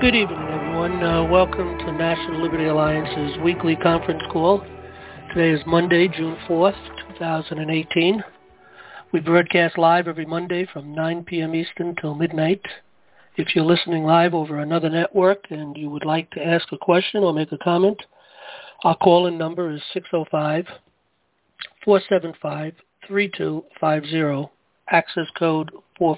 Good evening, everyone. Welcome to National Liberty Alliance's weekly conference call. Today is Monday, June 4th, 2018. We broadcast live every Monday from 9 p.m. Eastern till midnight. If you're listening live over another network and you would like to ask a question or make a comment, our call-in number is 605-475-3250, access code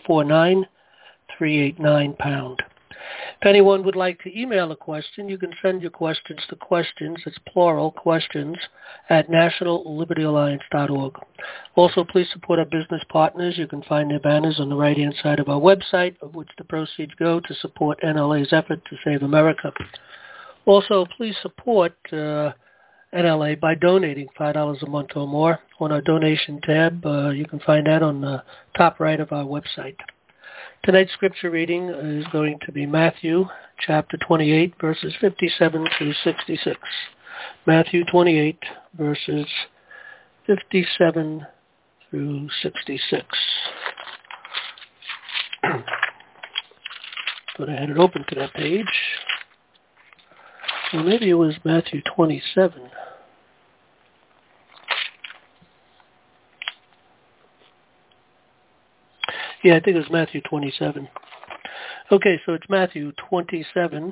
449-389#. If anyone would like to email a question, you can send your questions to questions, it's plural, questions, at nationallibertyalliance.org. Also, please support our business partners. You can find their banners on the right-hand side of our website, of which the proceeds go to support NLA's effort to save America. Also, please support NLA by donating $5 a month or more on our donation tab. You can find that on the top right of our website. Tonight's scripture reading is going to be Matthew chapter 28, verses 57 through 66. Matthew 28, verses 57 through 66. Thought I had it open to that page. Well, maybe it was Matthew 27. Yeah, I think it was Matthew 27. Okay, so it's Matthew 27,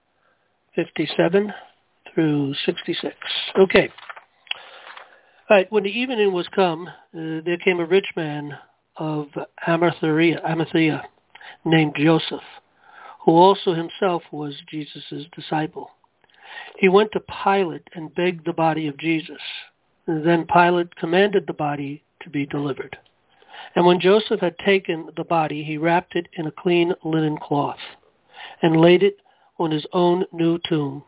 57 through 66. Okay. All right, when the evening was come, there came a rich man of Arimathea named Joseph, who also himself was Jesus' disciple. He went to Pilate and begged the body of Jesus. And then Pilate commanded the body to be delivered. And when Joseph had taken the body, he wrapped it in a clean linen cloth and laid it on his own new tomb,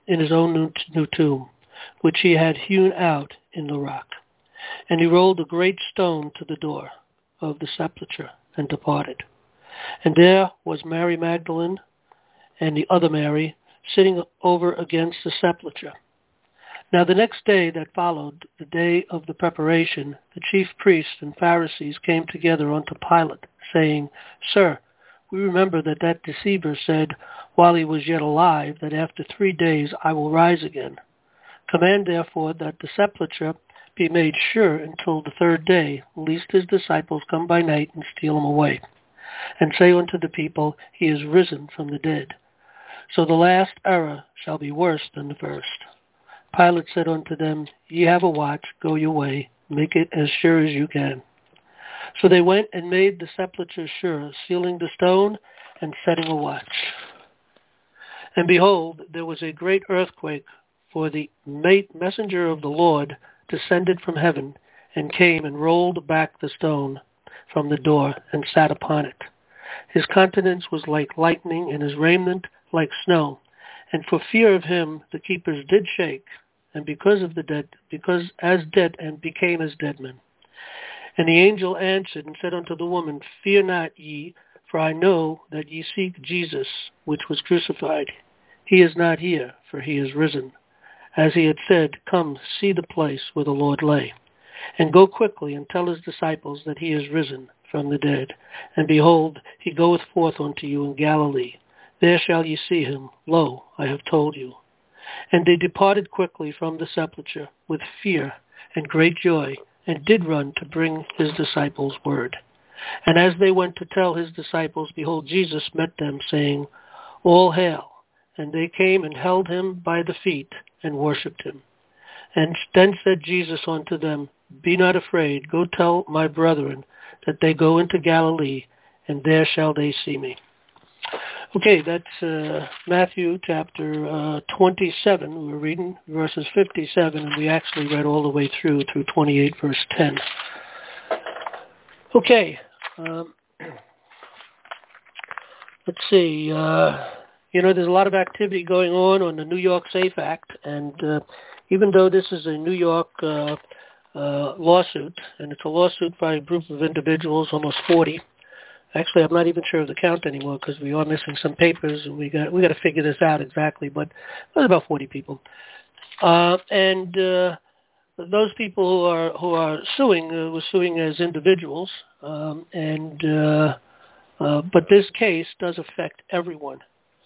which he had hewn out in the rock. And he rolled a great stone to the door of the sepulchre and departed. And there was Mary Magdalene and the other Mary sitting over against the sepulchre. Now the next day that followed, the day of the preparation, the chief priests and Pharisees came together unto Pilate, saying, Sir, we remember that deceiver said, while he was yet alive, that after 3 days I will rise again. Command therefore that the sepulchre be made sure until the 3rd day, lest his disciples come by night and steal him away. And say unto the people, He is risen from the dead. So the last error shall be worse than the first. Pilate said unto them, Ye have a watch, go your way, make it as sure as you can. So they went and made the sepulchre sure, sealing the stone and setting a watch. And behold, there was a great earthquake, for the messenger of the Lord descended from heaven, and came and rolled back the stone from the door, and sat upon it. His countenance was like lightning, and his raiment like snow. And for fear of him the keepers did shake, and became as dead men. And the angel answered and said unto the woman, Fear not ye, for I know that ye seek Jesus, which was crucified. He is not here, for he is risen. As he had said, Come, see the place where the Lord lay. And go quickly and tell his disciples that he is risen from the dead. And behold, he goeth forth unto you in Galilee. There shall ye see him. Lo, I have told you. And they departed quickly from the sepulchre with fear and great joy, and did run to bring his disciples word. And as they went to tell his disciples, behold, Jesus met them, saying, All hail. And they came and held him by the feet and worshipped him. And then said Jesus unto them, Be not afraid. Go tell my brethren that they go into Galilee, and there shall they see me. Okay, that's Matthew chapter 27. We're reading verses 57, and we actually read all the way through 28, verse 10. Okay, let's see. There's a lot of activity going on the New York SAFE Act, and even though this is a New York lawsuit, and it's a lawsuit by a group of individuals, almost 40. Actually, I'm not even sure of the count anymore because we are missing some papers, and we got to figure this out exactly. But there's about 40 people, and those people who are suing were suing as individuals, but this case does affect everyone.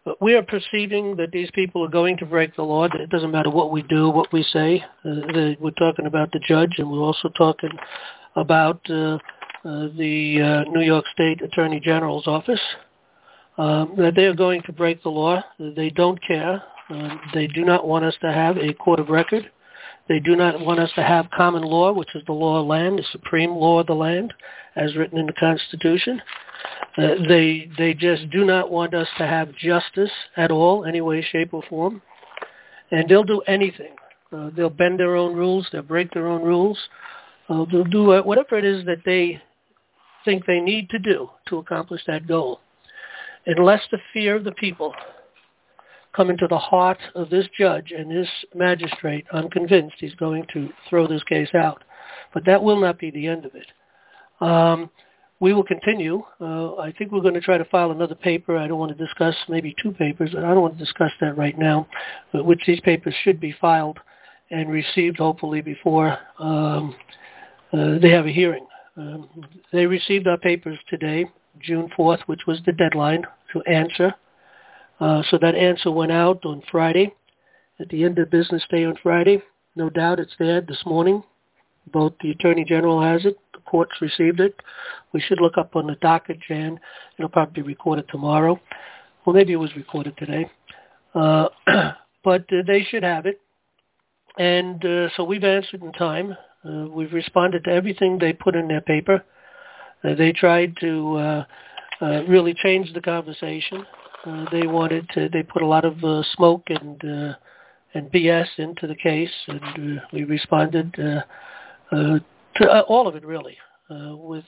we are perceiving that these people are going to break the law. It doesn't matter what we do, what we say. We're talking about the judge, and we're also talking about the New York State Attorney General's office, that they are going to break the law. They don't care. They do not want us to have a court of record. They do not want us to have common law, which is the law of land, the supreme law of the land, as written in the Constitution. They just do not want us to have justice at all, any way, shape, or form. And they'll do anything. They'll bend their own rules. They'll break their own rules. They'll do whatever it is that they think they need to do to accomplish that goal. Unless the fear of the people come into the heart of this judge and this magistrate, I'm convinced he's going to throw this case out. But that will not be the end of it. We will continue. I think we're going to try to file another paper. I don't want to discuss maybe two papers, but I don't want to discuss that right now, which these papers should be filed and received hopefully before they have a hearing. They received our papers today, June 4th, which was the deadline to answer. So that answer went out on Friday, at the end of business day on Friday. No doubt it's there this morning. Both the Attorney General has it. The courts received it. We should look up on the docket, Jan. It'll probably be recorded tomorrow. Well, maybe it was recorded today. But they should have it. And so we've answered in time. We've responded to everything they put in their paper. They tried to really change the conversation. They put a lot of smoke and BS into the case, and we responded to all of it, really, with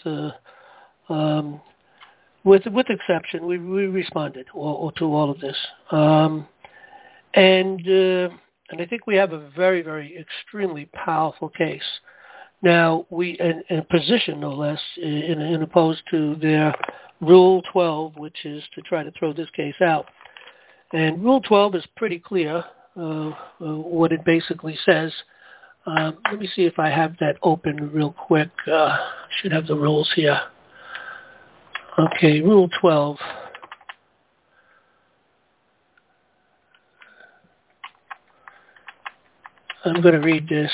exception. We responded to all of this, and I think we have a very, very extremely powerful case. Now, we in a position, no less, in opposed to their Rule 12, which is to try to throw this case out. And Rule 12 is pretty clear what it basically says. Let me see if I have that open real quick. I should have the rules here. Okay, Rule 12. I'm going to read this.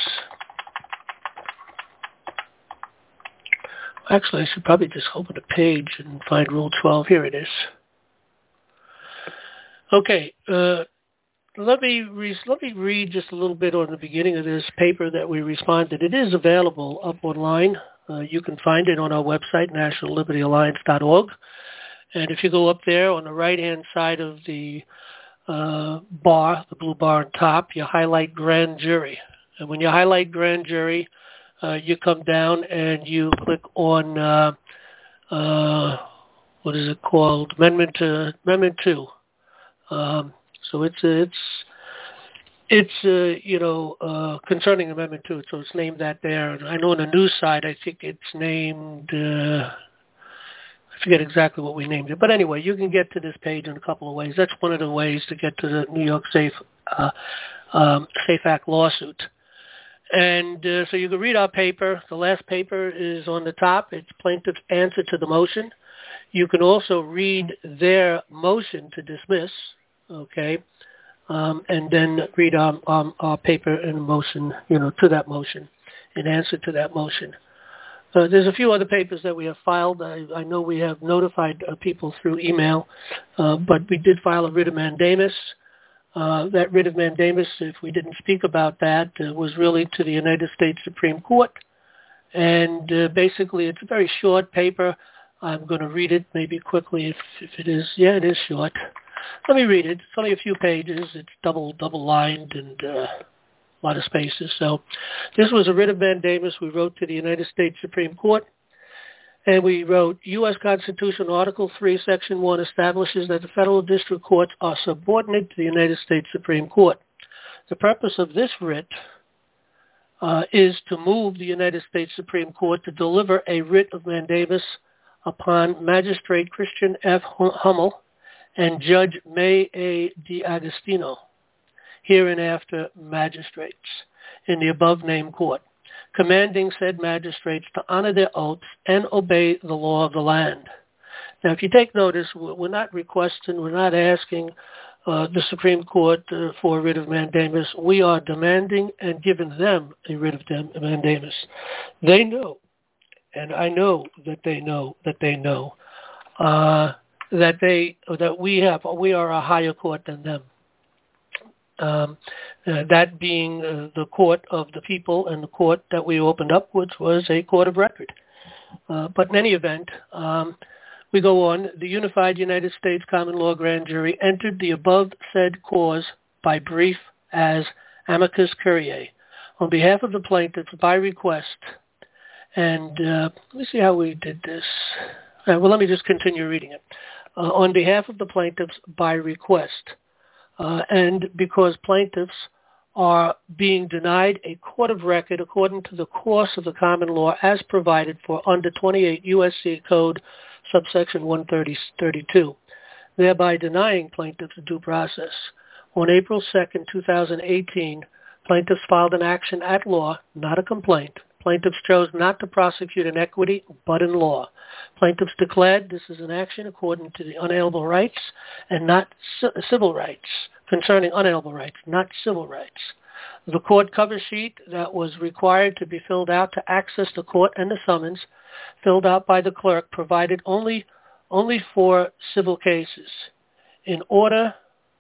Actually, I should probably just open a page and find Rule 12. Here it is. Okay, let me read just a little bit on the beginning of this paper that we responded. It is available up online. You can find it on our website, nationallibertyalliance.org. And if you go up there on the right-hand side of the bar, the blue bar on top, you highlight grand jury. And when you highlight grand jury, you come down and you click on, what is it called? Amendment 2. So it's concerning Amendment 2, so it's named that there. I know on the news side, I think it's named, I forget exactly what we named it. But anyway, you can get to this page in a couple of ways. That's one of the ways to get to the New York Safe Act lawsuit. And so you can read our paper. The last paper is on the top. It's plaintiff's answer to the motion. You can also read their motion to dismiss, okay, and then read our paper and motion, to that motion, in answer to that motion. There's a few other papers that we have filed. I know we have notified people through email, but we did file a writ of mandamus. That writ of mandamus, if we didn't speak about that, was really to the United States Supreme Court. And basically, it's a very short paper. I'm going to read it maybe quickly if it is. Yeah, it is short. Let me read it. It's only a few pages. It's double-lined and a lot of spaces. So this was a writ of mandamus we wrote to the United States Supreme Court. And we wrote, U.S. Constitution Article 3, Section 1 establishes that the federal district courts are subordinate to the United States Supreme Court. The purpose of this writ is to move the United States Supreme Court to deliver a writ of mandamus upon Magistrate Christian F. Hummel and Judge May A. D'Agostino, hereinafter magistrates, in the above-named court, commanding said magistrates to honor their oaths and obey the law of the land. Now, if you take notice, we're not requesting, we're not asking the Supreme Court for a writ of mandamus. We are demanding and giving them a writ of mandamus. They know, and I know that they know that we are a higher court than them. That being the court of the people and the court that we opened up, which was a court of record. But in any event, we go on. The Unified United States Common Law Grand Jury entered the above said cause by brief as amicus curiae on behalf of the plaintiffs by request. And let me see how we did this. Well, let me just continue reading it. On behalf of the plaintiffs by request. And because plaintiffs are being denied a court of record according to the course of the common law as provided for under 28 U.S.C. Code subsection 132, thereby denying plaintiffs due process. On April 2nd, 2018, plaintiffs filed an action at law, not a complaint. Plaintiffs chose not to prosecute in equity, but in law. Plaintiffs declared this is an action according to the unalienable rights and not civil rights, concerning unalienable rights, not civil rights. The court cover sheet that was required to be filled out to access the court and the summons, filled out by the clerk, provided only for civil cases. In order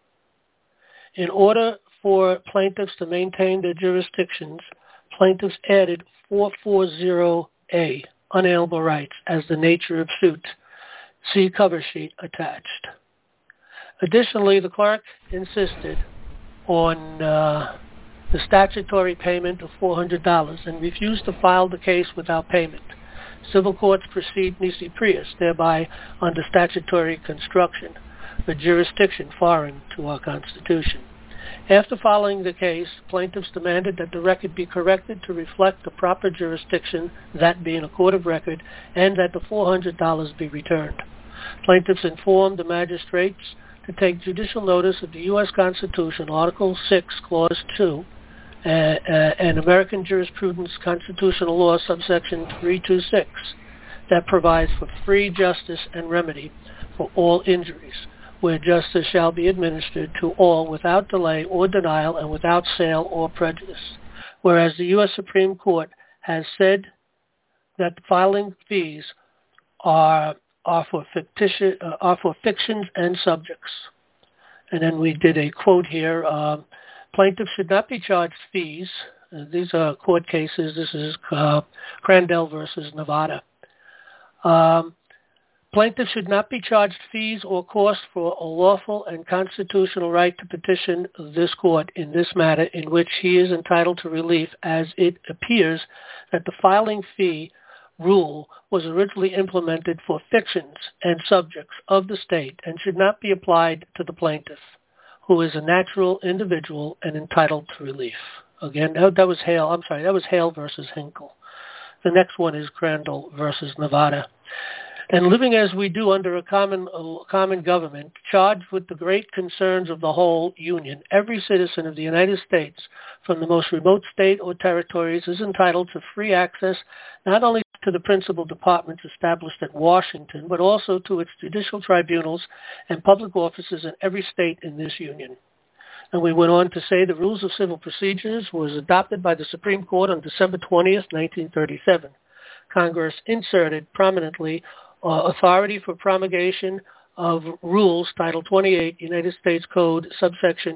for plaintiffs to maintain their jurisdictions, plaintiffs added 440A, unalienable rights, as the nature of suit. See cover sheet attached. Additionally, the clerk insisted on the statutory payment of $400 and refused to file the case without payment. Civil courts proceed nisi prius, thereby under statutory construction, the jurisdiction foreign to our Constitution. After filing the case, plaintiffs demanded that the record be corrected to reflect the proper jurisdiction, that being a court of record, and that the $400 be returned. Plaintiffs informed the magistrates to take judicial notice of the U.S. Constitution, Article 6, Clause 2, and American Jurisprudence Constitutional Law, subsection 326, that provides for free justice and remedy for all injuries, where justice shall be administered to all without delay or denial and without sale or prejudice. Whereas the U.S. Supreme Court has said that filing fees are for fictions and subjects. And then we did a quote here. Plaintiffs should not be charged fees. These are court cases. This is Crandell versus Nevada. Plaintiffs should not be charged fees or costs for a lawful and constitutional right to petition this court in this matter in which he is entitled to relief, as it appears that the filing fee rule was originally implemented for fictions and subjects of the state and should not be applied to the plaintiff, who is a natural individual and entitled to relief. Again, that was Hale versus Hinkle. The next one is Crandell versus Nevada. And living as we do under a common government, charged with the great concerns of the whole Union, every citizen of the United States, from the most remote state or territories, is entitled to free access not only to the principal departments established at Washington, but also to its judicial tribunals and public offices in every state in this Union. And we went on to say the Rules of Civil Procedures was adopted by the Supreme Court on December 20th, 1937. Congress inserted prominently authority for promulgation of rules, Title 28, United States Code, subsection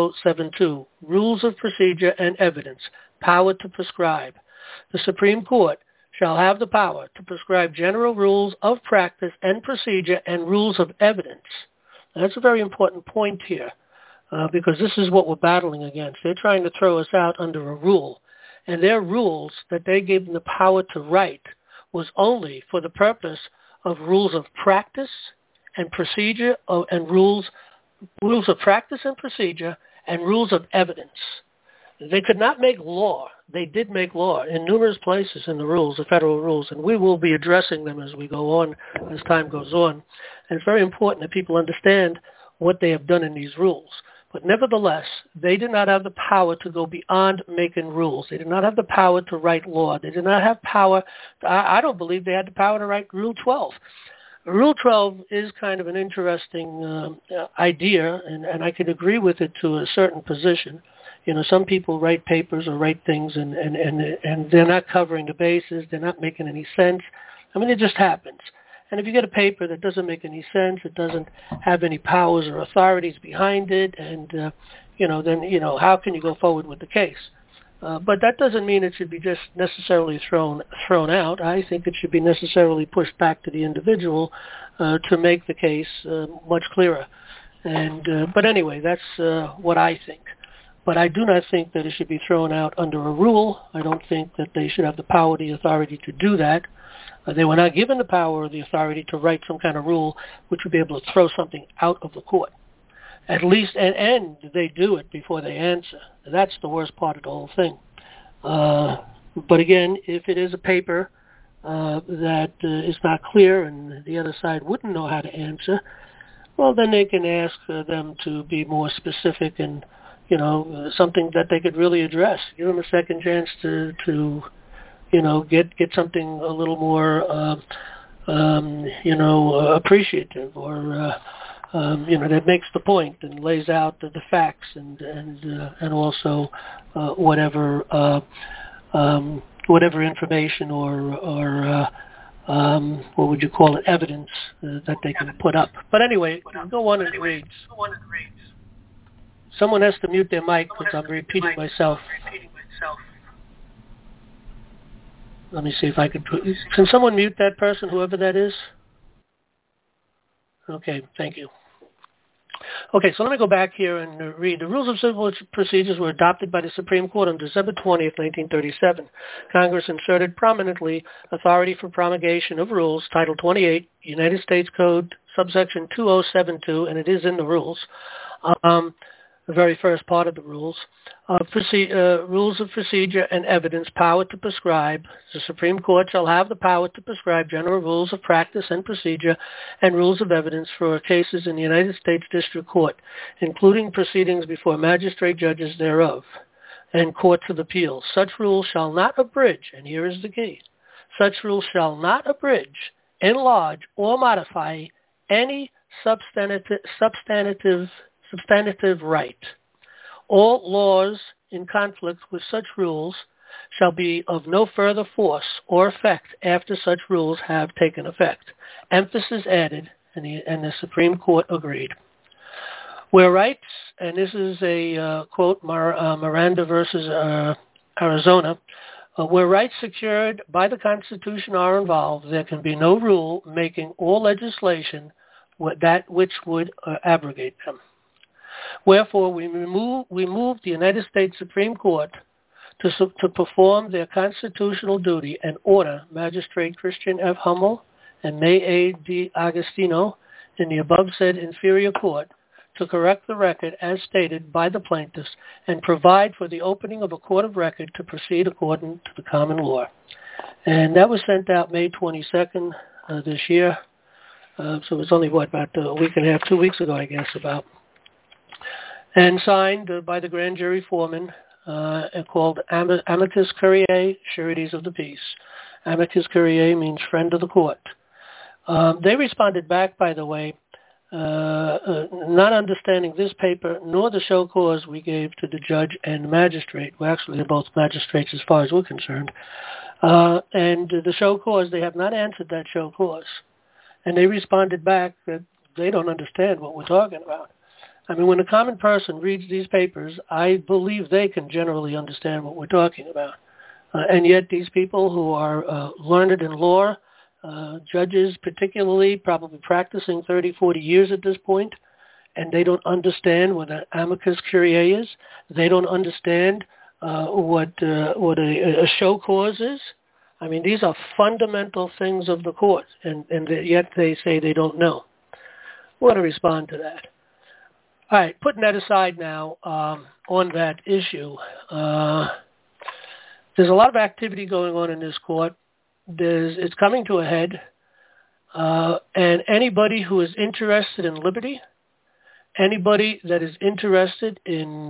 2072, Rules of Procedure and Evidence, power to prescribe. The Supreme Court shall have the power to prescribe general rules of practice and procedure and rules of evidence. Now, that's a very important point here, because this is what we're battling against. They're trying to throw us out under a rule, and their rules that they gave them the power to write was only for the purpose of rules of practice and procedure, and rules of practice and procedure, and rules of evidence. They could not make law. They did make law in numerous places in the rules, the federal rules, and we will be addressing them as we go on, as time goes on. And it's very important that people understand what they have done in these rules. But nevertheless, they did not have the power to go beyond making rules. They did not have the power to write law. They did not have power. I don't believe they had the power to write Rule 12. Rule 12 is kind of an interesting idea, and I can agree with it to a certain position. Some people write papers or write things, and they're not covering the bases. They're not making any sense. I mean, it just happens. And if you get a paper that doesn't make any sense, it doesn't have any powers or authorities behind it, and then how can you go forward with the case? But that doesn't mean it should be just necessarily thrown out. I think it should be necessarily pushed back to the individual to make the case much clearer. But anyway, that's what I think. But I do not think that it should be thrown out under a rule. I don't think that they should have the power or the authority to do that. They were not given the power or the authority to write some kind of rule which would be able to throw something out of the court. At least, and they do it before they answer. That's the worst part of the whole thing. But again, if it is a paper that is not clear and the other side wouldn't know how to answer, well, then they can ask them to be more specific and, something that they could really address. Give them a second chance to get something a little more, appreciative or that makes the point and lays out the facts and also whatever information or what would you call it, evidence that they can put up. But anyway, go on and read. Someone has to mute their mic because I'm repeating myself. Let me see if I can can someone mute that person, whoever that is? Okay, thank you. Okay, so let me go back here and read. The Rules of Civil Procedures were adopted by the Supreme Court on December 20th, 1937. Congress inserted prominently authority for promulgation of rules, Title 28, United States Code, subsection 2072, and it is in the rules, the very first part of the rules. Rules of procedure and evidence, power to prescribe. The Supreme Court shall have the power to prescribe general rules of practice and procedure and rules of evidence for cases in the United States District Court, including proceedings before magistrate judges thereof and courts of appeals. Such rules shall not abridge, and here is the key, such rules shall not abridge, enlarge, or modify any substantive right. All laws in conflict with such rules shall be of no further force or effect after such rules have taken effect. Emphasis added, and the Supreme Court agreed. Where rights, and this is a quote, Miranda versus Arizona, where rights secured by the Constitution are involved, there can be no rule making all legislation that which would abrogate them. Wherefore, we moved the United States Supreme Court to perform their constitutional duty and order Magistrate Christian F. Hummel and May A. D. Agostino in the above said inferior court to correct the record as stated by the plaintiffs and provide for the opening of a court of record to proceed according to the common law. And that was sent out May 22nd this year. So it's only, about a week and a half, 2 weeks ago, I guess, about. And signed by the grand jury foreman called Amicus Curiae, Sureties of the Peace. Amicus Curiae means friend of the court. They responded back, by the way, not understanding this paper nor the show cause we gave to the judge and the magistrate. Well, actually, they're both magistrates as far as we're concerned. And the show cause, they have not answered that show cause. And they responded back that they don't understand what we're talking about. I mean, when a common person reads these papers, I believe they can generally understand what we're talking about. And yet these people who are learned in law, judges particularly, probably practicing 30, 40 years at this point, and they don't understand what an amicus curiae is. They don't understand what a show cause is. I mean, these are fundamental things of the court, and yet they say they don't know. We want to respond to that. All right, putting that aside now on that issue, there's a lot of activity going on in this court. It's coming to a head, and anybody who is interested in liberty, anybody that is interested in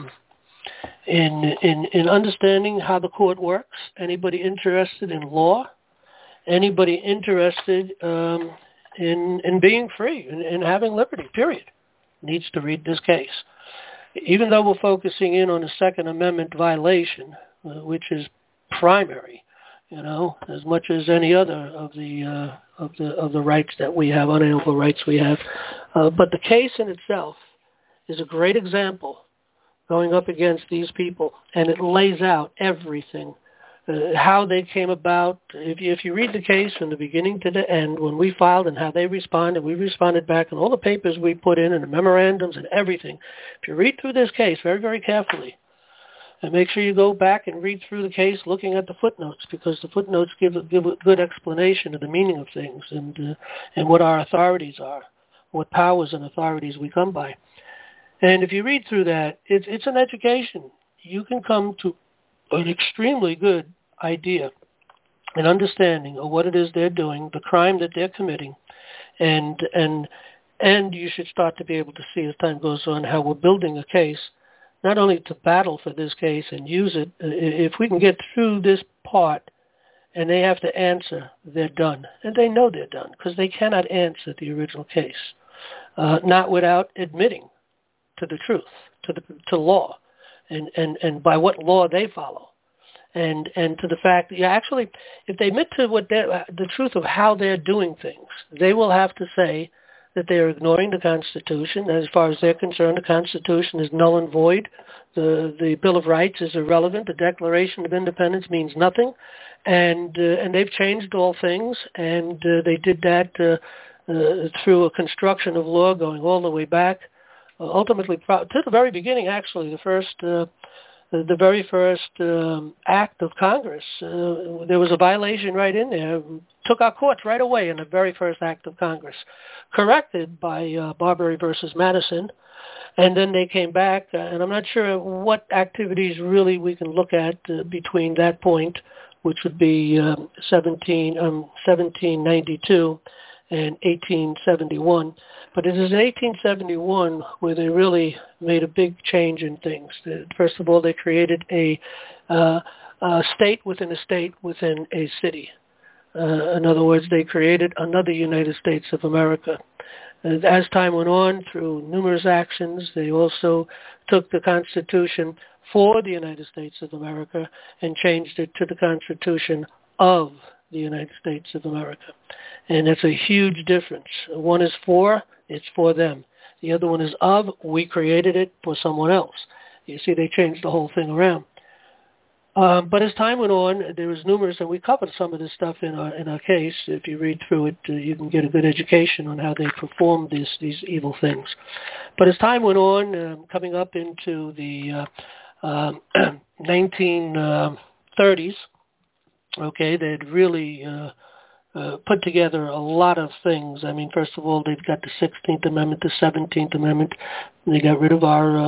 understanding how the court works, anybody interested in law, anybody interested in being free, in having liberty, period, needs to read this case. Even though we're focusing in on a Second Amendment violation, which is primary, as much as any other of the rights that we have, unalienable rights we have. But the case in itself is a great example going up against these people, and it lays out everything, how they came about. If you read the case from the beginning to the end, when we filed and how they responded, we responded back, and all the papers we put in and the memorandums and everything. If you read through this case very, very carefully, and make sure you go back and read through the case looking at the footnotes, because the footnotes give a good explanation of the meaning of things and what our authorities are, what powers and authorities we come by. And if you read through that, it's an education. You can come to an extremely good idea and understanding of what it is they're doing, the crime that they're committing, and you should start to be able to see as time goes on how we're building a case, not only to battle for this case and use it. If we can get through this part and they have to answer, they're done. And they know they're done because they cannot answer the original case, not without admitting to the truth, to law, and by what law they follow. And to the fact that, actually, if they admit to the truth of how they're doing things, they will have to say that they are ignoring the Constitution. As far as they're concerned, the Constitution is null and void. The Bill of Rights is irrelevant. The Declaration of Independence means nothing. And they've changed all things, and they did that through a construction of law going all the way back, ultimately to the very beginning, actually, the very first act of Congress. There was a violation right in there, took our courts right away in the very first act of Congress, corrected by Marbury versus Madison. And then they came back, and I'm not sure what activities really we can look at between that point, which would be 1792 and 1871. But it is in 1871 where they really made a big change in things. First of all, they created a state within a state within a city. In other words, they created another United States of America. As time went on, through numerous actions, they also took the Constitution for the United States of America and changed it to the Constitution of the United States of America. And that's a huge difference. One is for, it's for them. The other one is of, we created it for someone else. You see, they changed the whole thing around. But as time went on, there was numerous, and we covered some of this stuff in our case. If you read through it, you can get a good education on how they performed these evil things. But as time went on, coming up into the 1930s, okay, they had really put together a lot of things. I mean, first of all, they've got the 16th Amendment, the 17th Amendment. They got rid of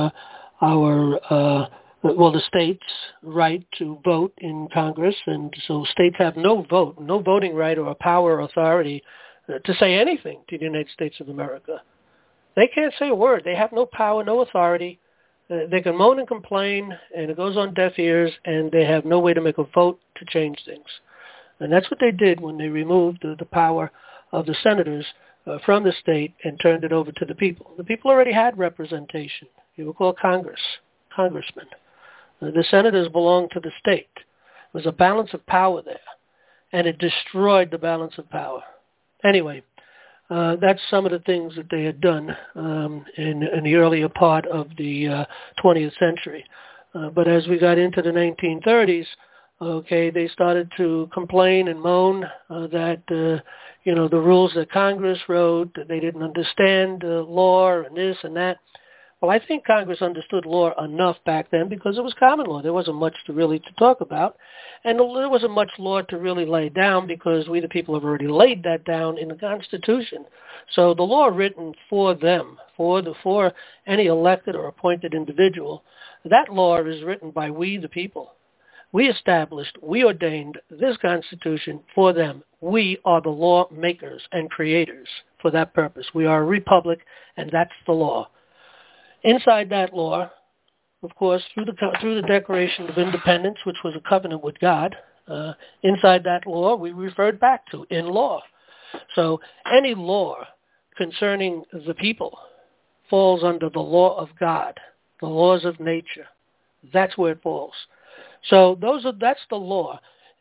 the states' right to vote in Congress, and so states have no voting right or power or authority to say anything to the United States of America. They can't say a word. They have no power, no authority. They can moan and complain, and it goes on deaf ears, and they have no way to make a vote to change things. And that's what they did when they removed the power of the senators from the state and turned it over to the people. The people already had representation. You would call congressmen. The senators belonged to the state. There was a balance of power there, and it destroyed the balance of power. Anyway, that's some of the things that they had done in the earlier part of the 20th century. But as we got into the 1930s, okay, they started to complain and moan that, the rules that Congress wrote, that they didn't understand law and this and that. Well, I think Congress understood law enough back then because it was common law. There wasn't much to talk about. And there wasn't much law to really lay down because we, the people, have already laid that down in the Constitution. So the law written for them, for any elected or appointed individual, that law is written by we, the people. We established, we ordained this Constitution for them. We are the law makers and creators for that purpose. We are a republic, and that's the law. Inside that law, of course, through the Declaration of Independence, which was a covenant with God, inside that law we referred back to in law. So any law concerning the people falls under the law of God, the laws of nature. That's where it falls. So that's the law.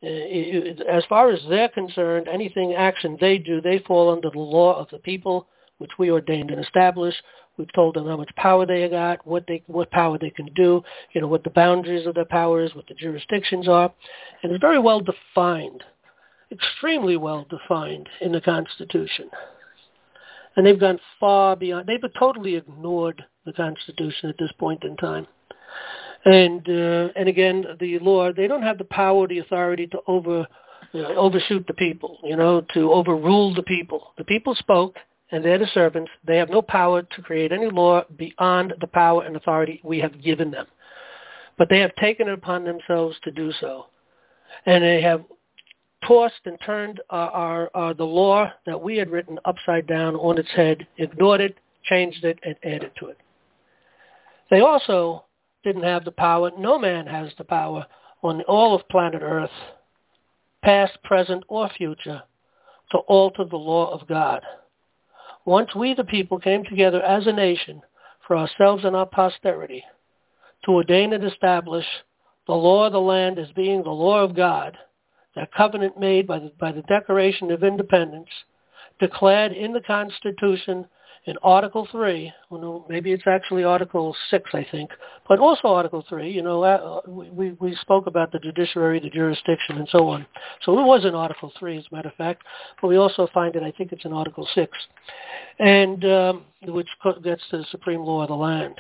As far as they're concerned, anything action they do, they fall under the law of the people, which we ordained and established. We've told them how much power they got, what power they can do, what the boundaries of their power is, what the jurisdictions are. And it's very well defined, extremely well defined in the Constitution. And they've gone far beyond. They've totally ignored the Constitution at this point in time. And again, the law, they don't have the power, the authority to overshoot the people, to overrule the people. The people spoke, and they're the servants. They have no power to create any law beyond the power and authority we have given them. But they have taken it upon themselves to do so. And they have tossed and turned the law that we had written upside down on its head, ignored it, changed it, and added to it. They also didn't have the power. No man has the power on all of planet Earth, past, present, or future, to alter the law of God. Once we, the people, came together as a nation for ourselves and our posterity to ordain and establish the law of the land as being the law of God, that covenant made by the Declaration of Independence, declared in the Constitution in Article 3, maybe it's actually Article 6, I think, but also Article 3, we spoke about the judiciary, the jurisdiction, and so on. So it was in Article 3, as a matter of fact, but we also find it, I think it's in Article 6, and which gets to the supreme law of the land.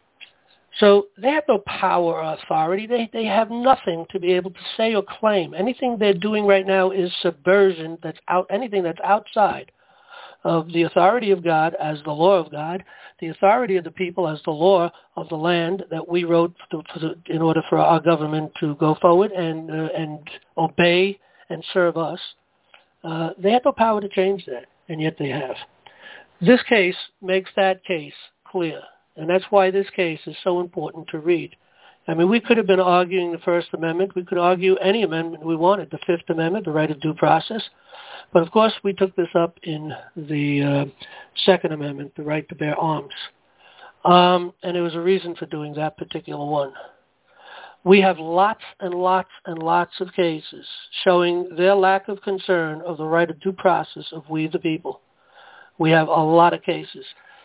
So they have no power or authority. They have nothing to be able to say or claim. Anything they're doing right now is subversion. Anything that's outside of the authority of God as the law of God, the authority of the people as the law of the land that we wrote in order for our government to go forward and obey and serve us. They have no power to change that, and yet they have. This case makes that case clear, and that's why this case is so important to read. I mean, we could have been arguing the First Amendment. We could argue any amendment we wanted, the Fifth Amendment, the right of due process. But, of course, we took this up in the Second Amendment, the right to bear arms. And there was a reason for doing that particular one. We have lots and lots and lots of cases showing their lack of concern of the right of due process of we the people. We have a lot of cases.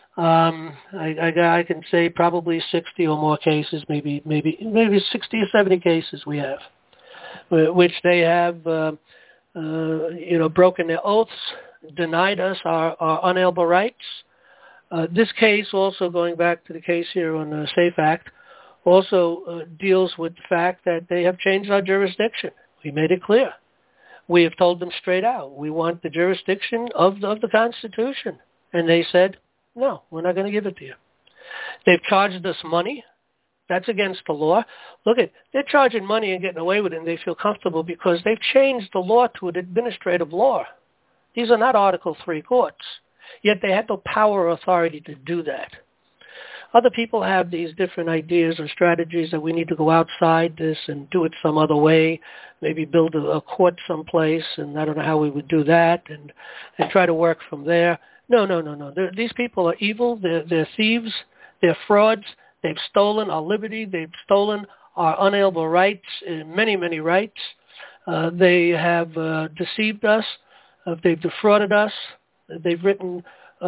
I can say probably 60 or more cases, maybe 60 or 70 cases we have, which they have broken their oaths, denied us our unalienable rights. This case, also going back to the case here on the SAFE Act, also deals with the fact that they have changed our jurisdiction. We made it clear. We have told them straight out, we want the jurisdiction of the Constitution. And they said, no, we're not going to give it to you. They've charged us money. That's against the law. Look, they're charging money and getting away with it, and they feel comfortable because they've changed the law to an administrative law. These are not Article 3 courts, yet they had no power or authority to do that. Other people have these different ideas or strategies that we need to go outside this and do it some other way, maybe build a court someplace, and I don't know how we would do that, and try to work from there. No. These people are evil. They're thieves. They're frauds. They've stolen our liberty. They've stolen our unalienable rights, many, many rights. They have deceived us. They've defrauded us. They've written,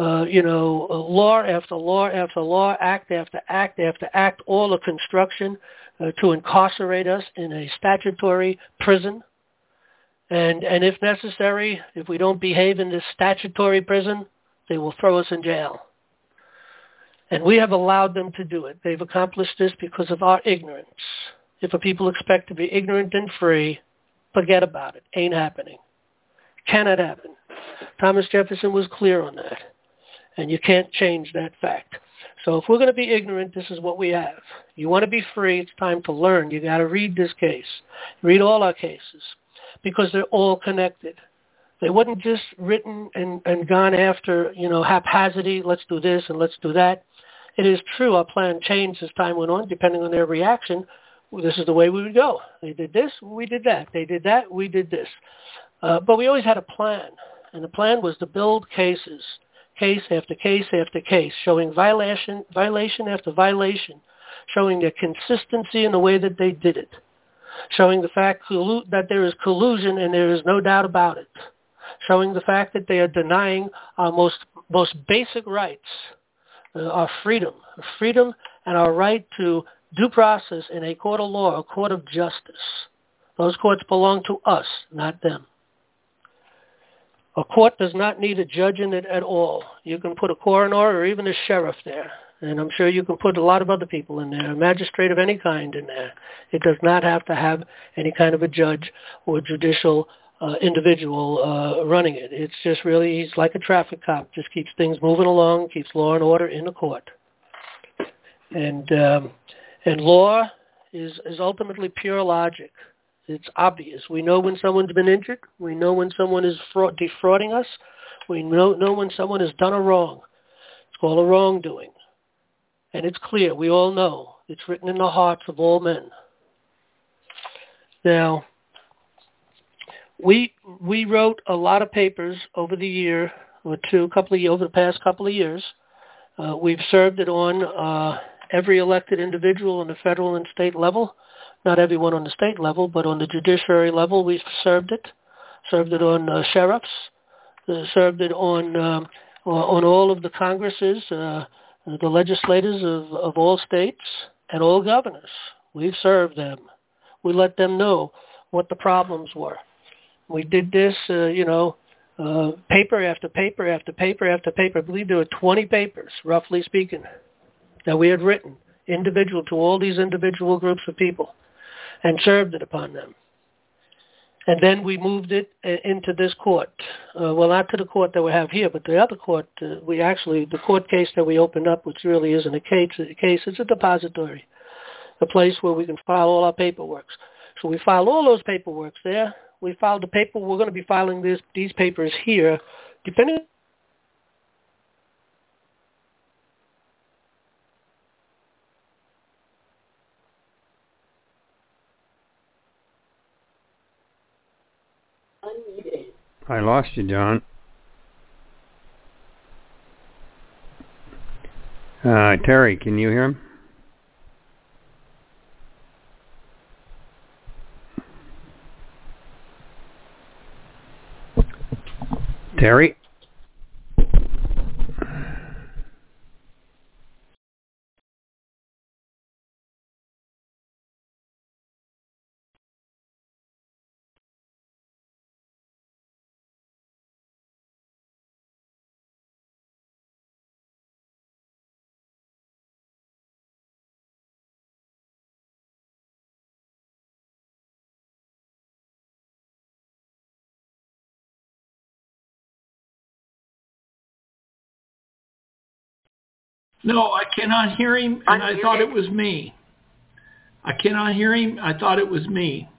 law after law after law, act after act after act, all a construction to incarcerate us in a statutory prison. And if necessary, if we don't behave in this statutory prison, they will throw us in jail. And we have allowed them to do it. They've accomplished this because of our ignorance. If a people expect to be ignorant and free, forget about it. Ain't happening. Cannot happen. Thomas Jefferson was clear on that. And you can't change that fact. So if we're going to be ignorant, this is what we have. You want to be free, it's time to learn. You got to read this case. Read all our cases. Because they're all connected. They wasn't just written and gone after, haphazardly, let's do this and let's do that. It is true our plan changed as time went on, depending on their reaction. Well, this is the way we would go. They did this, we did that. They did that, we did this. But we always had a plan. And the plan was to build cases, case after case after case, showing violation after violation, showing their consistency in the way that they did it, showing the fact that there is collusion and there is no doubt about it, showing the fact that they are denying our most basic rights, our freedom and our right to due process in a court of law, a court of justice. Those courts belong to us, not them. A court does not need a judge in it at all. You can put a coroner or even a sheriff there. And I'm sure you can put a lot of other people in there, a magistrate of any kind in there. It does not have to have any kind of a judge or judicial individual running it. It's just really, he's like a traffic cop, just keeps things moving along, keeps law and order in the court. And law is ultimately pure logic. It's obvious. We know when someone's been injured. We know when someone is defrauding us. We know when someone has done a wrong. It's called a wrongdoing. And it's clear. We all know. It's written in the hearts of all men. Now, we wrote a lot of papers over the year or two, over the past couple of years. We've served it on every elected individual on the federal and state level. Not everyone on the state level, but on the judiciary level, we've served it. Served it on sheriffs. Served it on all of the Congresses, the legislators of all states and all governors. We've served them. We let them know what the problems were. We did this, paper after paper after paper after paper. I believe there were 20 papers, roughly speaking, that we had written, individual to all these individual groups of people, and served it upon them. And then we moved it into this court. Well, not to the court that we have here, but the other court, the court case that we opened up, which really isn't a case, it's a depository, a place where we can file all our paperwork. So we filed all those paperwork there. We filed the paper. We're going to be filing these papers here, depending. I lost you, John. Terry, can you hear him? Terry? No, I cannot hear him, and I thought it was me. I cannot hear him. I thought it was me.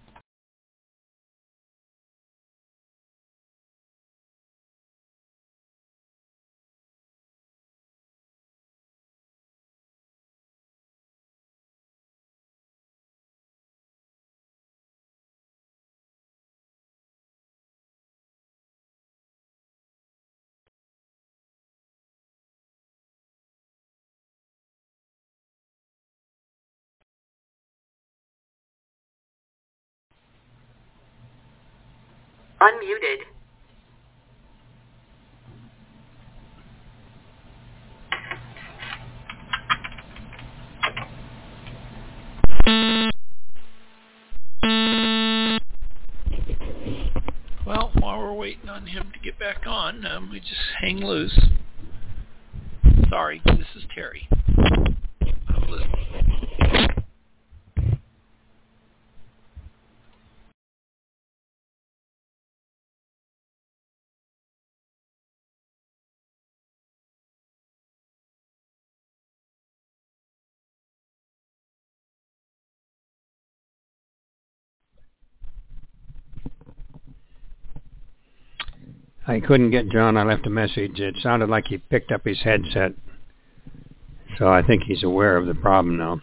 Unmuted. Well, while we're waiting on him to get back on, we just hang loose. Sorry, this is Terry. I'm listening. I couldn't get John. I left a message. It sounded like he picked up his headset. So I think he's aware of the problem now.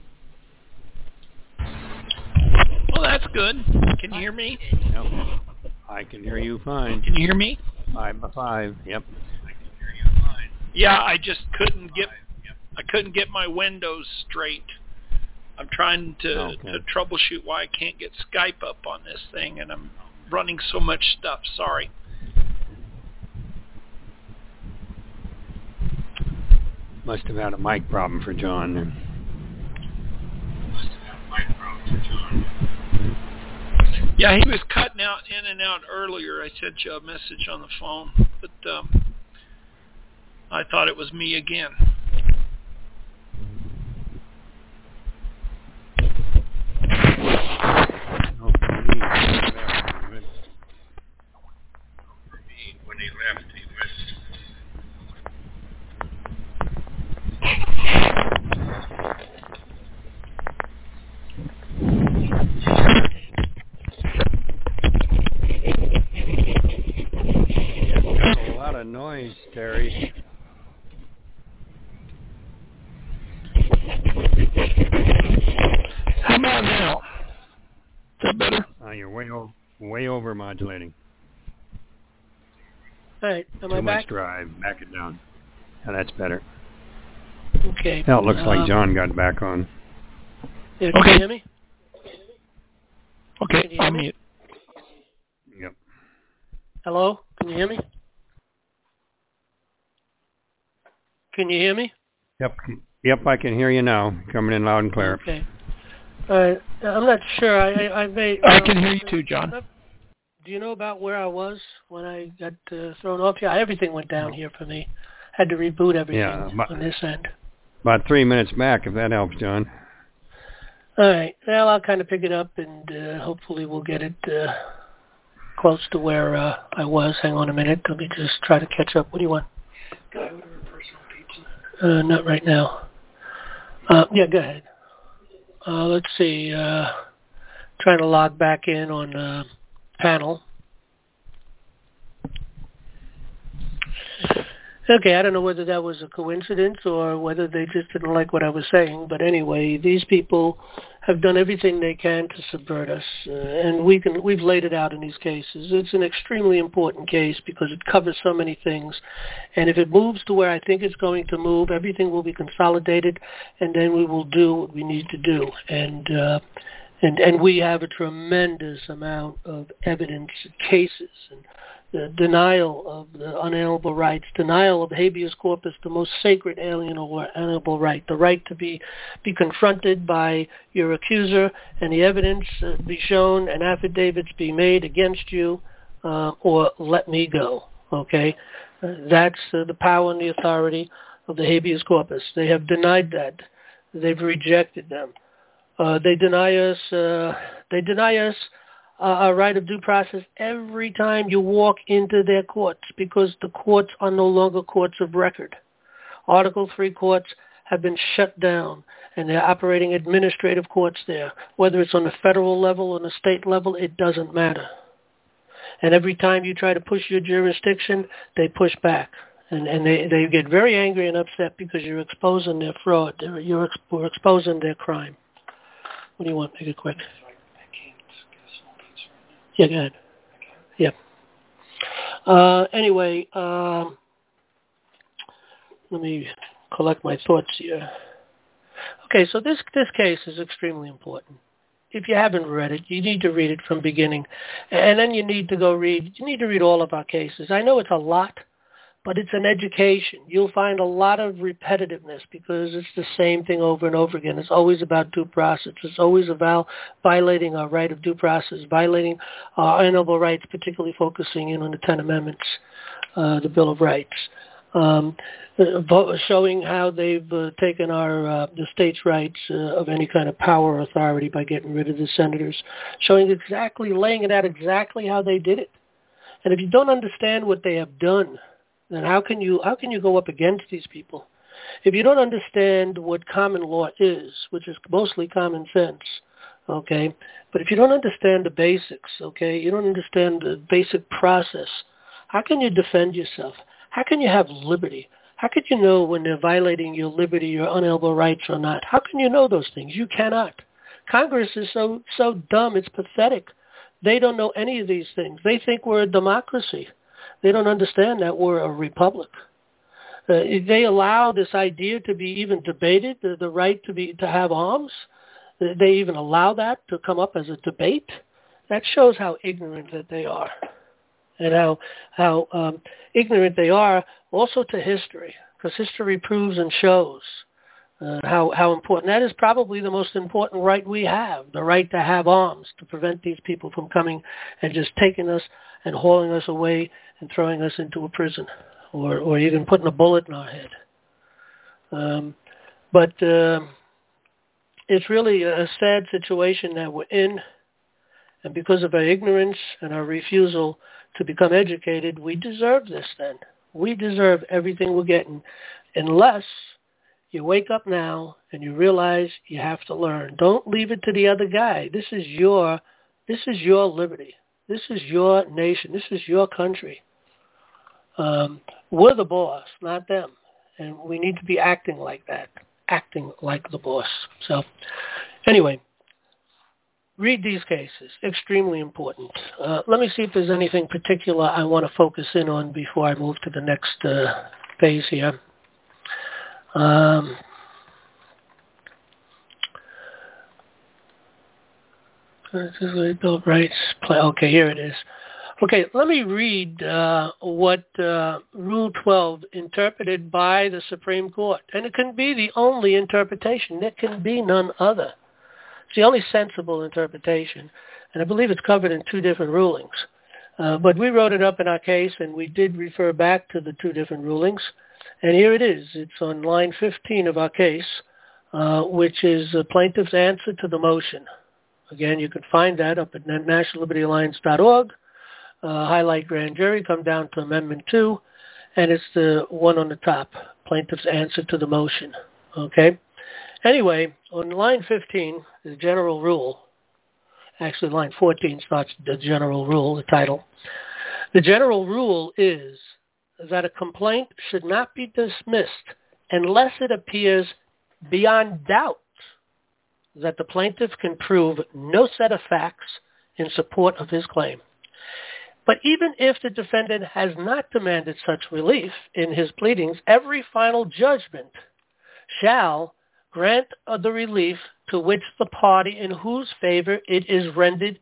Well, that's good. Can you hear me? No. I can hear you fine. Can you hear me? 5-5. Yep. Yeah, I just couldn't get my windows straight. I'm trying to troubleshoot why I can't get Skype up on this thing, and I'm running so much stuff. Sorry. Must have had a mic problem for John then. Yeah, he was cutting out in and out earlier. I sent you a message on the phone, but I thought it was me again. When he left, he missed. A lot of noise, Terry. How about now? Is that better? You're way over modulating. All right, am I Too back? much drive. Back it down. Yeah, that's better. Okay. Hell, it looks like John got back on. Yeah, can you hear me? Okay, I'll mute. Yep. Hello? Can you hear me? Can you hear me? Yep, I can hear you now. Coming in loud and clear. Okay. All right. I'm not sure. I can hear you too, John. Do you know about where I was when I got thrown off? Yeah, everything went down here for me. Had to reboot everything on this end. About 3 minutes back, if that helps, John. All right. Well, I'll kind of pick it up, and hopefully we'll get it close to where I was. Hang on a minute. Let me just try to catch up. What do you want? Can I order a personal pizza? Not right now. Yeah, go ahead. Let's see. Trying to log back in on panel. Okay, I don't know whether that was a coincidence or whether they just didn't like what I was saying, but anyway, these people have done everything they can to subvert us, and we've laid it out in these cases. It's an extremely important case because it covers so many things, and if it moves to where I think it's going to move, everything will be consolidated, and then we will do what we need to do, and we have a tremendous amount of evidence, cases, and the denial of the unalienable rights, denial of habeas corpus, the most sacred alienable right, the right to be confronted by your accuser and the evidence be shown and affidavits be made against you, or let me go, okay? That's the power and the authority of the habeas corpus. They have denied that. They've rejected them. They deny us a right of due process every time you walk into their courts because the courts are no longer courts of record. Article 3 courts have been shut down, and they're operating administrative courts there. Whether it's on the federal level or on the state level, it doesn't matter. And every time you try to push your jurisdiction, they push back. And they get very angry and upset because you're exposing their fraud. You're exposing their crime. What do you want? Make it quick. Yeah, go ahead. Yeah. Anyway, let me collect my thoughts here. Okay, so this case is extremely important. If you haven't read it, you need to read it from beginning. And then you need to read all of our cases. I know it's a lot, but it's an education. You'll find a lot of repetitiveness because it's the same thing over and over again. It's always about due process. It's always about violating our right of due process, violating our inalienable rights, particularly focusing in on the 10 Amendments, the Bill of Rights, showing how they've taken the states' rights of any kind of power or authority by getting rid of the senators, laying it out exactly how they did it. And if you don't understand what they have done, then how can you go up against these people? If you don't understand what common law is, which is mostly common sense, okay, but if you don't understand the basics, okay, you don't understand the basic process, how can you defend yourself? How can you have liberty? How could you know when they're violating your liberty, your unalienable rights or not? How can you know those things? You cannot. Congress is so dumb, it's pathetic. They don't know any of these things. They think we're a democracy. They don't understand that we're a republic. They allow this idea to be even debated, the right to have arms. They even allow that to come up as a debate. That shows how ignorant that they are, and how ignorant they are also to history, because history proves and shows how important. That is probably the most important right we have, the right to have arms, to prevent these people from coming and just taking us and hauling us away and throwing us into a prison, or even putting a bullet in our head. But it's really a sad situation that we're in, and because of our ignorance and our refusal to become educated, we deserve this then. We deserve everything we're getting, unless you wake up now and you realize you have to learn. Don't leave it to the other guy. This is your liberty. This is your nation. This is your country. We're the boss, not them. And we need to be acting like that, acting like the boss. So anyway, read these cases. Extremely important. Let me see if there's anything particular I want to focus in on before I move to the next phase here. Bill of Rights. Okay, here it is. Okay, let me read what Rule 12 interpreted by the Supreme Court. And it can be the only interpretation. There can be none other. It's the only sensible interpretation. And I believe it's covered in 2 different rulings. But we wrote it up in our case, and we did refer back to the 2 different rulings. And here it is. It's on line 15 of our case, which is the plaintiff's answer to the motion. Again, you can find that up at nationallibertyalliance.org. Highlight grand jury, come down to Amendment 2, and it's the one on the top, plaintiff's answer to the motion. Okay? Anyway, on line 15, the general rule, actually line 14 starts the general rule, the title. The general rule is that a complaint should not be dismissed unless it appears beyond doubt that the plaintiff can prove no set of facts in support of his claim. But even if the defendant has not demanded such relief in his pleadings, every final judgment shall grant the relief to which the party in whose favor it is rendered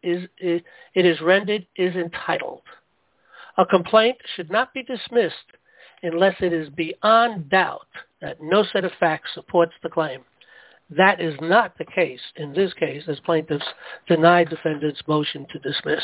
is entitled. A complaint should not be dismissed unless it is beyond doubt that no set of facts supports the claim. That is not the case in this case, as plaintiffs denied defendant's motion to dismiss.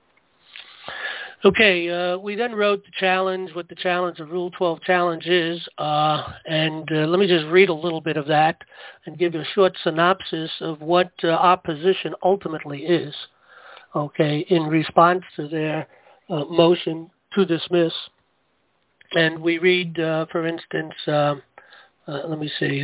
Okay, we then wrote the challenge, what the challenge, the Rule 12 challenge is, and let me just read a little bit of that and give you a short synopsis of what our position ultimately is, okay, in response to their motion to dismiss. And we read, for instance, let me see,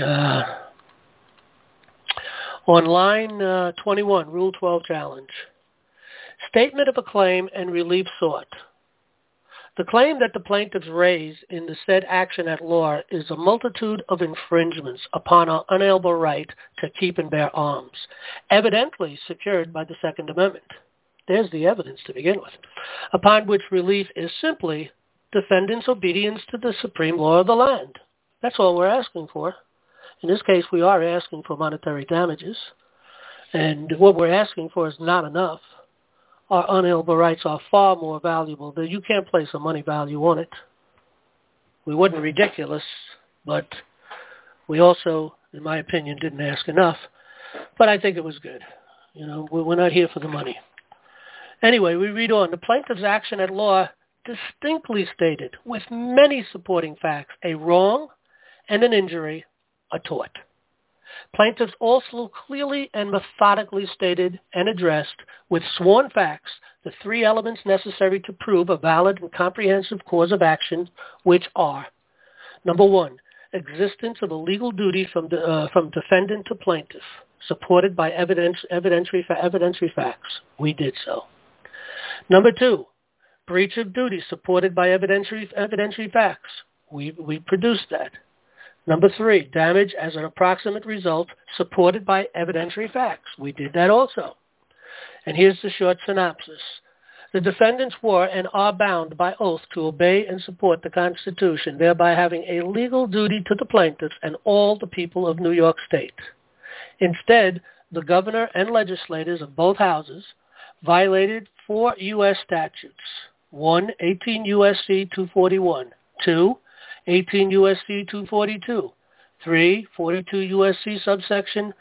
on line 21, Rule 12 challenge. Statement of a claim and relief sought. The claim that the plaintiffs raise in the said action at law is a multitude of infringements upon our unalienable right to keep and bear arms, evidently secured by the Second Amendment. There's the evidence to begin with, upon which relief is simply defendant's obedience to the supreme law of the land. That's all we're asking for. In this case, we are asking for monetary damages, and what we're asking for is not enough. Our unalienable rights are far more valuable. You can't place a money value on it. We wasn't ridiculous, but we also, in my opinion, didn't ask enough. But I think it was good. You know, we're not here for the money. Anyway, we read on. The plaintiff's action at law distinctly stated, with many supporting facts, a wrong and an injury, a tort. Plaintiffs also clearly and methodically stated and addressed with sworn facts the 3 elements necessary to prove a valid and comprehensive cause of action, which are, number 1, existence of a legal duty from defendant to plaintiff, supported by evidentiary facts. We did so. Number 2, breach of duty supported by evidentiary facts. We produced that. Number 3, damage as an approximate result supported by evidentiary facts. We did that also. And here's the short synopsis. The defendants were and are bound by oath to obey and support the Constitution, thereby having a legal duty to the plaintiffs and all the people of New York State. Instead, the governor and legislators of both houses violated 4 U.S. statutes. 1, 18 U.S.C. 241. 2, 18 U.S.C. 242. 3, 42 U.S.C. subsection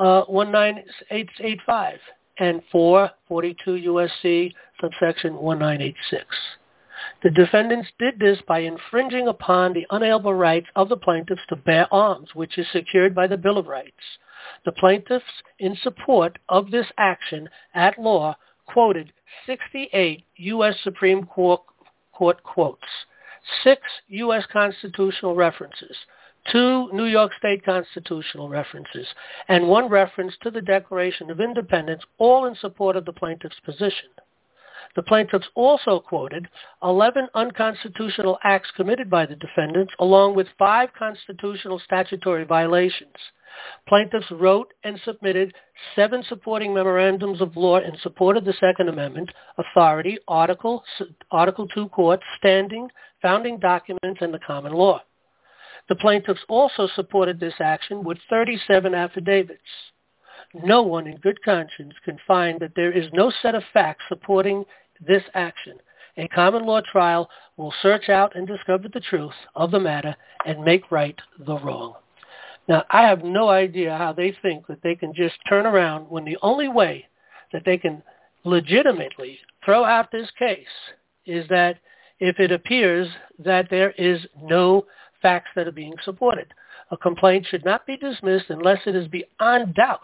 19885. And 4, 42 U.S.C. subsection 1986. The defendants did this by infringing upon the unalienable rights of the plaintiffs to bear arms, which is secured by the Bill of Rights. The plaintiffs, in support of this action at law, quoted 68 U.S. Supreme Court quotes, 6 U.S. constitutional references, 2 New York State constitutional references, and 1 reference to the Declaration of Independence, all in support of the plaintiff's position. The plaintiffs also quoted 11 unconstitutional acts committed by the defendants, along with 5 constitutional statutory violations. Plaintiffs wrote and submitted 7 supporting memorandums of law in support of the Second Amendment, authority, Article 2 courts, standing, founding documents, and the common law. The plaintiffs also supported this action with 37 affidavits. No one in good conscience can find that there is no set of facts supporting this action. A common law trial will search out and discover the truth of the matter and make right the wrong. Now, I have no idea how they think that they can just turn around when the only way that they can legitimately throw out this case is that if it appears that there is no facts that are being supported. A complaint should not be dismissed unless it is beyond doubt,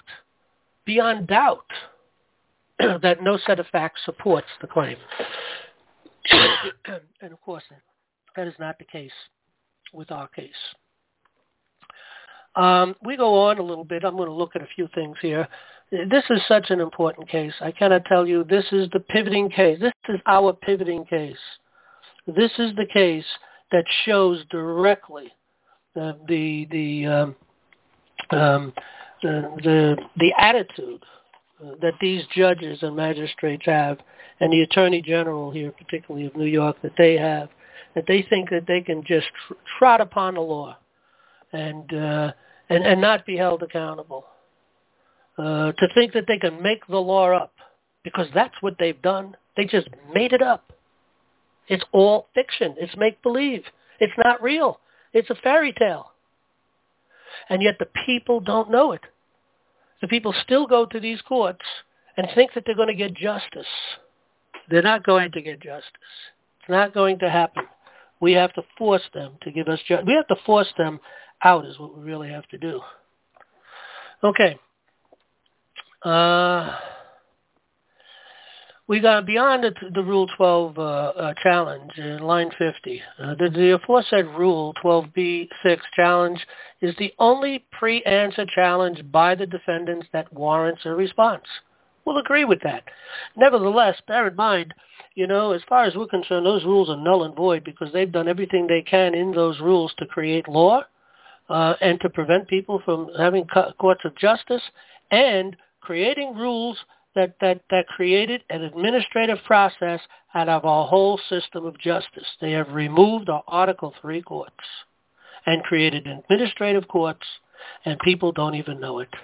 that no set of facts supports the claim. And of course, that is not the case with our case. We go on a little bit. I'm going to look at a few things here. This is such an important case. I cannot tell you, this is the pivoting case. This is our pivoting case. This is the case that shows directly the attitude that these judges and magistrates have, and the Attorney General here, particularly of New York, that they have, that they think that they can just trot upon the law and not be held accountable. To think that they can make the law up, because that's what they've done. They just made it up. It's all fiction. It's make-believe. It's not real. It's a fairy tale. And yet the people don't know it. The people still go to these courts and think that they're going to get justice. They're not going to get justice. It's not going to happen. We have to force them to give us justice. We have to force them out is what we really have to do. Okay. We got beyond the Rule 12 challenge in line 50. The aforesaid Rule 12b-6 challenge is the only pre-answer challenge by the defendants that warrants a response. We'll agree with that. Nevertheless, bear in mind, as far as we're concerned, those rules are null and void because they've done everything they can in those rules to create law and to prevent people from having courts of justice and creating rules that created an administrative process out of our whole system of justice. They have removed our Article 3 courts and created administrative courts, and people don't even know it.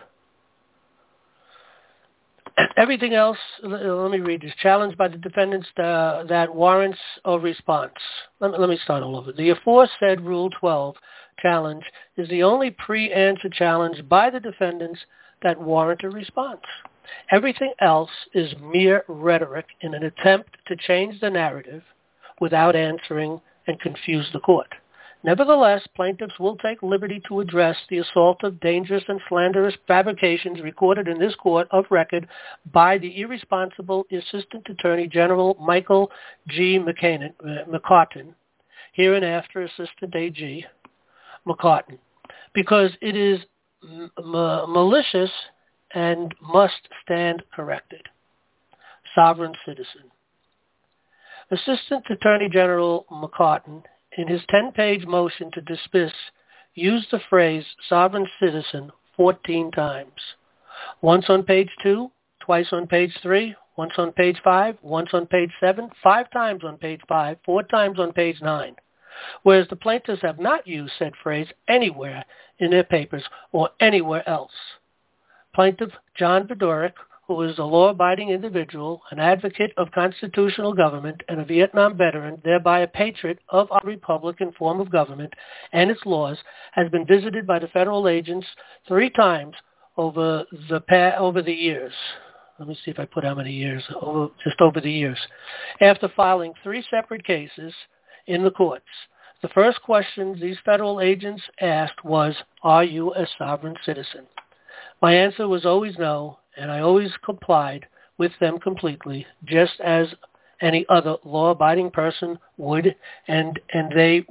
Everything else, let me read this. Challenged by the defendants that warrants a response. Let me start all over. The aforesaid Rule 12 challenge is the only pre-answer challenge by the defendants that warrant a response. Everything else is mere rhetoric in an attempt to change the narrative without answering and confuse the court. Nevertheless, plaintiffs will take liberty to address the assault of dangerous and slanderous fabrications recorded in this court of record by the irresponsible Assistant Attorney General Michael G. McCartin, hereinafter Assistant AG McCartin, because it is malicious and must stand corrected. Sovereign citizen. Assistant Attorney General McCartin, in his 10-page motion to dismiss, used the phrase sovereign citizen 14 times. Once on page 2, twice on page 3, once on page 5, once on page 7, 5 times on page 5, 4 times on page 9, whereas the plaintiffs have not used said phrase anywhere in their papers or anywhere else. Plaintiff John Bedorick, who is a law-abiding individual, an advocate of constitutional government, and a Vietnam veteran, thereby a patriot of our Republican form of government and its laws, has been visited by the federal agents 3 times over the years. Let me see if I put how many years, just over the years, after filing 3 separate cases in the courts. The first questions these federal agents asked was, "Are you a sovereign citizen?" My answer was always no, and I always complied with them completely, just as any other law-abiding person would, and they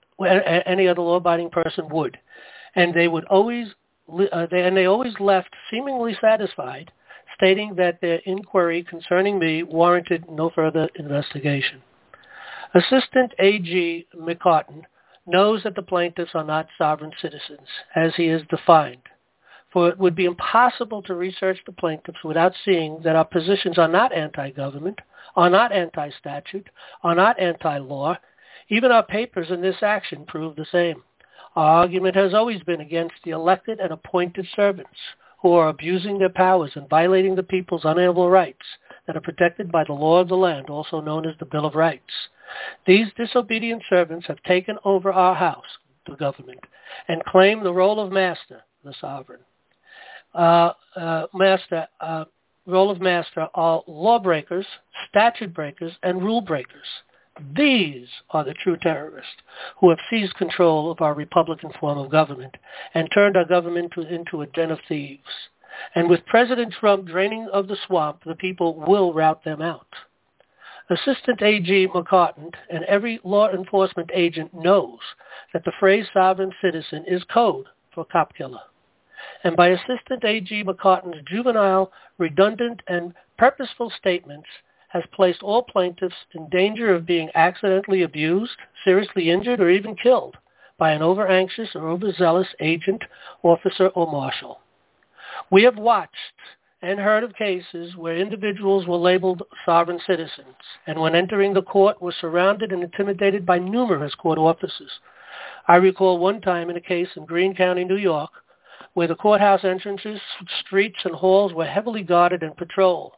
always left seemingly satisfied, stating that their inquiry concerning me warranted no further investigation. Assistant A.G. McCartan knows that the plaintiffs are not sovereign citizens, as he is defined, for it would be impossible to research the plaintiffs without seeing that our positions are not anti-government, are not anti-statute, are not anti-law. Even our papers in this action prove the same. Our argument has always been against the elected and appointed servants who are abusing their powers and violating the people's unalienable rights that are protected by the law of the land, also known as the Bill of Rights. These disobedient servants have taken over our house, the government, and claim the role of master, the sovereign. Role of master are lawbreakers, statute breakers, and rule breakers. These are the true terrorists who have seized control of our Republican form of government and turned our government into a den of thieves. And with President Trump draining of the swamp, the people will rout them out. Assistant A.G. McCartan and every law enforcement agent knows that the phrase sovereign citizen is code for cop killer. And by Assistant A.G. McCartan's juvenile, redundant, and purposeful statements has placed all plaintiffs in danger of being accidentally abused, seriously injured, or even killed by an over-anxious or overzealous agent, officer, or marshal. We have watched and heard of cases where individuals were labeled sovereign citizens and when entering the court were surrounded and intimidated by numerous court officers. I recall one time in a case in Greene County, New York, where the courthouse entrances, streets, and halls were heavily guarded and patrolled.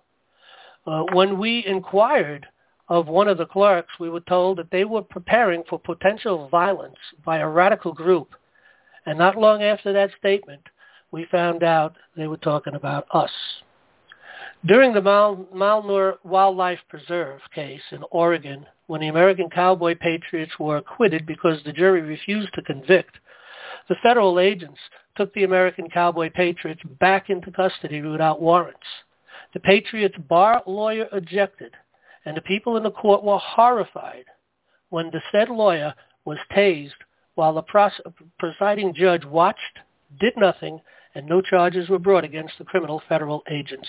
When we inquired of one of the clerks, we were told that they were preparing for potential violence by a radical group. And not long after that statement, we found out they were talking about us. During the Malheur Wildlife Preserve case in Oregon, when the American cowboy patriots were acquitted because the jury refused to convict, the federal agents took the American cowboy patriots back into custody without warrants. The patriots' bar lawyer objected, and the people in the court were horrified when the said lawyer was tased while the presiding judge watched, did nothing, and no charges were brought against the criminal federal agents.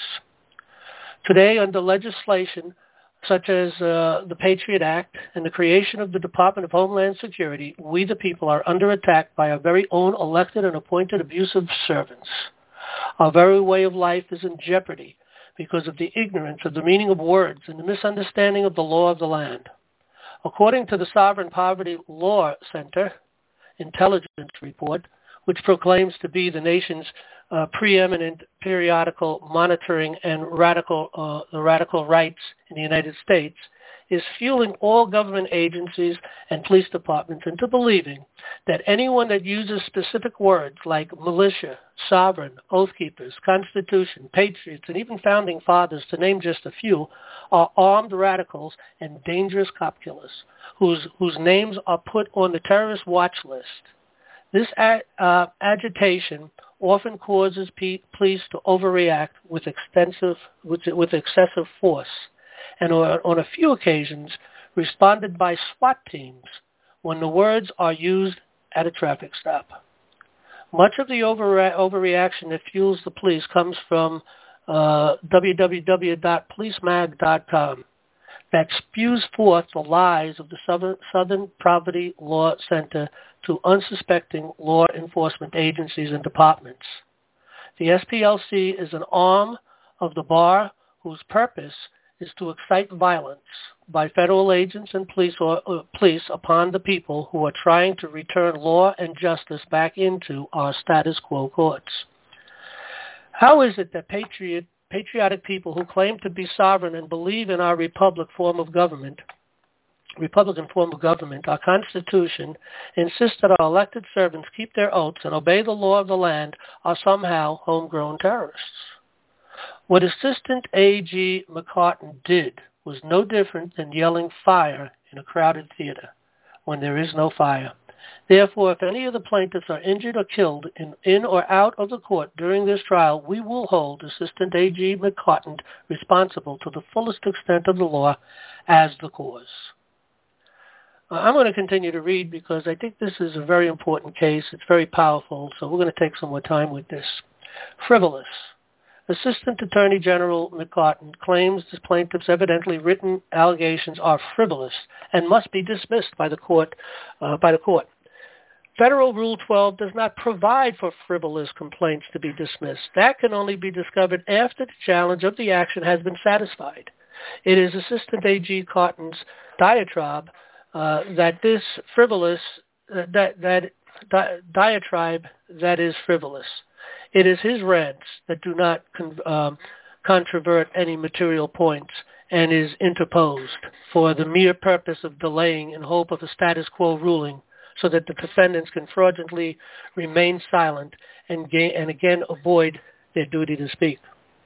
Today, under legislation such as the Patriot Act and the creation of the Department of Homeland Security, we the people are under attack by our very own elected and appointed abusive servants. Our very way of life is in jeopardy because of the ignorance of the meaning of words and the misunderstanding of the law of the land. According to the Sovereign Poverty Law Center intelligence report, which proclaims to be the nation's preeminent periodical monitoring and the radical rights in the United States, is fueling all government agencies and police departments into believing that anyone that uses specific words like militia, sovereign, oath keepers, constitution, patriots, and even founding fathers, to name just a few, are armed radicals and dangerous cop killers whose names are put on the terrorist watch list. This agitation often causes police to overreact with excessive force, and on a few occasions responded by SWAT teams when the words are used at a traffic stop. Much of the overreaction that fuels the police comes from www.policemag.com that spews forth the lies of the Southern Poverty Law Center to unsuspecting law enforcement agencies and departments. The SPLC is an arm of the bar whose purpose is to excite violence by federal agents and police upon the people who are trying to return law and justice back into our status quo courts. How is it that patriotic people who claim to be sovereign and believe in our Republican form of government, our Constitution, insist that our elected servants keep their oaths and obey the law of the land, are somehow homegrown terrorists? What Assistant A.G. McCartan did was no different than yelling fire in a crowded theater when there is no fire. Therefore, if any of the plaintiffs are injured or killed in or out of the court during this trial, we will hold Assistant A.G. McCartan responsible to the fullest extent of the law as the cause. I'm going to continue to read because I think this is a very important case. It's very powerful, so we're going to take some more time with this. Frivolous. Assistant Attorney General McCartan claims the plaintiff's evidently written allegations are frivolous and must be dismissed by the court. Federal Rule 12 does not provide for frivolous complaints to be dismissed. That can only be discovered after the challenge of the action has been satisfied. It is Assistant A.G. McCartan's diatribe that is frivolous. It is his rants that do not controvert any material points and is interposed for the mere purpose of delaying in hope of a status quo ruling so that the defendants can fraudulently remain silent and again avoid their duty to speak.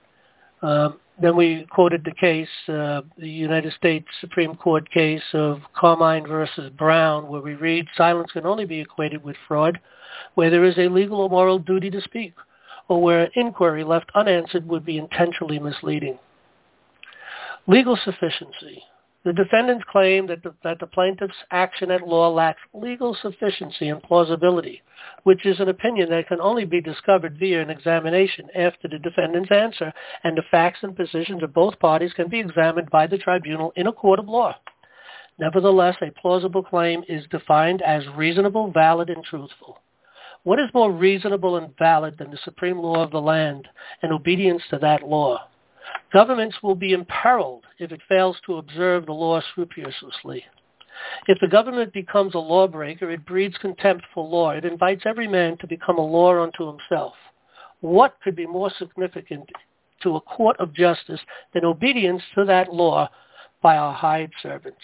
Then we quoted the case, the United States Supreme Court case of Carmine versus Brown, where we read, silence can only be equated with fraud where there is a legal or moral duty to speak, or where an inquiry left unanswered would be intentionally misleading. Legal sufficiency. The defendants claim that the plaintiff's action at law lacks legal sufficiency and plausibility, which is an opinion that can only be discovered via an examination after the defendant's answer, and the facts and positions of both parties can be examined by the tribunal in a court of law. Nevertheless, a plausible claim is defined as reasonable, valid, and truthful. What is more reasonable and valid than the supreme law of the land and obedience to that law? Governments will be imperiled if it fails to observe the law scrupulously. If the government becomes a lawbreaker, it breeds contempt for law. It invites every man to become a law unto himself. What could be more significant to a court of justice than obedience to that law by our hired servants?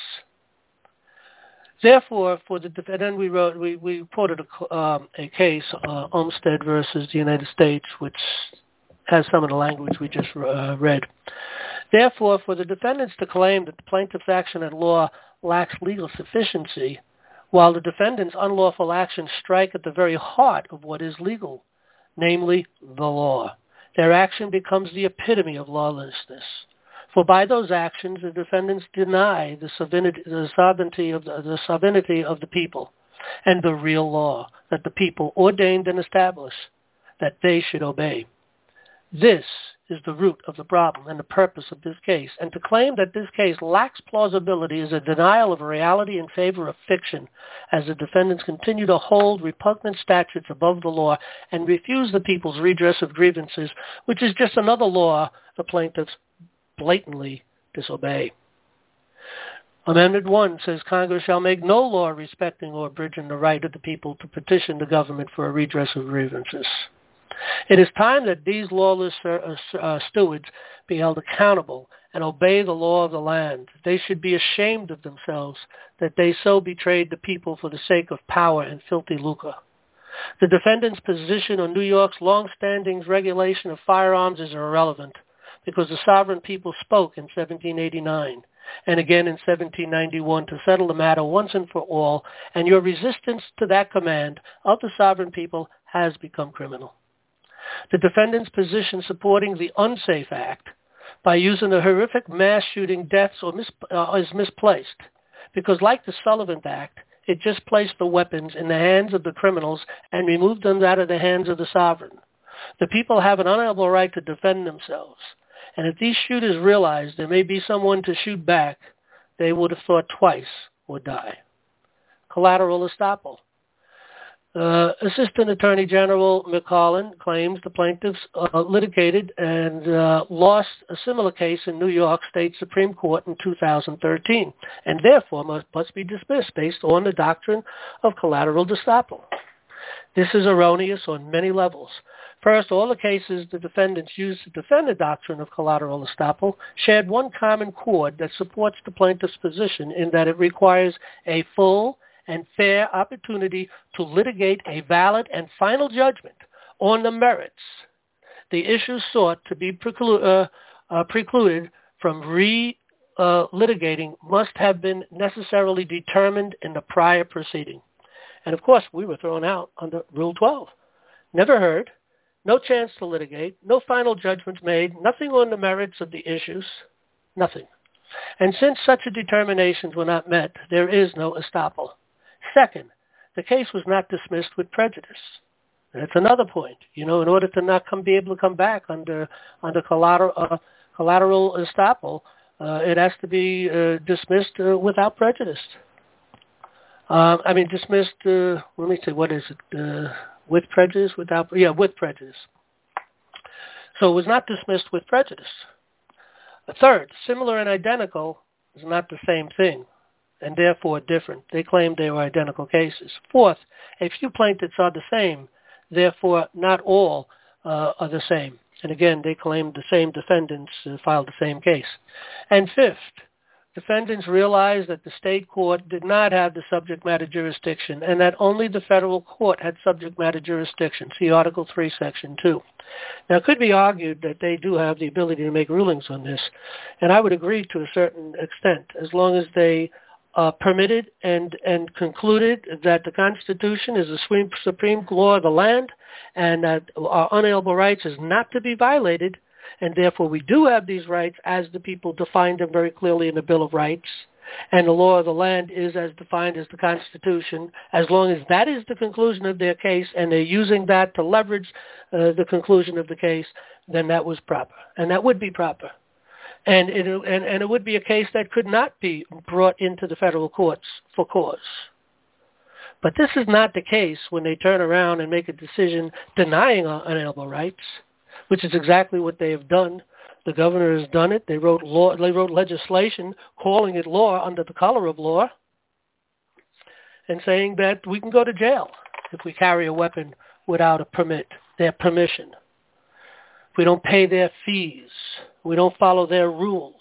Therefore, and then we quoted a case, Olmstead versus the United States, which has some of the language we just read. Therefore, for the defendants to claim that the plaintiff's action at law lacks legal sufficiency, while the defendant's unlawful actions strike at the very heart of what is legal, namely the law, their action becomes the epitome of lawlessness. For by those actions, the defendants deny the sovereignty of the people and the real law that the people ordained and established that they should obey. This is the root of the problem and the purpose of this case. And to claim that this case lacks plausibility is a denial of reality in favor of fiction, as the defendants continue to hold repugnant statutes above the law and refuse the people's redress of grievances, which is just another law the plaintiffs blatantly disobey. Amendment 1 says Congress shall make no law respecting or abridging the right of the people to petition the government for a redress of grievances. It is time that these lawless stewards be held accountable and obey the law of the land. They should be ashamed of themselves that they so betrayed the people for the sake of power and filthy lucre. The defendant's position on New York's long-standing regulation of firearms is irrelevant, because the sovereign people spoke in 1789 and again in 1791 to settle the matter once and for all, and your resistance to that command of the sovereign people has become criminal. The defendant's position supporting the Unsafe Act by using the horrific mass shooting deaths is misplaced, because like the Sullivan Act, it just placed the weapons in the hands of the criminals and removed them out of the hands of the sovereign. The people have an unalienable right to defend themselves. And if these shooters realize there may be someone to shoot back, they would have thought twice or die. Collateral estoppel. Assistant Attorney General McCarlin claims the plaintiffs litigated and lost a similar case in New York State Supreme Court in 2013, and therefore must be dismissed based on the doctrine of collateral estoppel. This is erroneous on many levels. First, all the cases the defendants used to defend the doctrine of collateral estoppel shared one common chord that supports the plaintiff's position in that it requires a full and fair opportunity to litigate a valid and final judgment on the merits. The issues sought to be precluded from litigating must have been necessarily determined in the prior proceeding. And of course, we were thrown out under Rule 12. Never heard, no chance to litigate, no final judgments made, nothing on the merits of the issues, nothing. And since such a determinations were not met, there is no estoppel. Second, the case was not dismissed with prejudice. That's another point. In order to not be able to come back under collateral estoppel, it has to be dismissed without prejudice. Dismissed. Let me see. What is it? With prejudice? With prejudice. So it was not dismissed with prejudice. Third, similar and identical is not the same thing, and therefore different. They claimed they were identical cases. Fourth, a few plaintiffs are the same, therefore not all are the same. And again, they claimed the same defendants filed the same case. And fifth, defendants realized that the state court did not have the subject matter jurisdiction and that only the federal court had subject matter jurisdiction. See Article 3, Section 2. Now, it could be argued that they do have the ability to make rulings on this, and I would agree to a certain extent, as long as they permitted and concluded that the Constitution is the supreme law of the land and that our unalienable rights is not to be violated, and therefore we do have these rights as the people defined them very clearly in the Bill of Rights, and the law of the land is as defined as the Constitution. As long as that is the conclusion of their case and they're using that to leverage the conclusion of the case, then that was proper, and that would be proper. And it would be a case that could not be brought into the federal courts for cause. But this is not the case when they turn around and make a decision denying our unalienable rights, which is exactly what they have done. The governor has done it. They wrote legislation calling it law under the color of law and saying that we can go to jail if we carry a weapon without a permit, their permission. If we don't pay their fees, we don't follow their rules.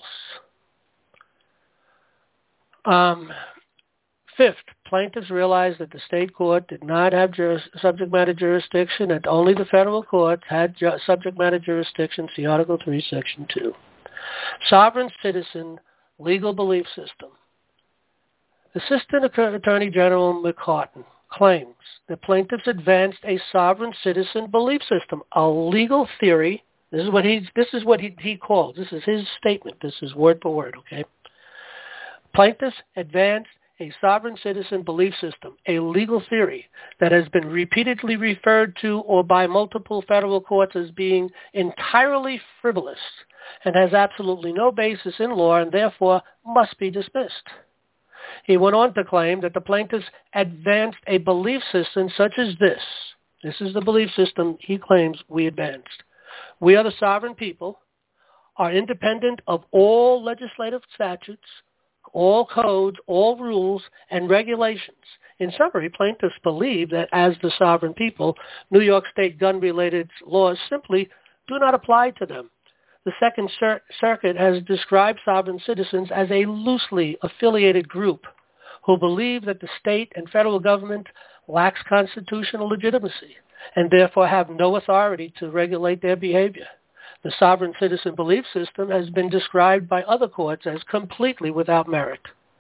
Fifth, plaintiffs realized that the state court did not have subject matter jurisdiction, and only the federal courts had subject matter jurisdiction. See Article 3, Section 2. Sovereign citizen legal belief system. Assistant Attorney General McCartin claims that plaintiffs advanced a sovereign citizen belief system, a legal theory. This is what he calls. This is his statement. This is word for word, okay? Plaintiffs advanced a sovereign citizen belief system, a legal theory that has been repeatedly referred to or by multiple federal courts as being entirely frivolous and has absolutely no basis in law and therefore must be dismissed. He went on to claim that the plaintiffs advanced a belief system such as this. This is the belief system he claims we advanced. We are the sovereign people, are independent of all legislative statutes, all codes, all rules, and regulations. In summary, plaintiffs believe that as the sovereign people, New York State gun-related laws simply do not apply to them. The Second Circuit has described sovereign citizens as a loosely affiliated group who believe that the state and federal government lacks constitutional legitimacy and therefore have no authority to regulate their behavior. The sovereign citizen belief system has been described by other courts as completely without merit,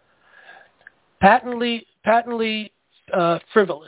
patently frivolous,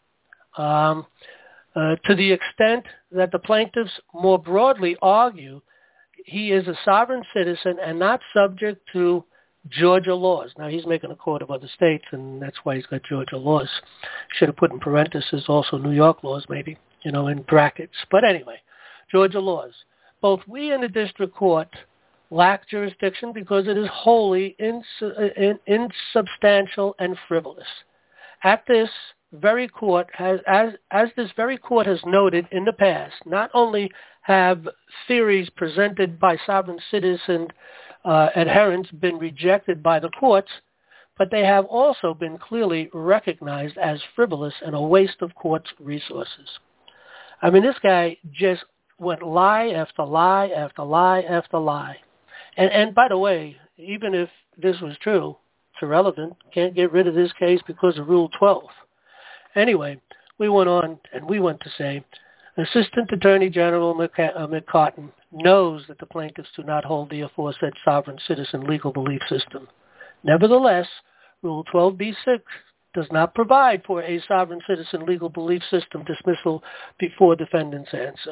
to the extent that the plaintiffs more broadly argue he is a sovereign citizen and not subject to Georgia laws. Now, he's making a court of other states, and that's why he's got Georgia laws. Should have put in parentheses also New York laws, maybe, in brackets. But anyway, Georgia laws. Both we and the district court lack jurisdiction because it is wholly insubstantial and frivolous. At this, very court has, as this very court has noted in the past, not only have theories presented by sovereign citizen adherents been rejected by the courts, but they have also been clearly recognized as frivolous and a waste of courts' resources. I mean, this guy just went lie after lie after lie after lie. And by the way, even if this was true, it's irrelevant. Can't get rid of this case because of Rule 12. Anyway, we went on and we went to say, Assistant Attorney General McCartin knows that the plaintiffs do not hold the aforesaid sovereign citizen legal belief system. Nevertheless, Rule 12b-6 does not provide for a sovereign citizen legal belief system dismissal before defendants answer.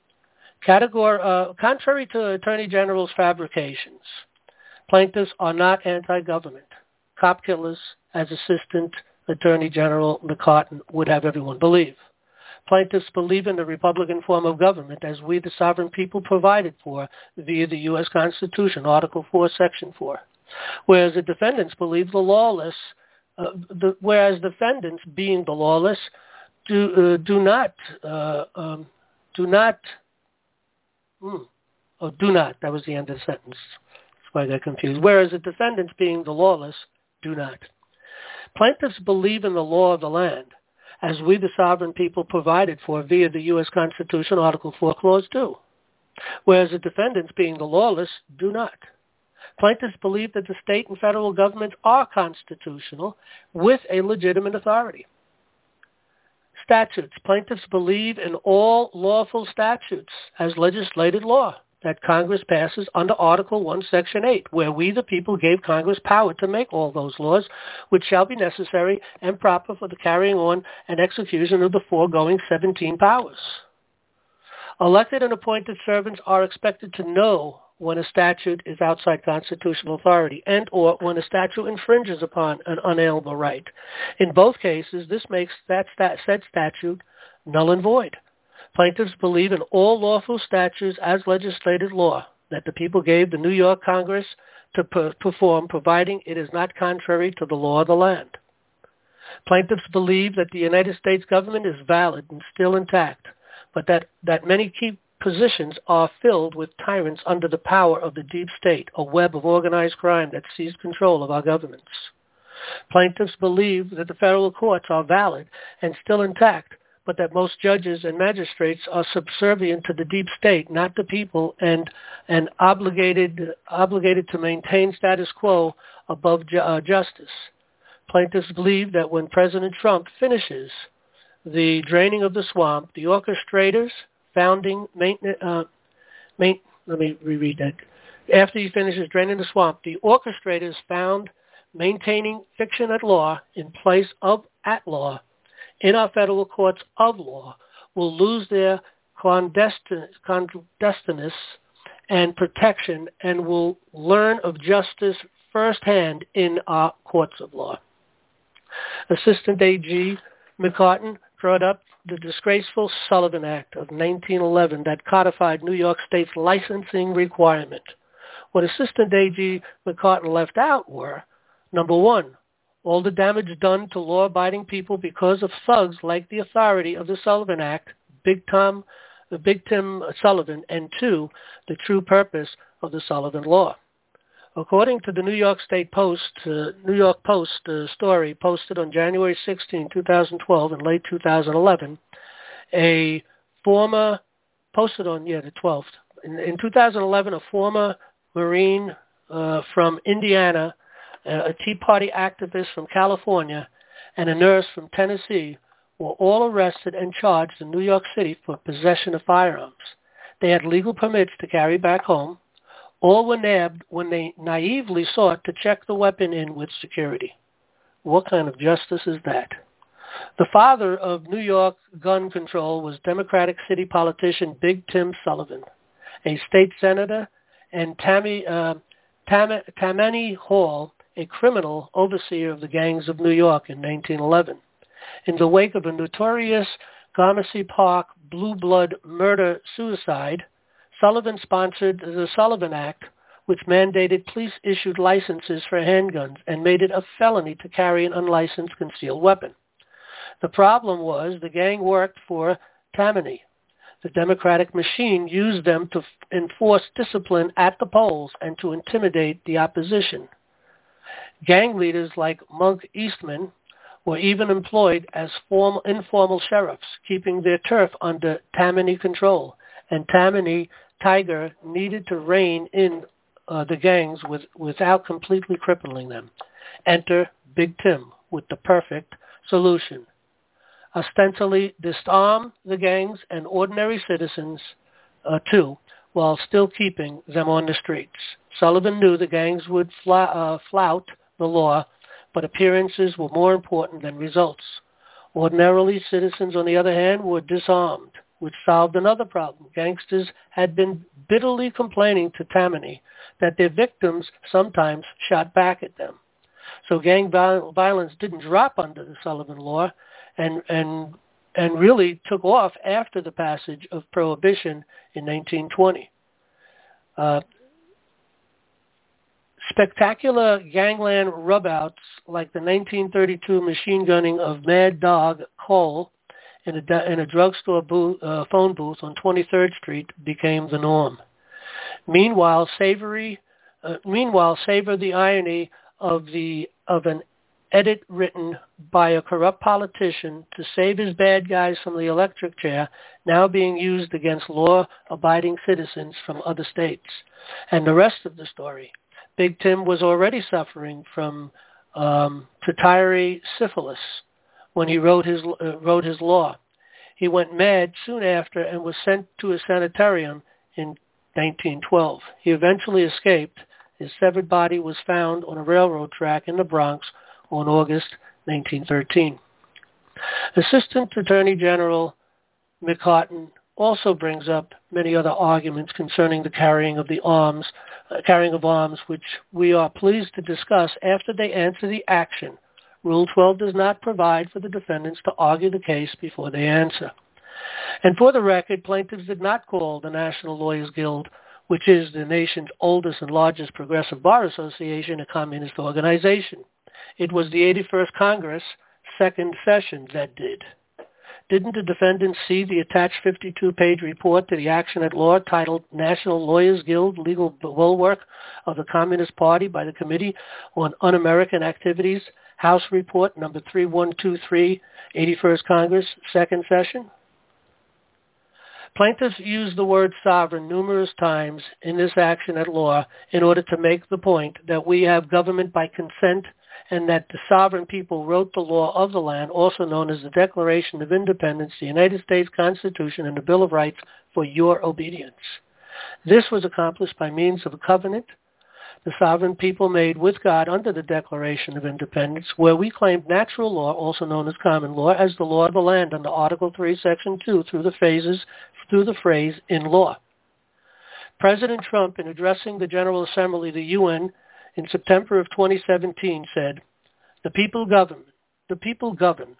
Contrary to Attorney General's fabrications, plaintiffs are not anti-government. Cop killers, as Assistant Attorney General McCartin would have everyone believe. Plaintiffs believe in the Republican form of government as we, the sovereign people, provided for via the U.S. Constitution, Article 4, Section 4. Whereas the defendants believe the lawless, whereas defendants, being the lawless, do not, that was the end of the sentence. That's why I got confused. Whereas the defendants, being the lawless, do not. Plaintiffs believe in the law of the land, as we, the sovereign people, provided for via the U.S. Constitution, Article 4, Clause 2. Whereas the defendants, being the lawless, do not. Plaintiffs believe that the state and federal governments are constitutional with a legitimate authority. Statutes. Plaintiffs believe in all lawful statutes as legislated law that Congress passes under Article 1, Section 8, where we, the people, gave Congress power to make all those laws, which shall be necessary and proper for the carrying on and execution of the foregoing 17 powers. Elected and appointed servants are expected to know when a statute is outside constitutional authority and or when a statute infringes upon an unalienable right. In both cases, this makes said statute null and void. Plaintiffs believe in all lawful statutes as legislated law that the people gave the New York Congress to perform, providing it is not contrary to the law of the land. Plaintiffs believe that the United States government is valid and still intact, but that many key positions are filled with tyrants under the power of the deep state, a web of organized crime that seized control of our governments. Plaintiffs believe that the federal courts are valid and still intact, but that most judges and magistrates are subservient to the deep state, not the people, and obligated to maintain status quo above justice. Plaintiffs believe that when President Trump finishes the draining of the swamp, the orchestrators, After he finishes draining the swamp, the orchestrators found maintaining fiction at law in place of at law in our federal courts of law will lose their clandestineness and protection and will learn of justice firsthand in our courts of law. Assistant AG McCartin brought up the disgraceful Sullivan Act of 1911 that codified New York State's licensing requirement. What Assistant AG McCartin left out were, number one, all the damage done to law-abiding people because of thugs like the authority of the Sullivan Act, Big Tim Sullivan, and two, the true purpose of the Sullivan Law. According to the New York Post story posted on January 16, 2012 and late 2011, the 12th. In 2011, a former Marine from Indiana, a Tea Party activist from California, and a nurse from Tennessee were all arrested and charged in New York City for possession of firearms. They had legal permits to carry back home. All were nabbed when they naively sought to check the weapon in with security. What kind of justice is that? The father of New York gun control was Democratic city politician Big Tim Sullivan, a state senator, and Tammany Hall, a criminal overseer of the gangs of New York in 1911. In the wake of a notorious Gramercy Park blue blood murder-suicide, Sullivan sponsored the Sullivan Act, which mandated police-issued licenses for handguns and made it a felony to carry an unlicensed concealed weapon. The problem was the gang worked for Tammany. The Democratic machine used them to enforce discipline at the polls and to intimidate the opposition. Gang leaders like Monk Eastman were even employed as informal sheriffs, keeping their turf under Tammany control. And Tammany Tiger needed to rein in the gangs without completely crippling them. Enter Big Tim with the perfect solution. Ostensibly disarm the gangs and ordinary citizens too, while still keeping them on the streets. Sullivan knew the gangs would flout the law, but appearances were more important than results. Ordinarily, citizens, on the other hand, were disarmed, which solved another problem. Gangsters had been bitterly complaining to Tammany that their victims sometimes shot back at them. So gang violence didn't drop under the Sullivan Law and really took off after the passage of Prohibition in 1920. Spectacular gangland rubouts like the 1932 machine gunning of Mad Dog Cole in a drugstore phone booth on 23rd Street became the norm. Meanwhile, savor the irony of an edit written by a corrupt politician to save his bad guys from the electric chair, now being used against law-abiding citizens from other states. And the rest of the story. Big Tim was already suffering from tertiary syphilis when he wrote his law. He went mad soon after and was sent to a sanitarium in 1912. He eventually escaped. His severed body was found on a railroad track in the Bronx on August 1913. Assistant Attorney General McCartan also brings up many other arguments concerning the carrying of arms, which we are pleased to discuss after they answer the action. Rule 12 does not provide for the defendants to argue the case before they answer. And for the record, plaintiffs did not call the National Lawyers Guild, which is the nation's oldest and largest progressive bar association, a communist organization. It was the 81st Congress, second session, that did. Didn't the defendants see the attached 52-page report to the action at law titled National Lawyers Guild, Legal Bulwark of the Communist Party by the Committee on Un-American Activities, House Report number 3123, 81st Congress, second session? Plaintiffs used the word sovereign numerous times in this action at law in order to make the point that we have government by consent and that the sovereign people wrote the law of the land, also known as the Declaration of Independence, the United States Constitution, and the Bill of Rights for your obedience. This was accomplished by means of a covenant the sovereign people made with God under the Declaration of Independence, where we claimed natural law, also known as common law, as the law of the land under Article 3, Section 2, through the phrase in law. President Trump, in addressing the General Assembly, the UN, in September of 2017 said, the people govern, the people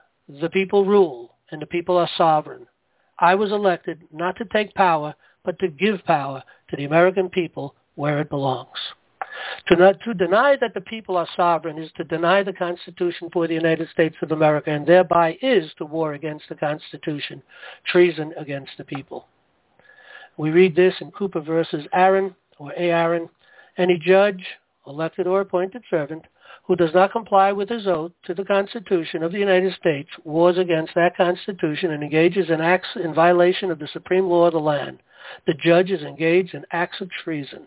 rule, and the people are sovereign. I was elected not to take power, but to give power to the American people where it belongs. To deny that the people are sovereign is to deny the Constitution for the United States of America, and thereby is to war against the Constitution, treason against the people. We read this in Cooper versus Aaron, or A. Aaron. Any judge, elected or appointed servant, who does not comply with his oath to the Constitution of the United States wars against that Constitution and engages in acts in violation of the supreme law of the land. The judge is engaged in acts of treason.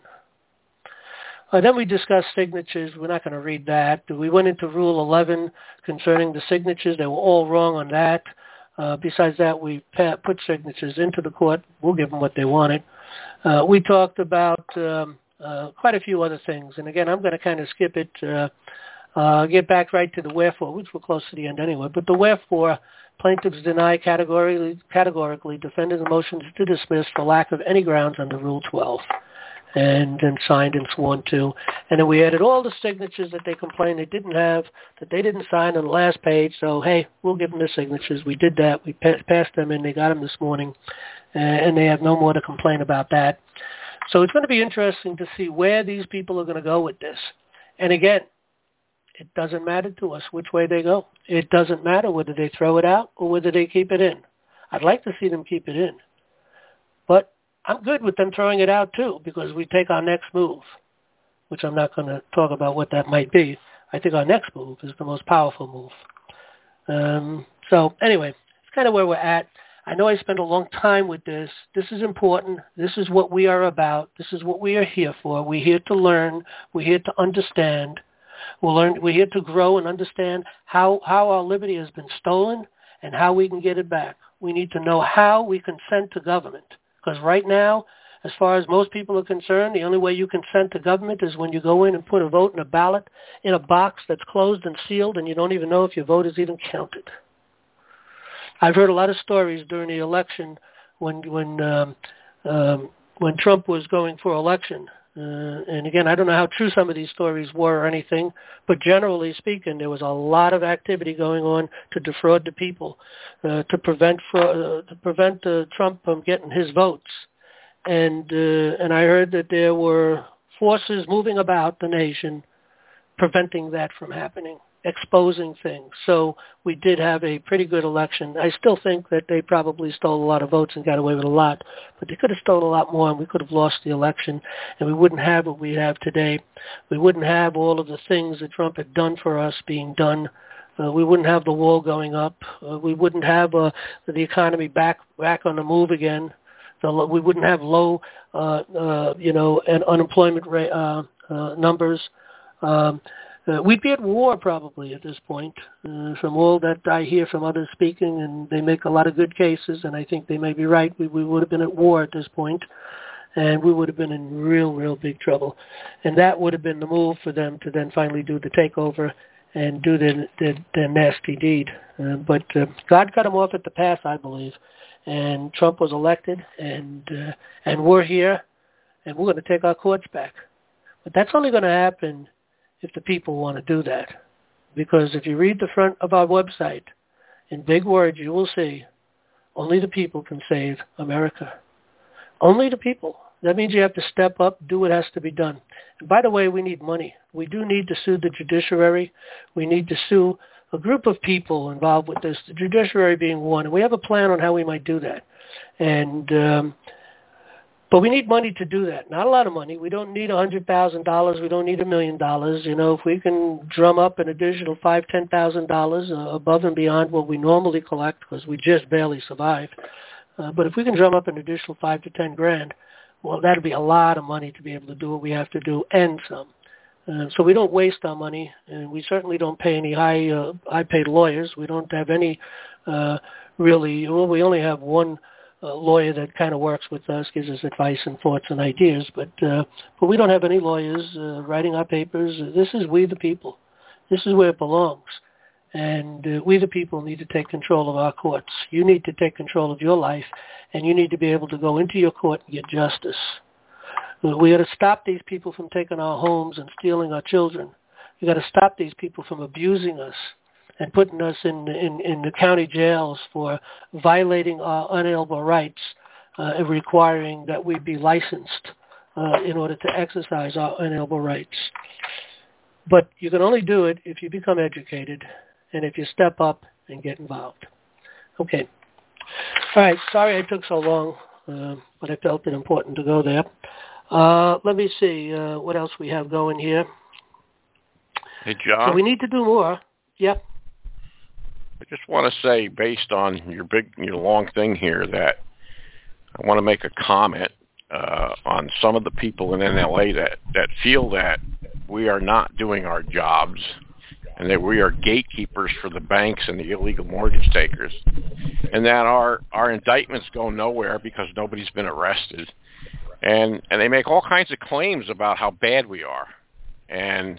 Then we discussed signatures. We're not going to read that. We went into Rule 11 concerning the signatures. They were all wrong on that. Besides that, we put signatures into the court. We'll give them what they wanted. We talked about quite a few other things. And again, I'm going to kind of skip it, get back right to the wherefore, which we're close to the end anyway. But the wherefore, plaintiffs deny categorically defendants' motions to dismiss for lack of any grounds under Rule 12. And then signed and sworn to. And then we added all the signatures that they complained they didn't have, that they didn't sign on the last page. So, hey, we'll give them the signatures. We did that. We passed them in. They got them this morning. And they have no more to complain about that. So it's going to be interesting to see where these people are going to go with this. And again, It doesn't matter to us which way they go. It doesn't matter whether they throw it out or whether they keep it in. I'd like to see them keep it in. But I'm good with them throwing it out too, because we take our next move, which I'm not going to talk about what that might be. I think our next move is the most powerful move. So anyway, it's kind of where we're at. I know I spent a long time with this. This is important. This is what we are about. This is what we are here for. We're here to learn. We're here to understand. We're here to grow and understand how our liberty has been stolen and how we can get it back. We need to know how we consent to government. Because right now, as far as most people are concerned, the only way you consent to government is when you go in and put a vote in a ballot in a box that's closed and sealed, and you don't even know if your vote is even counted. I've heard a lot of stories during the election when Trump was going for election. And again, I don't know how true some of these stories were or anything, but generally speaking, there was a lot of activity going on to defraud the people, to prevent Trump from getting his votes. And I heard that there were forces moving about the nation preventing that from happening, exposing things. So we did have a pretty good election. I still think that they probably stole a lot of votes and got away with a lot, but they could have stolen a lot more, and we could have lost the election, and we wouldn't have what we have today. We wouldn't have all of the things that Trump had done for us being done. We wouldn't have the wall going up. We wouldn't have the economy back on the move again. We wouldn't have low, and unemployment rate, numbers. We'd be at war probably at this point, from all that I hear from others speaking, and they make a lot of good cases, and I think they may be right. We would have been at war at this point, and we would have been in real big trouble. And that would have been the move for them to then finally do the takeover and do their nasty deed. But God cut them off at the pass, I believe. And Trump was elected, and we're here, and we're going to take our courts back. But that's only going to happen if the people want to do that. Because if you read the front of our website, in big words, you will see, only the people can save America. Only the people. That means you have to step up, do what has to be done. And by the way, we need money. We do need to sue the judiciary. We need to sue a group of people involved with this, the judiciary being one. And we have a plan on how we might do that. And but we need money to do that. Not a lot of money. We don't need $100,000. We don't need $1 million. If we can drum up an additional $5,000, $10,000 above and beyond what we normally collect, because we just barely survive. But if we can drum up an additional $5,000 to $10,000, well, that'll be a lot of money to be able to do what we have to do and some. So we don't waste our money, and we certainly don't pay any high-paid lawyers. We don't have any we only have one lawyer that kind of works with us, gives us advice and thoughts and ideas, but we don't have any lawyers writing our papers. This is we the people. This is where it belongs. And we the people need to take control of our courts. You need to take control of your life, and you need to be able to go into your court and get justice. We got to stop these people from taking our homes and stealing our children. We got to stop these people from abusing us and putting us in the county jails for violating our unalienable rights and requiring that we be licensed in order to exercise our unalienable rights. But you can only do it if you become educated and if you step up and get involved. Okay. All right. Sorry I took so long, but I felt it important to go there. Let me see what else we have going here. Hey, John. So we need to do more. Yep. I just want to say, based on your long thing here, that I want to make a comment on some of the people in NLA that feel that we are not doing our jobs and that we are gatekeepers for the banks and the illegal mortgage takers, and that our indictments go nowhere because nobody's been arrested. And they make all kinds of claims about how bad we are. And,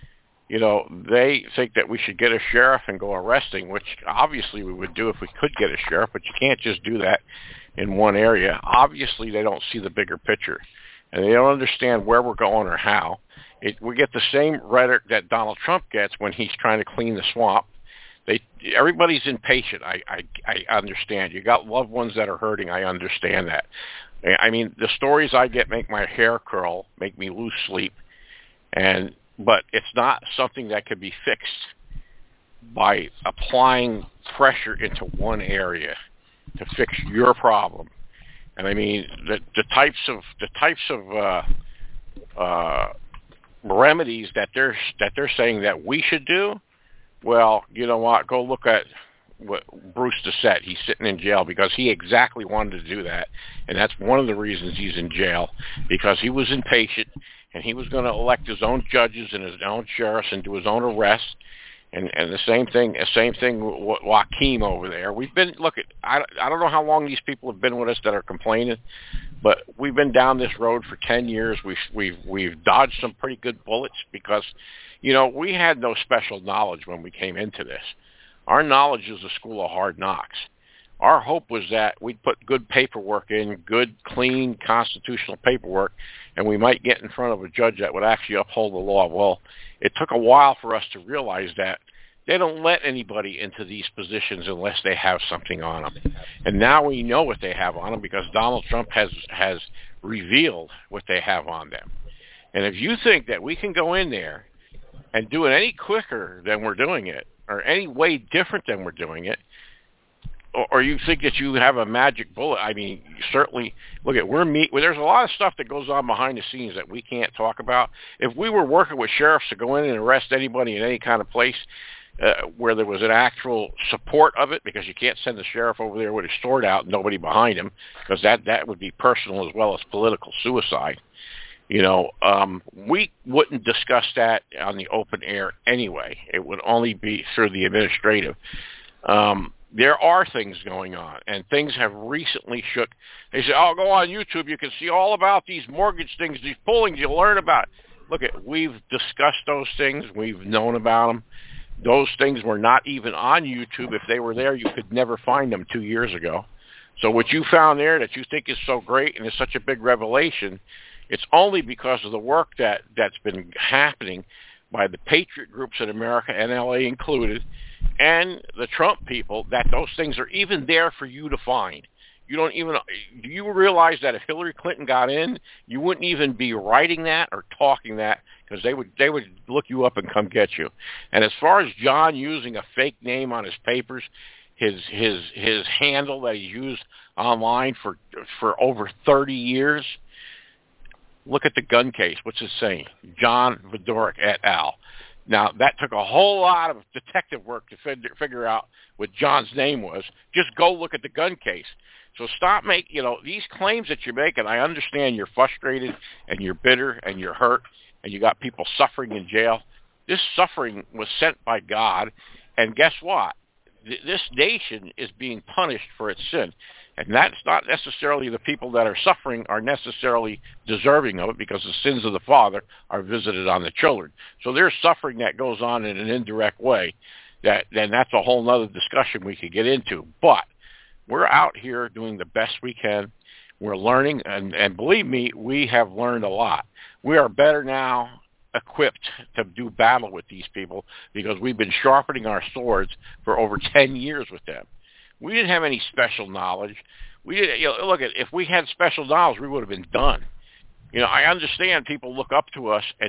they think that we should get a sheriff and go arresting, which obviously we would do if we could get a sheriff, but you can't just do that in one area. Obviously, they don't see the bigger picture, and they don't understand where we're going or how. We get the same rhetoric that Donald Trump gets when he's trying to clean the swamp. Everybody's impatient. I understand. You got loved ones that are hurting. I understand that. I mean, the stories I get make my hair curl, make me lose sleep. And but it's not something that can be fixed by applying pressure into one area to fix your problem. And I mean, the types of remedies that they're saying that we should do. Well, you know what? Go look at what Bruce Doucette. He's sitting in jail because he exactly wanted to do that, and that's one of the reasons he's in jail, because he was impatient and he was going to elect his own judges and his own sheriffs and do his own arrests. And the same thing with Joaquin over there. We've been, I don't know how long these people have been with us that are complaining, but we've been down this road for 10 years. We've dodged some pretty good bullets because, you know, we had no special knowledge when we came into this. Our knowledge is a school of hard knocks. Our hope was that we'd put good paperwork in, good, clean, constitutional paperwork, and we might get in front of a judge that would actually uphold the law. Well, it took a while for us to realize that they don't let anybody into these positions unless they have something on them. And now we know what they have on them because Donald Trump has revealed what they have on them. And if you think that we can go in there and do it any quicker than we're doing it, or any way different than we're doing it, or you think that you have a magic bullet, I mean, certainly, there's a lot of stuff that goes on behind the scenes that we can't talk about. If we were working with sheriffs to go in and arrest anybody in any kind of place where there was an actual support of it, because you can't send the sheriff over there with his sword out and nobody behind him, because that would be personal as well as political suicide. You know, we wouldn't discuss that on the open air anyway. It would only be through the administrative. There are things going on, and things have recently shook. They say, oh, go on YouTube. You can see all about these mortgage things, these pullings. You'll learn about it. We've discussed those things. We've known about them. Those things were not even on YouTube. If they were there, you could never find them 2 years ago. So what you found there that you think is so great and is such a big revelation, it's only because of the work that's been happening by the patriot groups in America, NLA included, and the Trump people, that those things are even there for you to find. Do you realize that if Hillary Clinton got in, you wouldn't even be writing that or talking that, because they would look you up and come get you. And as far as John using a fake name on his papers, his handle that he used online for over 30 years, look at the gun case. What's it saying? John Vodorik et al. Now, that took a whole lot of detective work to figure out what John's name was. Just go look at the gun case. So stop making, these claims that you're making. I understand you're frustrated and you're bitter and you're hurt and you got people suffering in jail. This suffering was sent by God, and guess what? This nation is being punished for its sin. And that's not necessarily the people that are suffering are necessarily deserving of it, because the sins of the father are visited on the children. So there's suffering that goes on in an indirect way. Then that's a whole other discussion we could get into. But we're out here doing the best we can. We're learning, and believe me, we have learned a lot. We are better now equipped to do battle with these people because we've been sharpening our swords for over 10 years with them. We didn't have any special knowledge. We didn't. If we had special knowledge, we would have been done. I understand people look up to us, and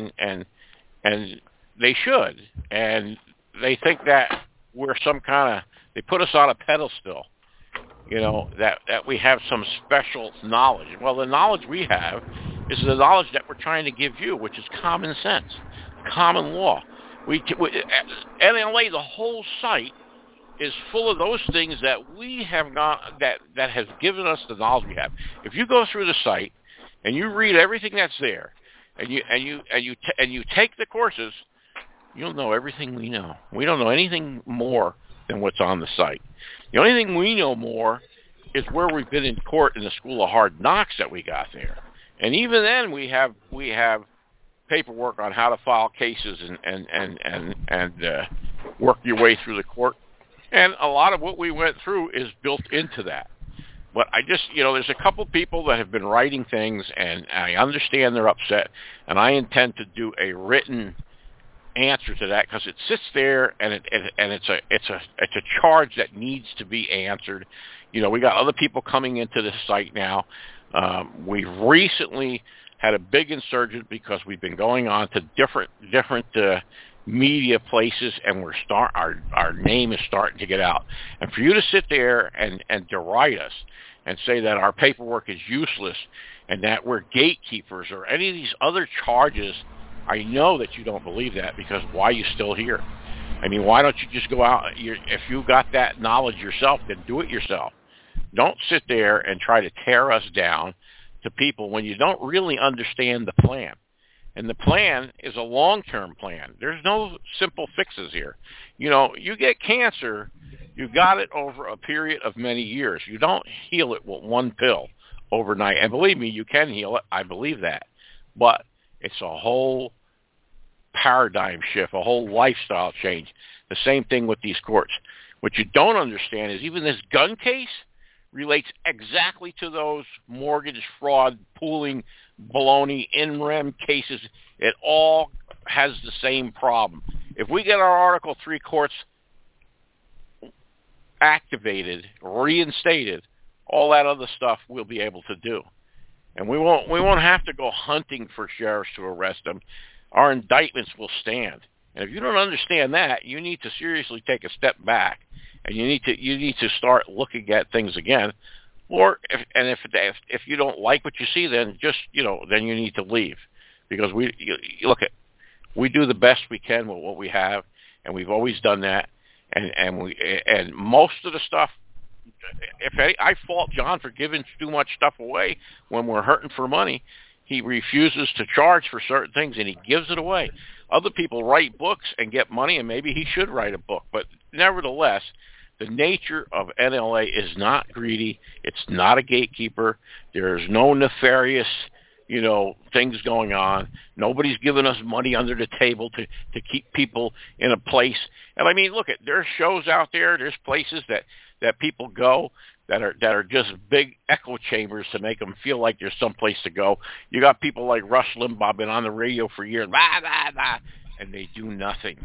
they should, and they think that we're some kind of. They put us on a pedestal. That we have some special knowledge. Well, the knowledge we have is the knowledge that we're trying to give you, which is common sense, common law. NLA, the whole site, is full of those things that we have not, that has given us the knowledge we have. If you go through the site and you read everything that's there, and you take the courses, you'll know everything we know. We don't know anything more than what's on the site. The only thing we know more is where we've been in court in the School of Hard Knocks that we got there. And even then, we have paperwork on how to file cases and work your way through the court. And a lot of what we went through is built into that. But I just, there's a couple people that have been writing things, and I understand they're upset, and I intend to do a written answer to that, because it sits there and it's a charge that needs to be answered. We got other people coming into this site now. We've recently had a big insurgence because we've been going on to different media places, and our name is starting to get out. And for you to sit there and deride us and say that our paperwork is useless and that we're gatekeepers or any of these other charges, I know that you don't believe that, because why are you still here? I mean, why don't you just go out? If you got that knowledge yourself, then do it yourself. Don't sit there and try to tear us down to people when you don't really understand the plan. And the plan is a long-term plan. There's no simple fixes here. You know, you get cancer, you got it over a period of many years. You don't heal it with one pill overnight. And believe me, you can heal it. I believe that. But it's a whole paradigm shift, a whole lifestyle change. The same thing with these courts. What you don't understand is even this gun case relates exactly to those mortgage fraud, pooling, baloney, in-rem cases. It all has the same problem. If we get our Article 3 courts activated, reinstated, all that other stuff we'll be able to do. And we won't have to go hunting for sheriffs to arrest them. Our indictments will stand. And if you don't understand that, you need to seriously take a step back, and you need to start looking at things again. Or if you don't like what you see, then then you need to leave, because we do the best we can with what we have, and we've always done that. And most of the stuff, I fault John for giving too much stuff away when we're hurting for money. He refuses to charge for certain things, and he gives it away. Other people write books and get money, and maybe he should write a book. But nevertheless, the nature of NLA is not greedy. It's not a gatekeeper. There's no nefarious, things going on. Nobody's giving us money under the table to keep people in a place. And I mean, look, there's shows out there. There's places that people go that are just big echo chambers to make them feel like there's some place to go. You got people like Rush Limbaugh, been on the radio for years, blah, blah, blah, and they do nothing.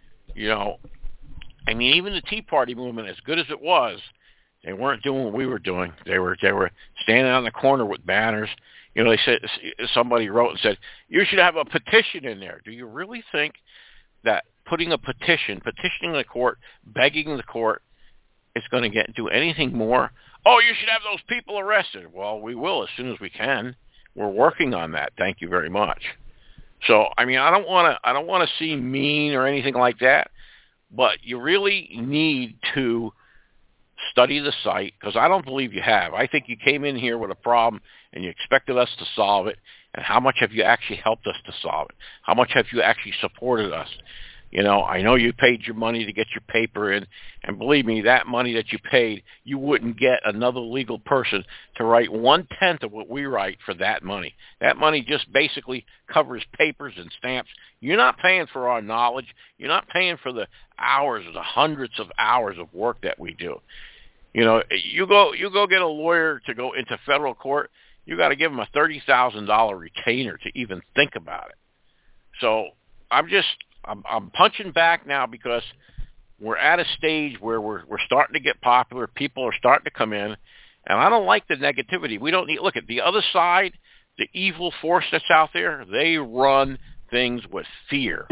I mean, even the Tea Party movement, as good as it was, they weren't doing what we were doing. They were standing on the corner with banners. They said, somebody wrote and said, you should have a petition in there. Do you really think that putting a petitioning the court, begging the court, is going to do anything more? Oh, you should have those people arrested. Well, we will as soon as we can. We're working on that. Thank you very much. So, I mean, I don't want to seem mean or anything like that, but you really need to study the site, because I don't believe you have. I think you came in here with a problem and you expected us to solve it. And how much have you actually helped us to solve it? How much have you actually supported us? I know you paid your money to get your paper in, and believe me, that money that you paid, you wouldn't get another legal person to write 1/10 of what we write for that money. That money just basically covers papers and stamps. You're not paying for our knowledge. You're not paying for the hours or the hundreds of hours of work that we do. You go get a lawyer to go into federal court, you got to give them a $30,000 retainer to even think about it. So I'm punching back now, because we're at a stage where we're starting to get popular. People are starting to come in, and I don't like the negativity. We don't need, look at the other side, the evil force that's out there. They run things with fear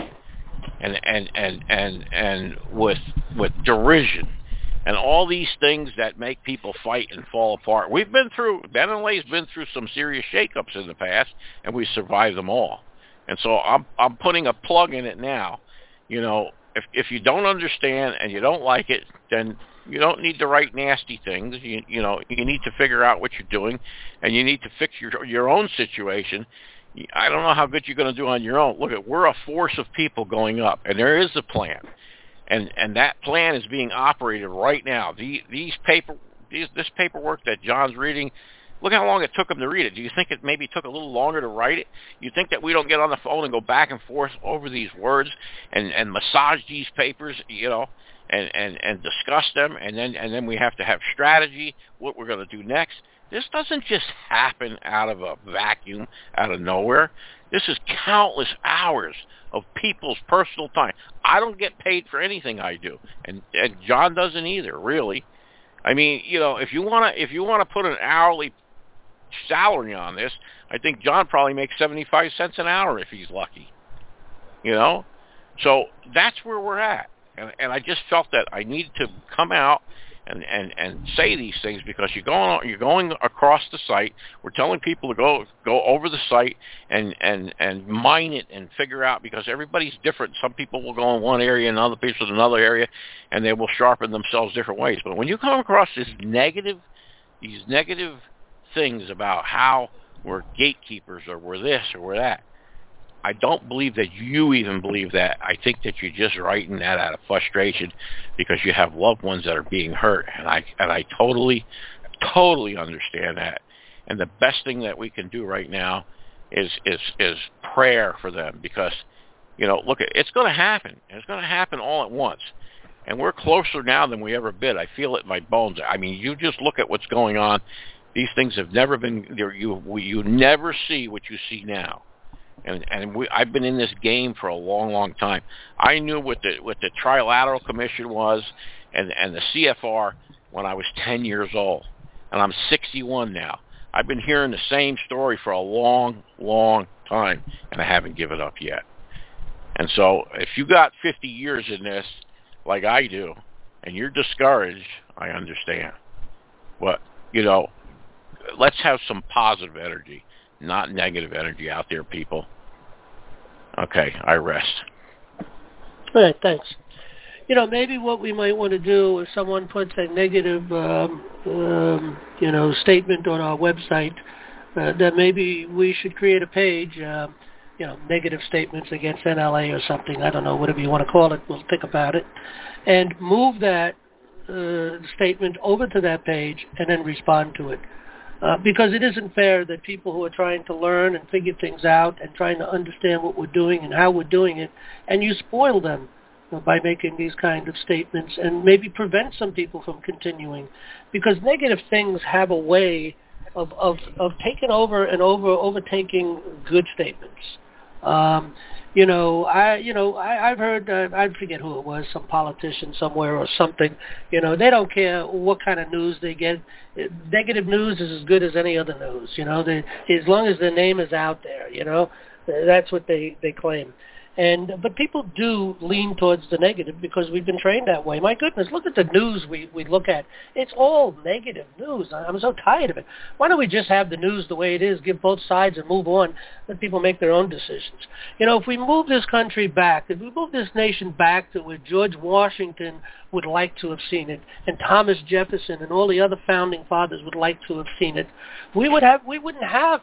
and with derision and all these things that make people fight and fall apart. NLA's been through some serious shakeups in the past, and we survived them all. And so I'm putting a plug in it now. If you don't understand and you don't like it, then you don't need to write nasty things. You need to figure out what you're doing, and you need to fix your own situation. I don't know how good you're going to do on your own. Look, we're a force of people going up, and there is a plan, and that plan is being operated right now. This paperwork that John's reading. Look how long it took him to read it. Do you think it maybe took a little longer to write it? You think that we don't get on the phone and go back and forth over these words and massage these papers, and discuss them, and then we have to have strategy, what we're going to do next? This doesn't just happen out of a vacuum, out of nowhere. This is countless hours of people's personal time. I don't get paid for anything I do, and John doesn't either, really. I mean, if you want to put an hourly salary on this, I think John probably makes 75 cents an hour if he's lucky. You know? So that's where we're at. And I just felt that I needed to come out and say these things because you're going across the site. We're telling people to go over the site and mine it and figure out, because everybody's different. Some people will go in one area and other people in another area, and they will sharpen themselves different ways. But when you come across these negative things about how we're gatekeepers or we're this or we're that, I don't believe that you even believe that. I think that you're just writing that out of frustration because you have loved ones that are being hurt, and I totally understand that. And the best thing that we can do right now is prayer for them, because look, it's going to happen. It's going to happen all at once, and we're closer now than we ever been. I feel it in my bones. I mean, you just look at what's going on. These things have never been there. You never see what you see now. And I've been in this game for a long, long time. I knew what the Trilateral Commission was and the CFR when I was 10 years old, and I'm 61 now. I've been hearing the same story for a long, long time, and I haven't given up yet. And so if you got 50 years in this, like I do, and you're discouraged, I understand. But, let's have some positive energy, not negative energy out there, people. Okay, I rest. All right, thanks. Maybe what we might want to do if someone puts a negative, statement on our website, that maybe we should create a page, negative statements against NLA or something. I don't know, whatever you want to call it. We'll think about it. And move that statement over to that page and then respond to it. Because it isn't fair that people who are trying to learn and figure things out and trying to understand what we're doing and how we're doing it, and you spoil them by making these kind of statements and maybe prevent some people from continuing. Because negative things have a way of taking over and overtaking good statements. I've heard, I forget who it was, some politician somewhere or something, they don't care what kind of news they get. Negative news is as good as any other news, as long as their name is out there, that's what they claim. But people do lean towards the negative because we've been trained that way. My goodness, look at the news we look at. It's all negative news. I'm so tired of it. Why don't we just have the news the way it is, give both sides and move on, let people make their own decisions. If we move this country back, if we move this nation back to where George Washington would like to have seen it, and Thomas Jefferson and all the other founding fathers would like to have seen it, we wouldn't have we wouldn't have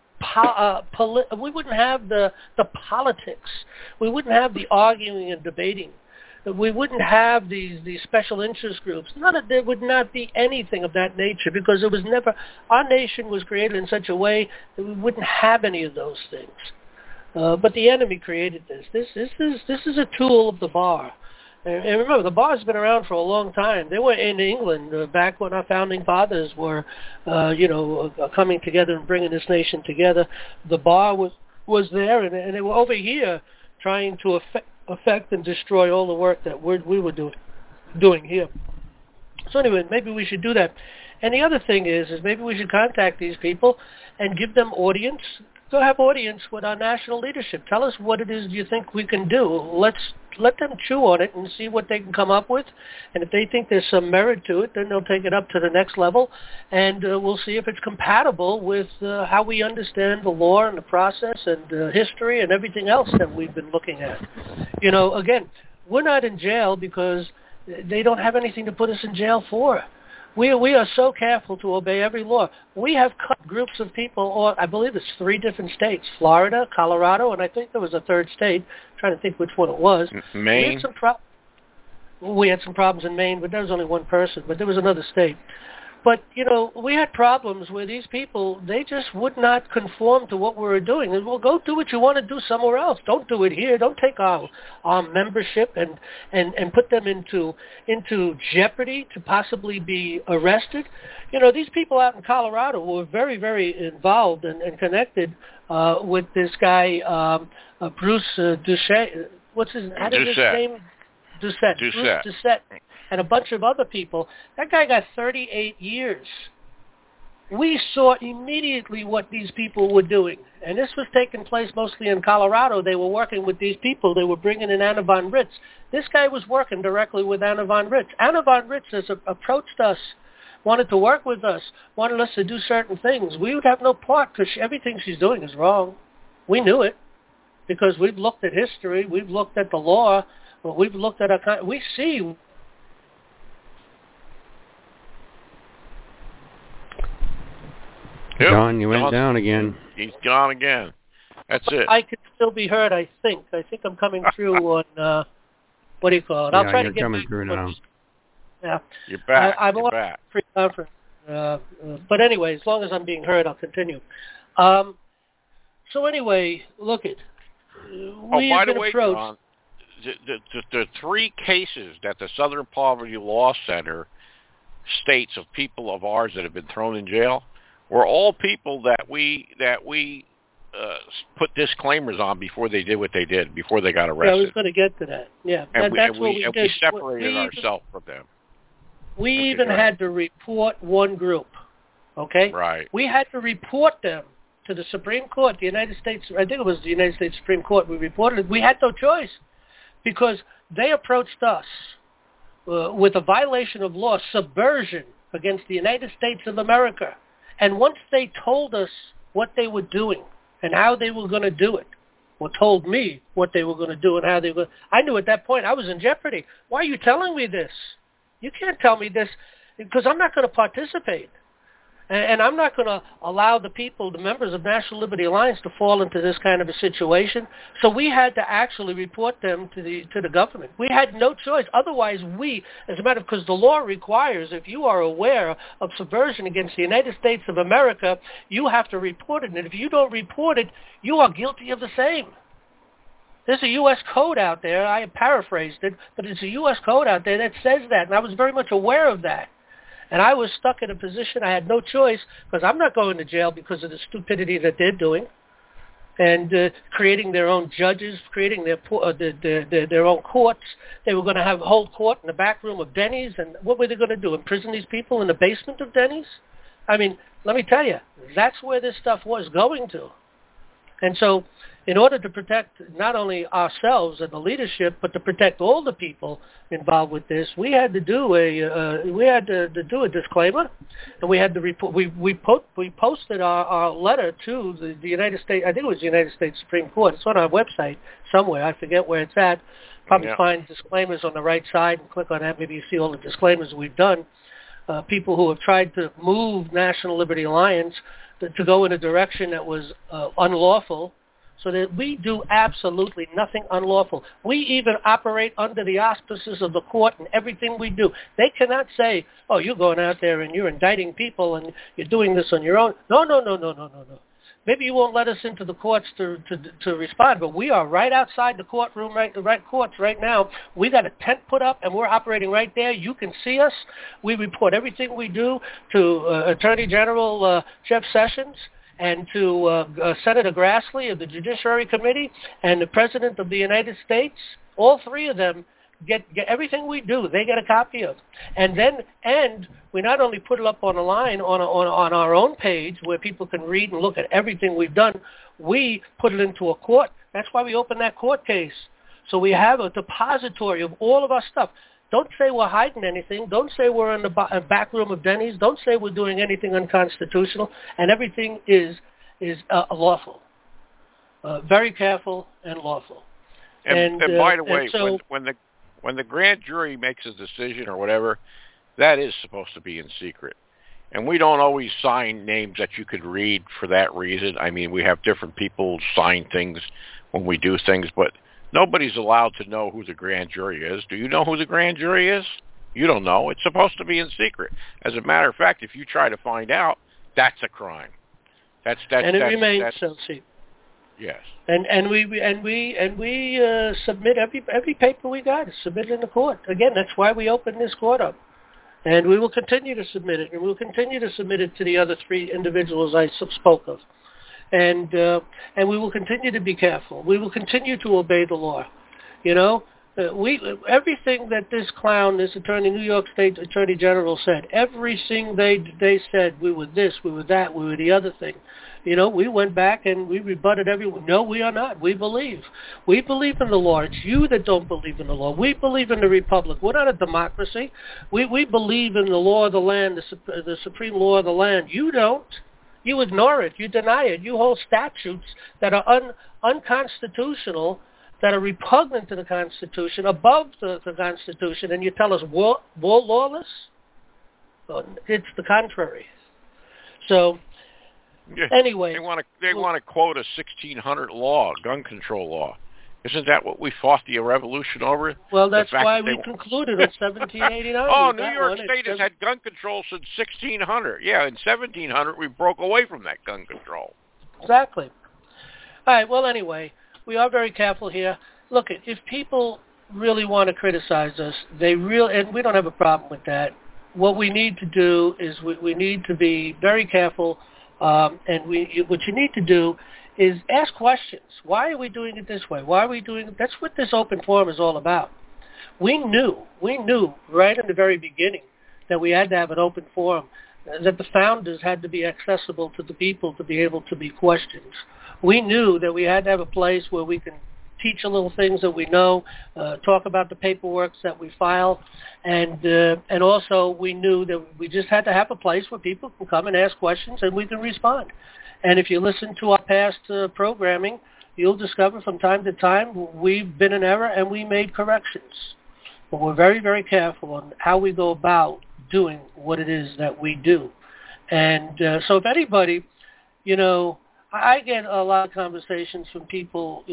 the politics. We wouldn't have the arguing and debating. We wouldn't have these special interest groups. There would not be anything of that nature, because our nation was created in such a way that we wouldn't have any of those things. But the enemy created this. This is a tool of the bar. And remember, the bar's been around for a long time. They were in England back when our founding fathers were, coming together and bringing this nation together. The bar was there, and they were over here trying to affect and destroy all the work that we were doing here. So anyway, maybe we should do that. And the other thing is maybe we should contact these people and give them audience. Go have audience with our national leadership. Tell us what it is you think we can do. Let them chew on it and see what they can come up with. And if they think there's some merit to it, then they'll take it up to the next level. And we'll see if it's compatible with how we understand the law and the process and history and everything else that we've been looking at. Again, we're not in jail because they don't have anything to put us in jail for. We are so careful to obey every law. We have cut groups of people, or I believe it's 3 different states, Florida, Colorado, and I think there was a third state. I'm trying to think which one it was. Maine? We had some problems in Maine, but there was only one person, but there was another state. But, we had problems where these people, they just would not conform to what we were doing. And, well, go do what you want to do somewhere else. Don't do it here. Don't take our membership and put them into jeopardy to possibly be arrested. These people out in Colorado were very, very involved and connected with this guy, Bruce Doucette. What's his name? Doucette. Bruce Doucette. And a bunch of other people. That guy got 38 years. we saw immediately what these people were doing. And this was taking place mostly in Colorado. They were working with these people. They were bringing in Anna von Ritz. This guy was working directly with Anna von Ritz. Anna von Ritz has approached us, wanted to work with us, wanted us to do certain things. We would have no part because everything she's doing is wrong. We knew it because we've looked at history. We've looked at the law. We've looked at our... We see... Yep. John, you went down again. He's gone again. That's it. I can still be heard, I think. I think I'm coming through on, what do you call it? I'll try to get coming back through now. Yeah. You're back. I'm You're on back. Pre-conference. But anyway, as long as I'm being heard, I'll continue. So anyway, look it. By the way, John, the three cases that the Southern Poverty Law Center states of people of ours that have been thrown in jail were all people that we put disclaimers on before they did what they did, before they got arrested. Yeah, I was going to get to that. Yeah, and that's what we did. We separated ourselves from them. We even had to report one group, okay? Right. We had to report them to the Supreme Court, the United States, I think it was the United States Supreme Court. We reported it. We had no choice because they approached us with a violation of law, subversion against the United States of America. And once they told us what they were doing and how they were going to do it, or told me what they were going to do and how they were, I knew at that point I was in jeopardy. Why are you telling me this? You can't tell me this because I'm not going to participate. And I'm not going to allow the people, the members of National Liberty Alliance, to fall into this kind of a situation. So we had to actually report them to the government. We had no choice. Otherwise, as a matter of, because the law requires, if you are aware of subversion against the United States of America, you have to report it. And if you don't report it, you are guilty of the same. There's a U.S. code out there. I paraphrased it, but it's a U.S. code out there that says that, and I was very much aware of that. And I was stuck in a position I had no choice because I'm not going to jail because of the stupidity that they're doing and creating their own judges, creating their own courts. They were going to have a whole court in the back room of Denny's, and what were they going to do, imprison these people in the basement of Denny's? I mean, let me tell you, that's where this stuff was going to. And so in order to protect not only ourselves and the leadership, but to protect all the people involved with this, we had to do a disclaimer, and we had to report. We posted our letter to the United States. I think it was the United States Supreme Court. It's on our website somewhere. I forget where it's at. Probably find disclaimers on the right side and click on that. Maybe you see all the disclaimers we've done. People who have tried to move National Liberty Alliance to go in a direction that was unlawful, so that we do absolutely nothing unlawful. We even operate under the auspices of the court in everything we do. They cannot say, oh, you're going out there and you're indicting people and you're doing this on your own. No. Maybe you won't let us into the courts to respond, but we are right outside the courtroom, courts right now. We got a tent put up, and we're operating right there. You can see us. We report everything we do to Attorney General Jeff Sessions and to Senator Grassley of the Judiciary Committee and the President of the United States. All three of them get everything we do. They get a copy of, and we not only put it up on a line on our own page where people can read and look at everything we've done. We put it into a court. That's why we opened that court case. So we have a depository of all of our stuff. Don't say we're hiding anything. Don't say we're in the back room of Denny's. Don't say we're doing anything unconstitutional. And everything is lawful. Very careful and lawful. And by the way, when the grand jury makes a decision or whatever, that is supposed to be in secret. And we don't always sign names that you could read for that reason. I mean, we have different people sign things when we do things, but nobody's allowed to know who the grand jury is. Do you know who the grand jury is? You don't know. It's supposed to be in secret. As a matter of fact, if you try to find out, that's a crime. It remains so secret. Yes. And we submit every paper we got is submitted in the court. Again, that's why we opened this court up. And we will continue to submit it, and we'll continue to submit it to the other three individuals I spoke of. And we will continue to be careful. We will continue to obey the law. You know, Everything that this clown, this New York State Attorney General said, everything they said, we were this, we were that, we were the other thing. We went back and we rebutted everyone. No, we are not. We believe. We believe in the law. It's you that don't believe in the law. We believe in the republic. We're not a democracy. We believe in the law of the land, the supreme law of the land. You don't. You ignore it. You deny it. You hold statutes that are unconstitutional, that are repugnant to the Constitution, above the Constitution, and you tell us war lawless? It's the contrary. So, anyway. They want to quote a 1600 law, gun control law. Isn't that what we fought the revolution over? Well, that's why we concluded in 1789. Oh, New York State has had gun control since 1600. Yeah, in 1700 we broke away from that gun control. Exactly. All right, well, anyway, we are very careful here. Look, if people really want to criticize us, and we don't have a problem with that. What we need to do is we need to be very careful, and what you need to do is ask questions. Why are we doing it this way? Why are we doing it? That's what this open forum is all about. We knew right in the very beginning that we had to have an open forum, that the founders had to be accessible to the people to be able to be questioned. We knew that we had to have a place where we can teach a little things that we know, talk about the paperwork that we file, and also we knew that we just had to have a place where people can come and ask questions and we can respond. And if you listen to our past programming, you'll discover from time to time we've been in error and we made corrections. But we're very, very careful on how we go about doing what it is that we do. And so if anybody, I get a lot of conversations from people,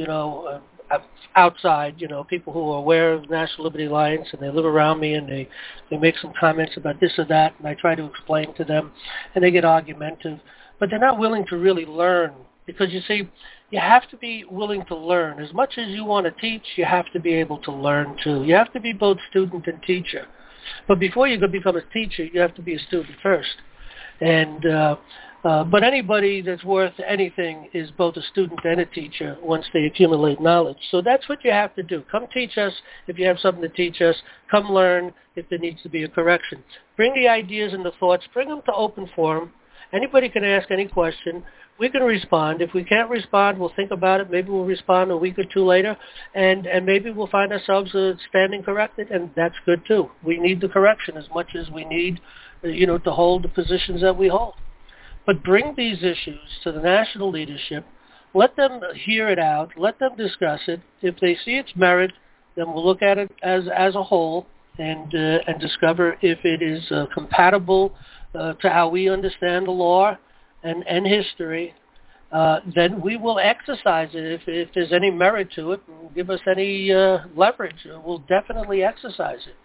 outside, people who are aware of National Liberty Alliance, and they live around me, and they make some comments about this or that, and I try to explain to them, and they get argumentative, but they're not willing to really learn, because you see, you have to be willing to learn. As much as you want to teach, you have to be able to learn too. You have to be both student and teacher. But before you can become a teacher, you have to be a student first. And but anybody that's worth anything is both a student and a teacher once they accumulate knowledge. So that's what you have to do. Come teach us if you have something to teach us. Come learn if there needs to be a correction. Bring the ideas and the thoughts. Bring them to open forum. Anybody can ask any question. We can respond. If we can't respond, we'll think about it. Maybe we'll respond a week or two later, and maybe we'll find ourselves standing corrected, and that's good too. We need the correction as much as we need, to hold the positions that we hold. But bring these issues to the national leadership. Let them hear it out. Let them discuss it. If they see its merit, then we'll look at it as a whole and discover if it is compatible to how we understand the law and history. Then we will exercise it. If there's any merit to it, and give us any leverage, we'll definitely exercise it.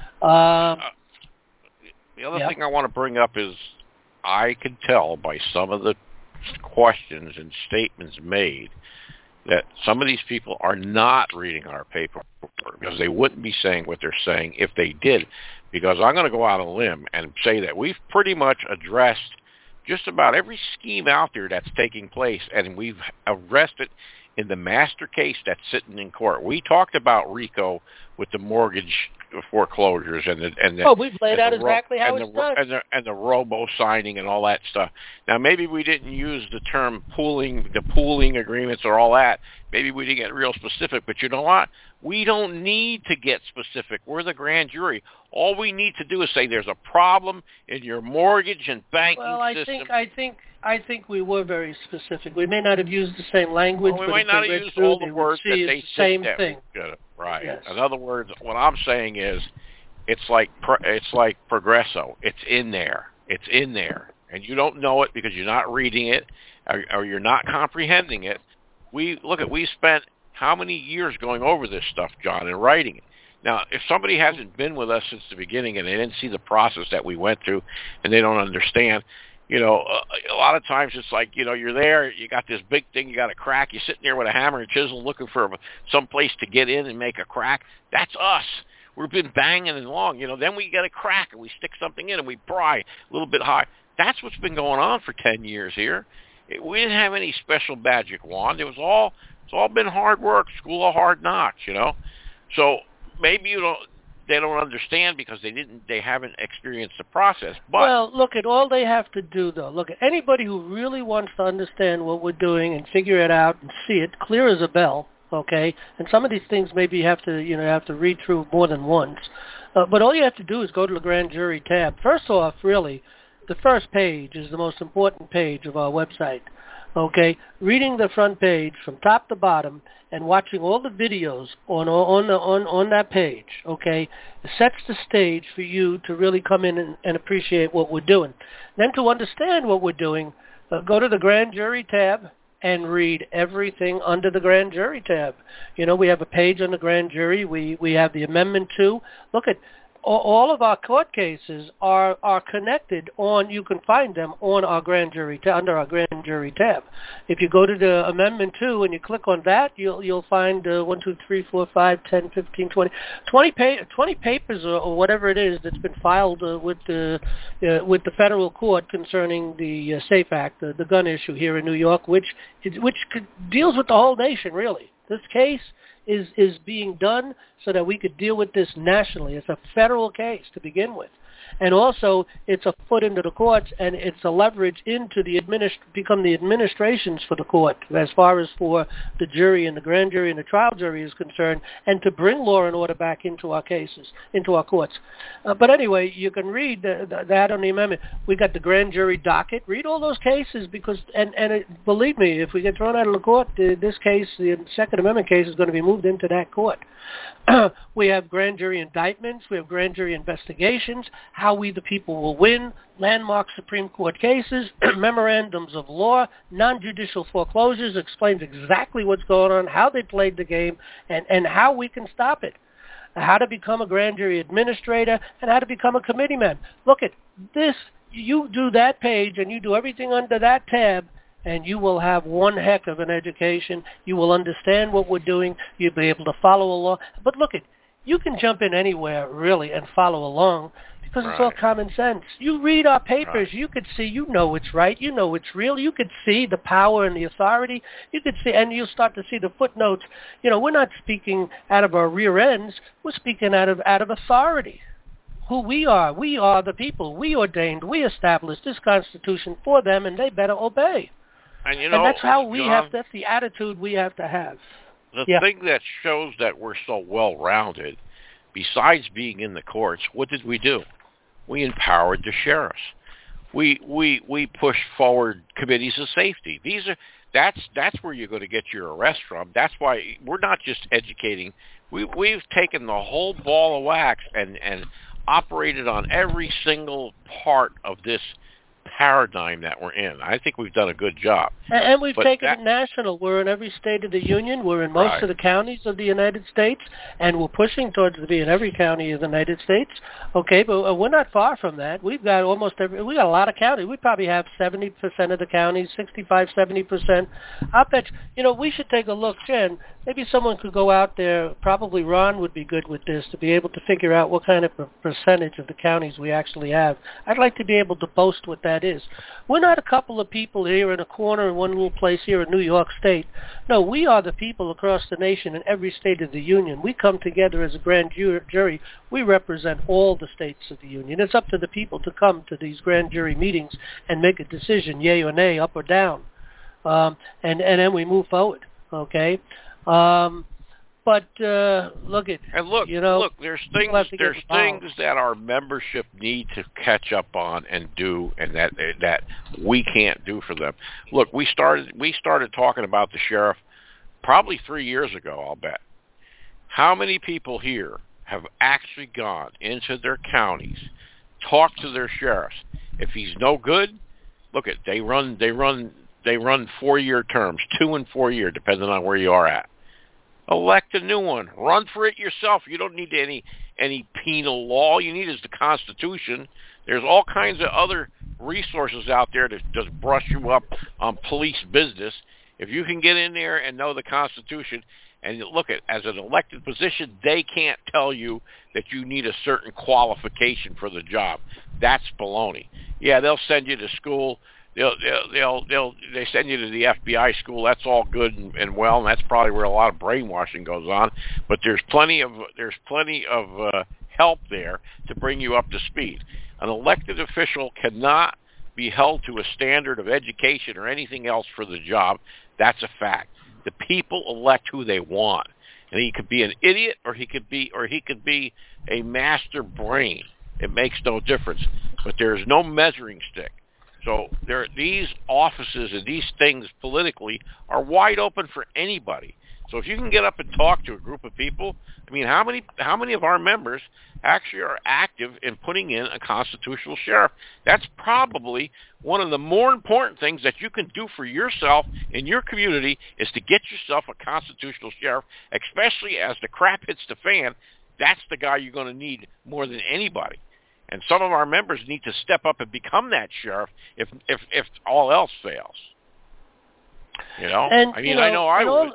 The other thing I want to bring up is I can tell by some of the questions and statements made that some of these people are not reading our paperwork, because they wouldn't be saying what they're saying if they did. Because I'm going to go out on a limb and say that we've pretty much addressed just about every scheme out there that's taking place, and we've arrested in the master case that's sitting in court. We talked about RICO with the mortgage foreclosures we've laid out exactly how it's done, and the robo signing and all that stuff. Now maybe we didn't use the term pooling agreements or all that. Maybe we didn't get real specific, but you know what? We don't need to get specific. We're the grand jury. All we need to do is say there's a problem in your mortgage and banking system. I think we were very specific. We may not have used the same language, we but might not have used all the words that they the same thing. Right. Yes. In other words, what I'm saying is, it's like Progresso. It's in there. It's in there, and you don't know it because you're not reading it, or you're not comprehending it. We spent how many years going over this stuff, John, and writing it. Now, if somebody hasn't been with us since the beginning and they didn't see the process that we went through, and they don't understand, a lot of times it's like, you're there, you got this big thing, you got a crack, you're sitting there with a hammer and chisel looking for some place to get in and make a crack. That's us. We've been banging along, then we get a crack and we stick something in and we pry a little bit high. That's what's been going on for 10 years here. We didn't have any special magic wand. It's all been hard work, school of hard knocks, So maybe they don't understand because they haven't experienced the process. But well, look at all they have to do, though. Look at anybody who really wants to understand what we're doing and figure it out and see it clear as a bell. Okay, and some of these things maybe you have to read through more than once. But all you have to do is go to the grand jury tab. First off, really, the first page is the most important page of our website. Okay, reading the front page from top to bottom and watching all the videos on that page, okay, sets the stage for you to really come in and appreciate what we're doing. Then to understand what we're doing, go to the grand jury tab and read everything under the grand jury tab. You know, we have a page on the grand jury. We have the Amendment 2. Look at all of our court cases are connected on. You can find them on our grand jury under our grand jury tab. If you go to the Amendment 2 and you click on that, you'll find 1, 2, 3, 4, 5, 10, 15, 20 papers or whatever it is that's been filed with the federal court concerning the SAFE Act, the gun issue here in New York, which deals with the whole nation, really. This case is being done so that we could deal with this nationally. It's a federal case to begin with. And also, it's a foot into the courts, and it's a leverage into become the administrations for the court as far as for the jury and the grand jury and the trial jury is concerned, and to bring law and order back into our cases, into our courts. But anyway, you can read that on the amendment. We got the grand jury docket. Read all those cases because, believe me, if we get thrown out of the court, this case, the Second Amendment case, is going to be moved into that court. We have grand jury indictments. We have grand jury investigations, how we the people will win, landmark Supreme Court cases, memorandums of law, non-judicial foreclosures, explains exactly what's going on, how they played the game, and how we can stop it, how to become a grand jury administrator, and how to become a committeeman. Look at this. You do that page, and you do everything under that tab, and you will have one heck of an education. You will understand what we're doing. You'll be able to follow along. But look, you can jump in anywhere, really, and follow along because it's all common sense. You read our papers. You could see, you know it's right. You know it's real. You could see the power and the authority. You could see, and you'll start to see the footnotes. You know, we're not speaking out of our rear ends. We're speaking out of authority. Who we are the people. We ordained, we established this Constitution for them, and they better obey. And, you know, and that's how we John, that's the attitude we have to have. The thing that shows that we're so well-rounded, besides being in the courts, what did we do? We empowered the sheriffs. We pushed forward committees of safety. That's where you're going to get your arrest from. That's why we're not just educating. We've taken the whole ball of wax and operated on every single part of this paradigm that we're in. I think we've done a good job. And we've taken it national. We're in every state of the union. We're in most of the counties of the United States, and we're pushing towards to be in every county of the United States. Okay, but we're not far from that. We've got we got a lot of counties. We probably have 70% of the counties, 65, 70%. I bet we should take a look, Jen. Maybe someone could go out there. Probably Ron would be good with this to be able to figure out what kind of percentage of the counties we actually have. I'd like to be able to boast what that is. We're not a couple of people here in a corner in one little place here in New York State. No, we are the people across the nation in every state of the union. We come together as a grand jury. We represent all the states of the union. It's up to the people to come to these grand jury meetings and make a decision, yay or nay, up or down. And then we move forward, okay? But look, there's things that our membership need to catch up on and do, and that we can't do for them. Look, we started talking about the sheriff probably 3 years ago. I'll bet. How many people here have actually gone into their counties, talked to their sheriffs? If he's no good, look at they run 4-year terms, 2 and 4 year, depending on where you are at. Elect a new one. Run for it yourself. You don't need any penal law. All you need is the Constitution. There's all kinds of other resources out there to just brush you up on police business. If you can get in there and know the Constitution, and look at as an elected position, they can't tell you that you need a certain qualification for the job. That's baloney. Yeah, they'll send you to school they send you to the FBI school. That's all good and well, and that's probably where a lot of brainwashing goes on. But there's plenty of help there to bring you up to speed. An elected official cannot be held to a standard of education or anything else for the job. That's a fact. The people elect who they want, and he could be an idiot or he could be a master brain. It makes no difference. But there's no measuring stick. So these offices and these things politically are wide open for anybody. So if you can get up and talk to a group of people, I mean, how many of our members actually are active in putting in a constitutional sheriff? That's probably one of the more important things that you can do for yourself in your community is to get yourself a constitutional sheriff, especially as the crap hits the fan. That's the guy you're going to need more than anybody. And some of our members need to step up and become that sheriff if all else fails. You know? And, I know I would.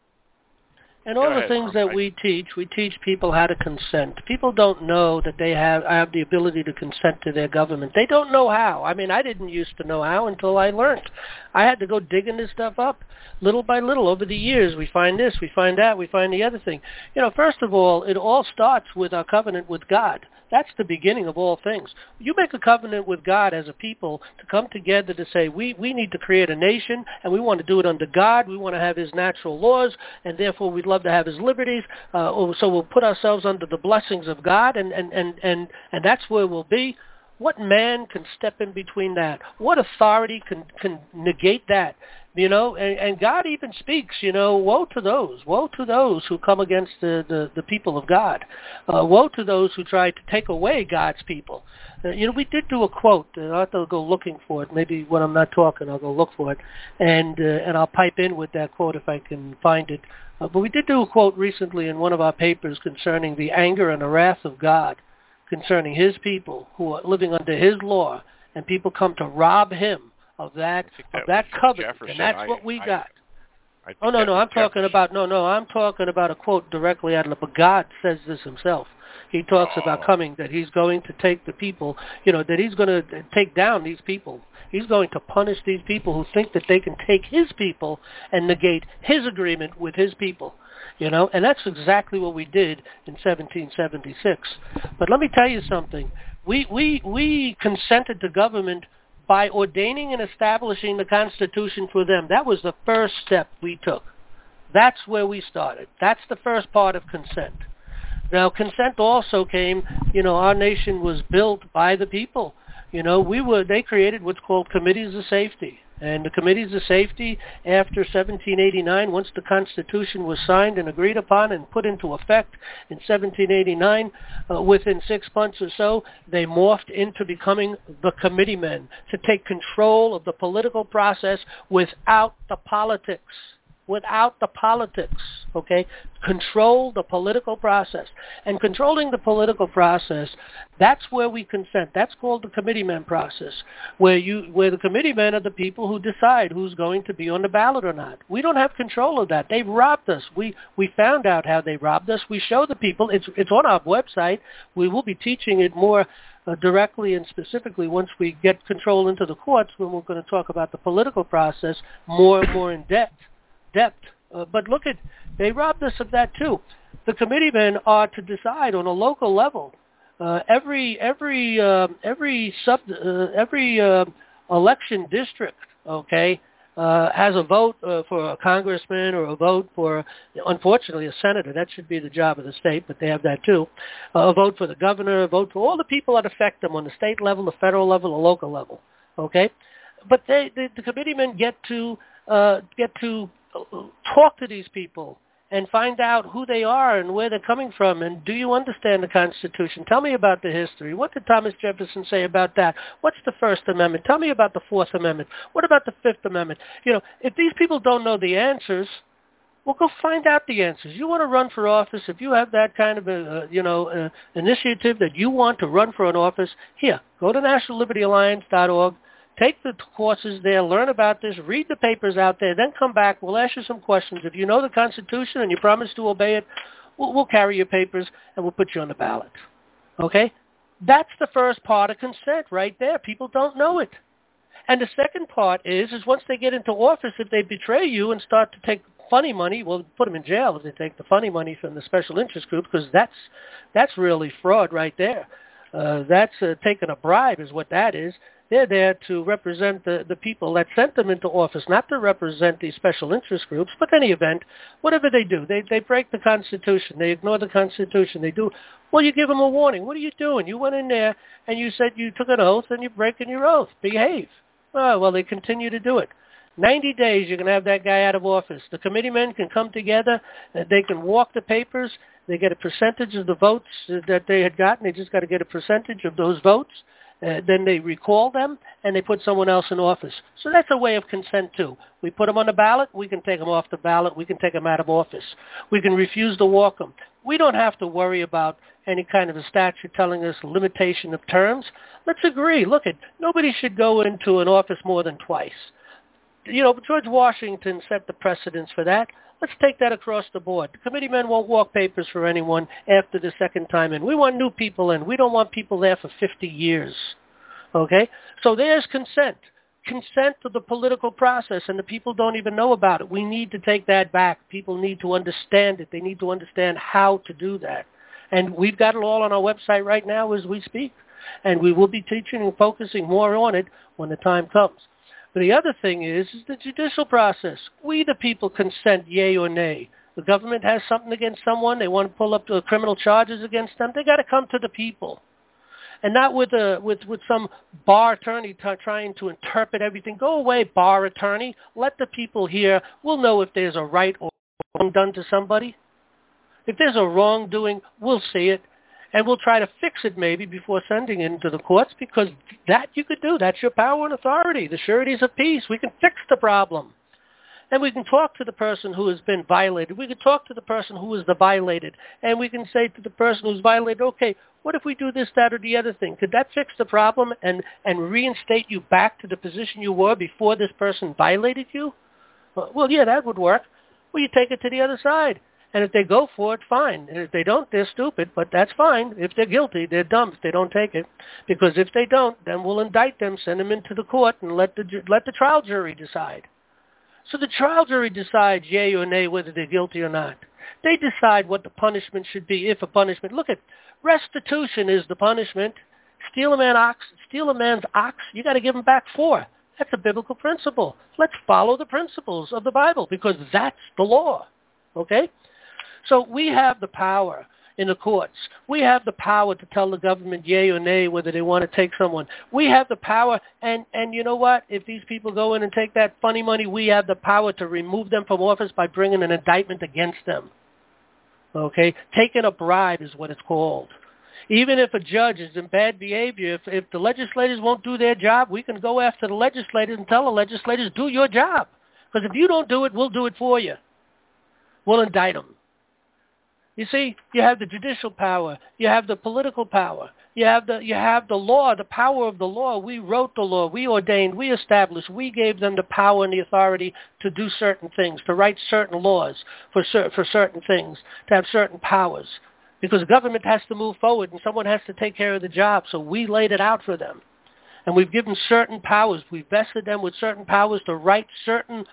And all the things that we teach people how to consent. People don't know that they have the ability to consent to their government. They don't know how. I mean, I didn't used to know how until I learned. I had to go digging this stuff up little by little over the years. We find this, we find that, we find the other thing. First of all, it all starts with our covenant with God. That's the beginning of all things. You make a covenant with God as a people to come together to say, we need to create a nation, and we want to do it under God. We want to have his natural laws, and therefore we'd love to have his liberties. So we'll put ourselves under the blessings of God, and that's where we'll be. What man can step in between that? What authority can negate that? And God even speaks, woe to those who come against the people of God. Woe to those who try to take away God's people. We did do a quote. I'll have to go looking for it. Maybe when I'm not talking, I'll go look for it. And I'll pipe in with that quote if I can find it. But we did do a quote recently in one of our papers concerning the anger and the wrath of God, concerning his people who are living under his law, and people come to rob him of that covenant, and that's what we got. I'm talking about a quote directly out of the. But God says this himself. He talks about coming, that he's going to take the people, that he's going to take down these people. He's going to punish these people who think that they can take his people and negate his agreement with his people. And that's exactly what we did in 1776. But let me tell you something. We consented to government by ordaining and establishing the Constitution for them. That was the first step we took. That's where we started. That's the first part of consent. Now, consent also came, our nation was built by the people. They created what's called committees of safety. And the committees of safety, after 1789, once the Constitution was signed and agreed upon and put into effect in 1789, within 6 months or so, they morphed into becoming the committeemen to take control of the political process without the politics. Okay? Control the political process. And controlling the political process, that's where we consent. That's called the committeeman process, where the committeemen are the people who decide who's going to be on the ballot or not. We don't have control of that. They've robbed us. We found out how they robbed us. We show the people. It's on our website. We will be teaching it more directly and specifically once we get control into the courts, when we're going to talk about the political process more and more in depth. But look they robbed us of that too. The committeemen are to decide on a local level. Every election district, okay, has a vote for a congressman or a vote for, unfortunately, a senator. That should be the job of the state, but they have that too. A vote for the governor, a vote for all the people that affect them on the state level, the federal level, the local level. Okay, but the committeemen get to talk to these people and find out who they are and where they're coming from, and do you understand the Constitution? Tell me about the history. What did Thomas Jefferson say about that? What's the First Amendment? Tell me about the Fourth Amendment. What about the Fifth Amendment? If these people don't know the answers, well, go find out the answers. You want to run for office, if you have that kind of initiative that you want to run for an office, here, go to nationallibertyalliance.org. Take the courses there, learn about this, read the papers out there, then come back. We'll ask you some questions. If you know the Constitution and you promise to obey it, we'll carry your papers and we'll put you on the ballot. Okay? That's the first part of consent right there. People don't know it. And the second part is once they get into office, if they betray you and start to take funny money, well, put them in jail if they take the funny money from the special interest group, because that's really fraud right there. That's taking a bribe is what that is. They're there to represent the people that sent them into office, not to represent these special interest groups. But in any event, whatever they do, they break the Constitution. They ignore the Constitution. They do. Well, you give them a warning. What are you doing? You went in there and you said you took an oath and you're breaking your oath. Behave. Oh, well, they continue to do it. 90 days, you can have that guy out of office. The committeemen can come together. They can walk the papers. They get a percentage of the votes that they had gotten. They just got to get a percentage of those votes. Then they recall them, and they put someone else in office. So that's a way of consent, too. We put them on the ballot. We can take them off the ballot. We can take them out of office. We can refuse to walk them. We don't have to worry about any kind of a statute telling us limitation of terms. Let's agree. Look, nobody should go into an office more than twice. You know, George Washington set the precedence for that. Let's take that across the board. The committeemen won't walk papers for anyone after the second time in. We want new people in. We don't want people there for 50 years. Okay? So there's consent. Consent to the political process, and the people don't even know about it. We need to take that back. People need to understand it. They need to understand how to do that. And we've got it all on our website right now as we speak. And we will be teaching and focusing more on it when the time comes. But the other thing is the judicial process. We, the people, consent, yay or nay. The government has something against someone. They want to pull up criminal charges against them. They got to come to the people, and not with some bar attorney trying to interpret everything. Go away, bar attorney. Let the people hear. We'll know if there's a right or wrong done to somebody. If there's a wrongdoing, we'll see it. And we'll try to fix it maybe before sending it into the courts, because that you could do. That's your power and authority, the sureties of peace. We can fix the problem. And we can talk to the person who has been violated. We can talk to the person who is the violated. And we can say to the person who's violated, okay, what if we do this, that, or the other thing? Could that fix the problem and reinstate you back to the position you were before this person violated you? Well, yeah, that would work. Well, you take it to the other side. And if they go for it, fine. And if they don't, they're stupid, but that's fine. If they're guilty, they're dumb if they don't take it. Because if they don't, then we'll indict them, send them into the court, and let the trial jury decide. So the trial jury decides yay or nay whether they're guilty or not. They decide what the punishment should be, if a punishment. Look at restitution is the punishment. Steal a man's ox, you got to give him back 4. That's a biblical principle. Let's follow the principles of the Bible, because that's the law. Okay? So we have the power in the courts. We have the power to tell the government yay or nay whether they want to take someone. We have the power, and you know what? If these people go in and take that funny money, we have the power to remove them from office by bringing an indictment against them. Okay? Taking a bribe is what it's called. Even if a judge is in bad behavior, if the legislators won't do their job, we can go after the legislators and tell the legislators, do your job. Because if you don't do it, we'll do it for you. We'll indict them. You see, you have the judicial power. You have the political power. You have the law, the power of the law. We wrote the law. We ordained. We established. We gave them the power and the authority to do certain things, to write certain laws for certain things, to have certain powers. Because the government has to move forward and someone has to take care of the job. So we laid it out for them. And we've given certain powers. We've vested them with certain powers to write certain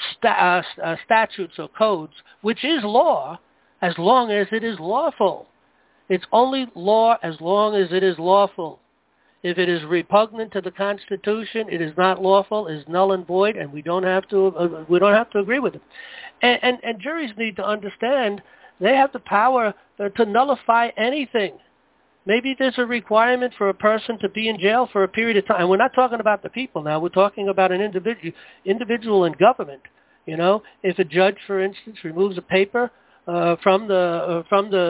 statutes or codes, which is law, as long as it is lawful. It's only law as long as it is lawful. If it is repugnant to the Constitution, it is not lawful, is null and void, and we don't have to agree with it. And juries need to understand they have the power to nullify anything. Maybe there's a requirement for a person to be in jail for a period of time. And we're not talking about the people now. We're talking about an individual in government. You know, if a judge, for instance, removes a paper from the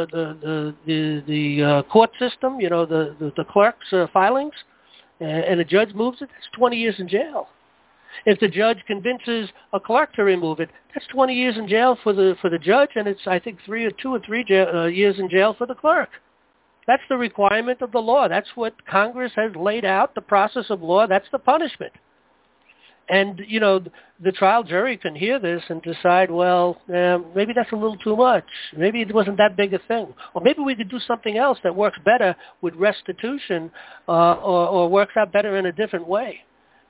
court system, you know, the clerk's filings, and the judge moves it, that's 20 years in jail. If the judge convinces a clerk to remove it, that's 20 years in jail for the judge, and it's, I think, 2 or 3 years in jail for the clerk. That's the requirement of the law. That's what Congress has laid out, the process of law. That's the punishment. And, you know, the trial jury can hear this and decide, well, maybe that's a little too much. Maybe it wasn't that big a thing. Or maybe we could do something else that works better with restitution or works out better in a different way.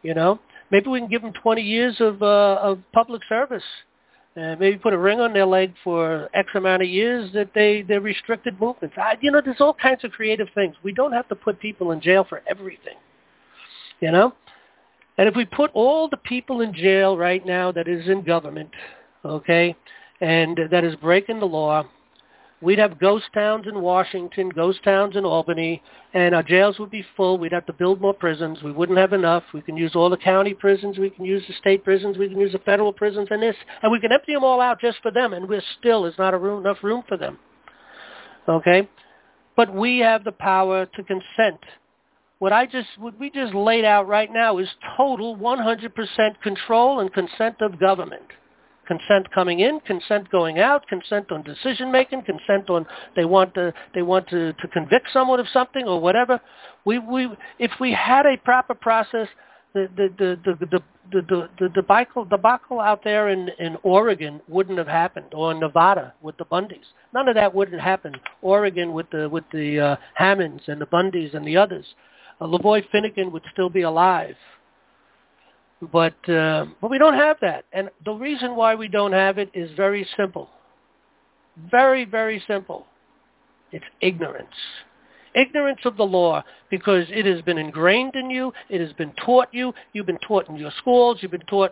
Maybe we can give them 20 years of public service. Maybe put a ring on their leg for X amount of years that they're restricted movements. There's all kinds of creative things. We don't have to put people in jail for everything, And if we put all the people in jail right now that is in government, okay, and that is breaking the law, we'd have ghost towns in Washington, ghost towns in Albany, and our jails would be full. We'd have to build more prisons. We wouldn't have enough. We can use all the county prisons. We can use the state prisons. We can use the federal prisons and this. And we can empty them all out just for them, and there's not enough room for them. Okay? But we have the power to consent. What we just laid out right now is total 100% control and consent of government. Consent coming in, consent going out, consent on decision making, consent on they want to convict someone of something or whatever. If we had a proper process, the debacle out there in Oregon wouldn't have happened, or in Nevada with the Bundys. None of that wouldn't happen. Oregon with the Hammonds and the Bundys and the others. Lavoy Finnegan would still be alive. But we don't have that. And the reason why we don't have it is very simple. Very, very simple. It's ignorance. Ignorance of the law, because it has been ingrained in you. It has been taught you. You've been taught in your schools. You've been taught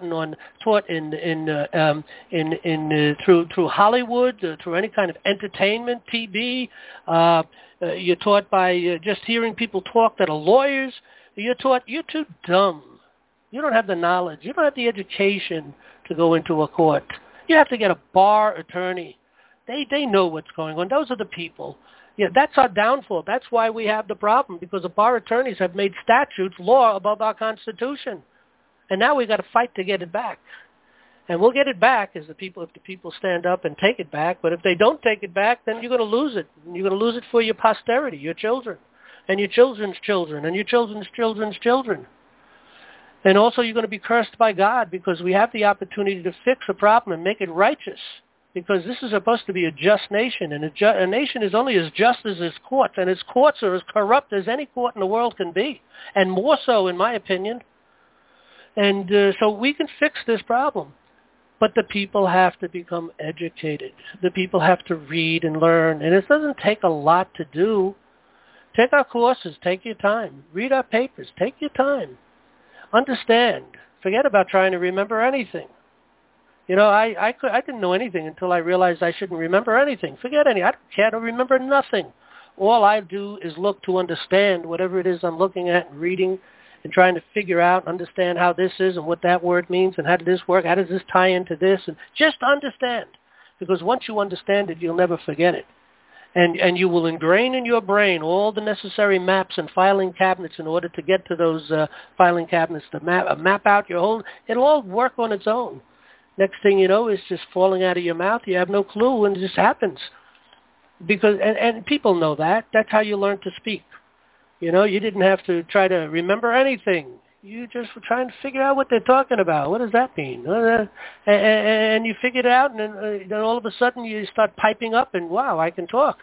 through Hollywood, through any kind of entertainment, TV. You're taught by just hearing people talk that are lawyers. You're taught you're too dumb. You don't have the knowledge. You don't have the education to go into a court. You have to get a bar attorney. They know what's going on. Those are the people. Yeah, that's our downfall. That's why we have the problem, because the bar attorneys have made statutes law above our Constitution. And now we've got to fight to get it back. And we'll get it back if the people stand up and take it back. But if they don't take it back, then you're going to lose it. And you're going to lose it for your posterity, your children, and your children's children, and your children's children's children. And also you're going to be cursed by God, because we have the opportunity to fix a problem and make it righteous, because this is supposed to be a just nation, and a nation is only as just as its courts, and its courts are as corrupt as any court in the world can be, and more so in my opinion. And so we can fix this problem, but the people have to become educated. The people have to read and learn, and it doesn't take a lot to do. Take our courses, take your time. Read our papers, take your time. Understand. Forget about trying to remember anything. I didn't know anything until I realized I shouldn't remember anything. Forget anything. I don't care to remember nothing. All I do is look to understand whatever it is I'm looking at and reading and trying to figure out, understand how this is and what that word means and how does this work, how does this tie into this, and just understand. Because once you understand it, you'll never forget it. And you will ingrain in your brain all the necessary maps and filing cabinets in order to get to those filing cabinets to map out your whole. It'll all work on its own. Next thing you know, it's just falling out of your mouth. You have no clue, and it just happens. Because and people know that. That's how you learn to speak. You didn't have to try to remember anything. You just were trying to figure out what they're talking about. What does that mean? And you figured it out, and then all of a sudden you start piping up, and wow, I can talk.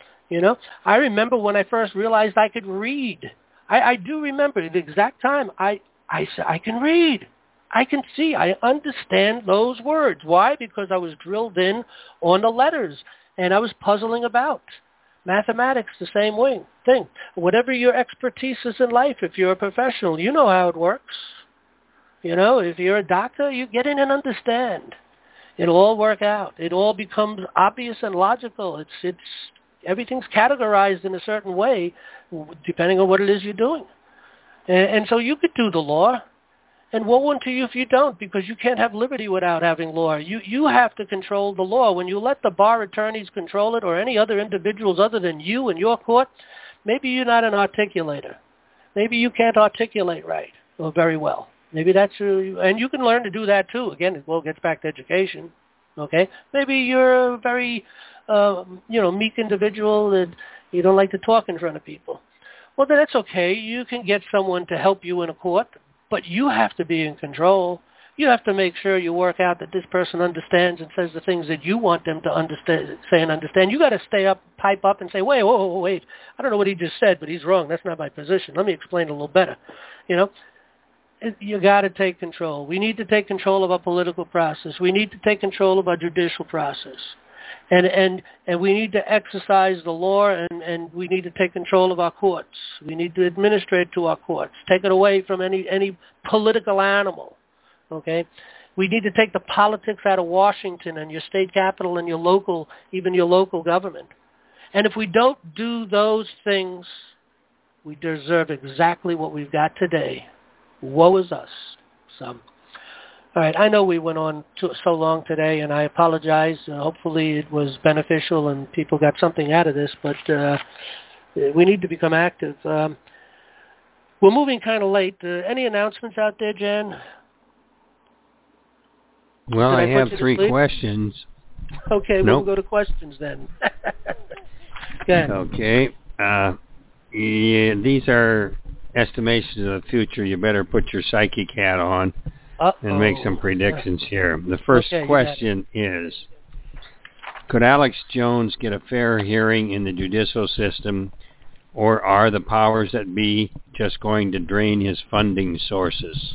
I remember when I first realized I could read. I do remember the exact time I said, I can read. I can see. I understand those words. Why? Because I was drilled in on the letters, and I was puzzling about. Mathematics, the same thing. Whatever your expertise is in life, if you're a professional, you know how it works. If you're a doctor, you get in and understand. It'll all work out. It all becomes obvious and logical. It's everything's categorized in a certain way, depending on what it is you're doing. And so you could do the law. And woe unto you if you don't, because you can't have liberty without having law. You have to control the law. When you let the bar attorneys control it, or any other individuals other than you and your court, maybe you're not an articulator. Maybe you can't articulate right or very well. Maybe that's and you can learn to do that too. Again, it all gets back to education. Okay, maybe you're a very meek individual that you don't like to talk in front of people. Well, then that's okay. You can get someone to help you in a court. But you have to be in control. You have to make sure you work out that this person understands and says the things that you want them to say and understand. You got to pipe up and say, wait. I don't know what he just said, but he's wrong. That's not my position. Let me explain it a little better. You got to take control. We need to take control of our political process. We need to take control of our judicial process. And we need to exercise the law, and we need to take control of our courts. We need to administrate to our courts, take it away from any political animal, okay? We need to take the politics out of Washington and your state capital and even your local government. And if we don't do those things, we deserve exactly what we've got today. Woe is us. So, all right, I know we went on so long today, and I apologize. Hopefully it was beneficial and people got something out of this, but we need to become active. We're moving kind of late. Any announcements out there, Jan? Well, I have 3 questions. Okay, nope. We'll go to questions then. Go ahead. Okay. Yeah, these are estimations of the future. You better put your psychic hat on and make some predictions here. The first question is, could Alex Jones get a fair hearing in the judicial system, or are the powers that be just going to drain his funding sources?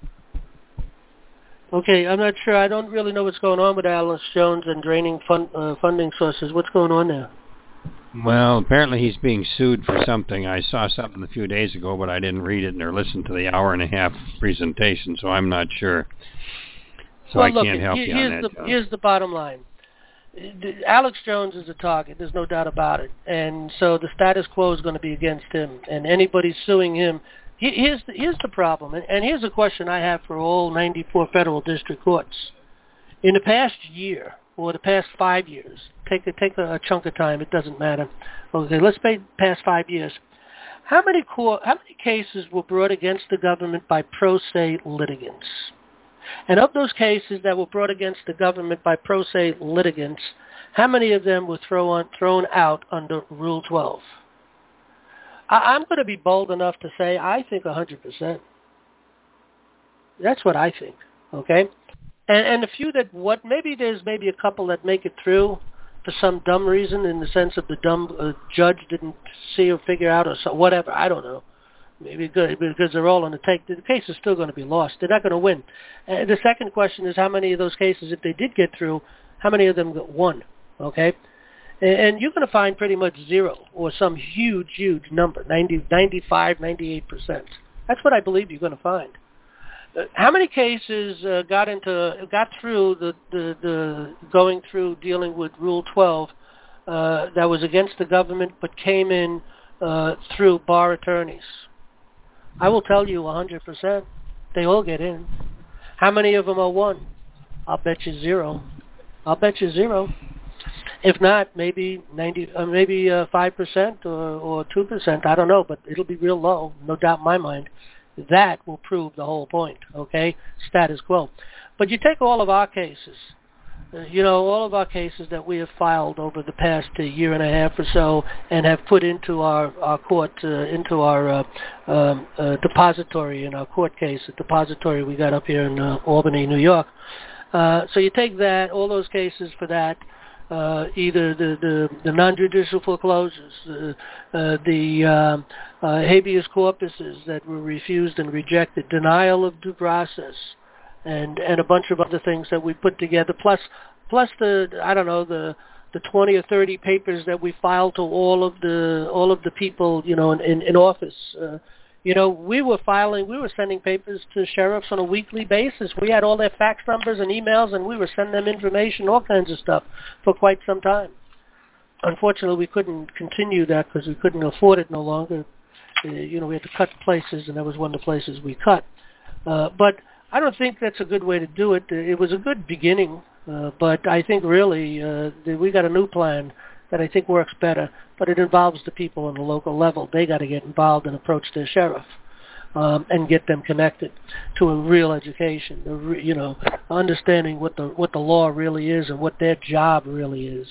Okay, I'm not sure. I don't really know what's going on with Alex Jones and draining funding sources. What's going on there? Well, apparently he's being sued for something. I saw something a few days ago, but I didn't read it or listen to the hour-and-a-half presentation, so I'm not sure. So I can't help you on that. Here's the bottom line. Alex Jones is a target. There's no doubt about it. And so the status quo is going to be against him. And anybody suing him, here's the problem. And here's a question I have for all 94 federal district courts. In the past year, or the past 5 years, take a chunk of time, it doesn't matter. Okay, let's say past 5 years. How many cases were brought against the government by pro se litigants? And of those cases that were brought against the government by pro se litigants, how many of them were thrown out under Rule 12? I'm going to be bold enough to say I think 100%. That's what I think, okay? And a few that there's maybe a couple that make it through for some dumb reason, in the sense of the dumb judge didn't see or figure out or so, whatever, I don't know. Maybe good, because they're all on the take. The case is still going to be lost. They're not going to win. The second question is, how many of those cases, if they did get through, how many of them got won? Okay? And you're going to find pretty much zero or some huge, huge number, 90, 95, 98%. That's what I believe you're going to find. How many cases got through the going through dealing with Rule 12 that was against the government but came in through bar attorneys? I will tell you 100%. They all get in. How many of them are won? I'll bet you zero. If not, maybe 5% or 2%. I don't know, but it'll be real low, no doubt in my mind. That will prove the whole point, okay? Status quo. But you take all of our cases, all of our cases that we have filed over the past year and a half or so and have put into our court, into our depository in our court case, the depository we got up here in Albany, New York. So you take that, all those cases for that, either the non-judicial foreclosures, the habeas corpuses that were refused and rejected, denial of due process, and a bunch of other things that we put together, plus the 20 or 30 papers that we filed to all of the people in office. We were sending papers to sheriffs on a weekly basis. We had all their fax numbers and emails, and we were sending them information, all kinds of stuff, for quite some time. Unfortunately, we couldn't continue that because we couldn't afford it no longer. We had to cut places, and that was one of the places we cut. But I don't think that's a good way to do it. It was a good beginning, but I think really we got a new plan that I think works better, but it involves the people on the local level. They got to get involved and approach their sheriff and get them connected to a real education, understanding what the law really is and what their job really is,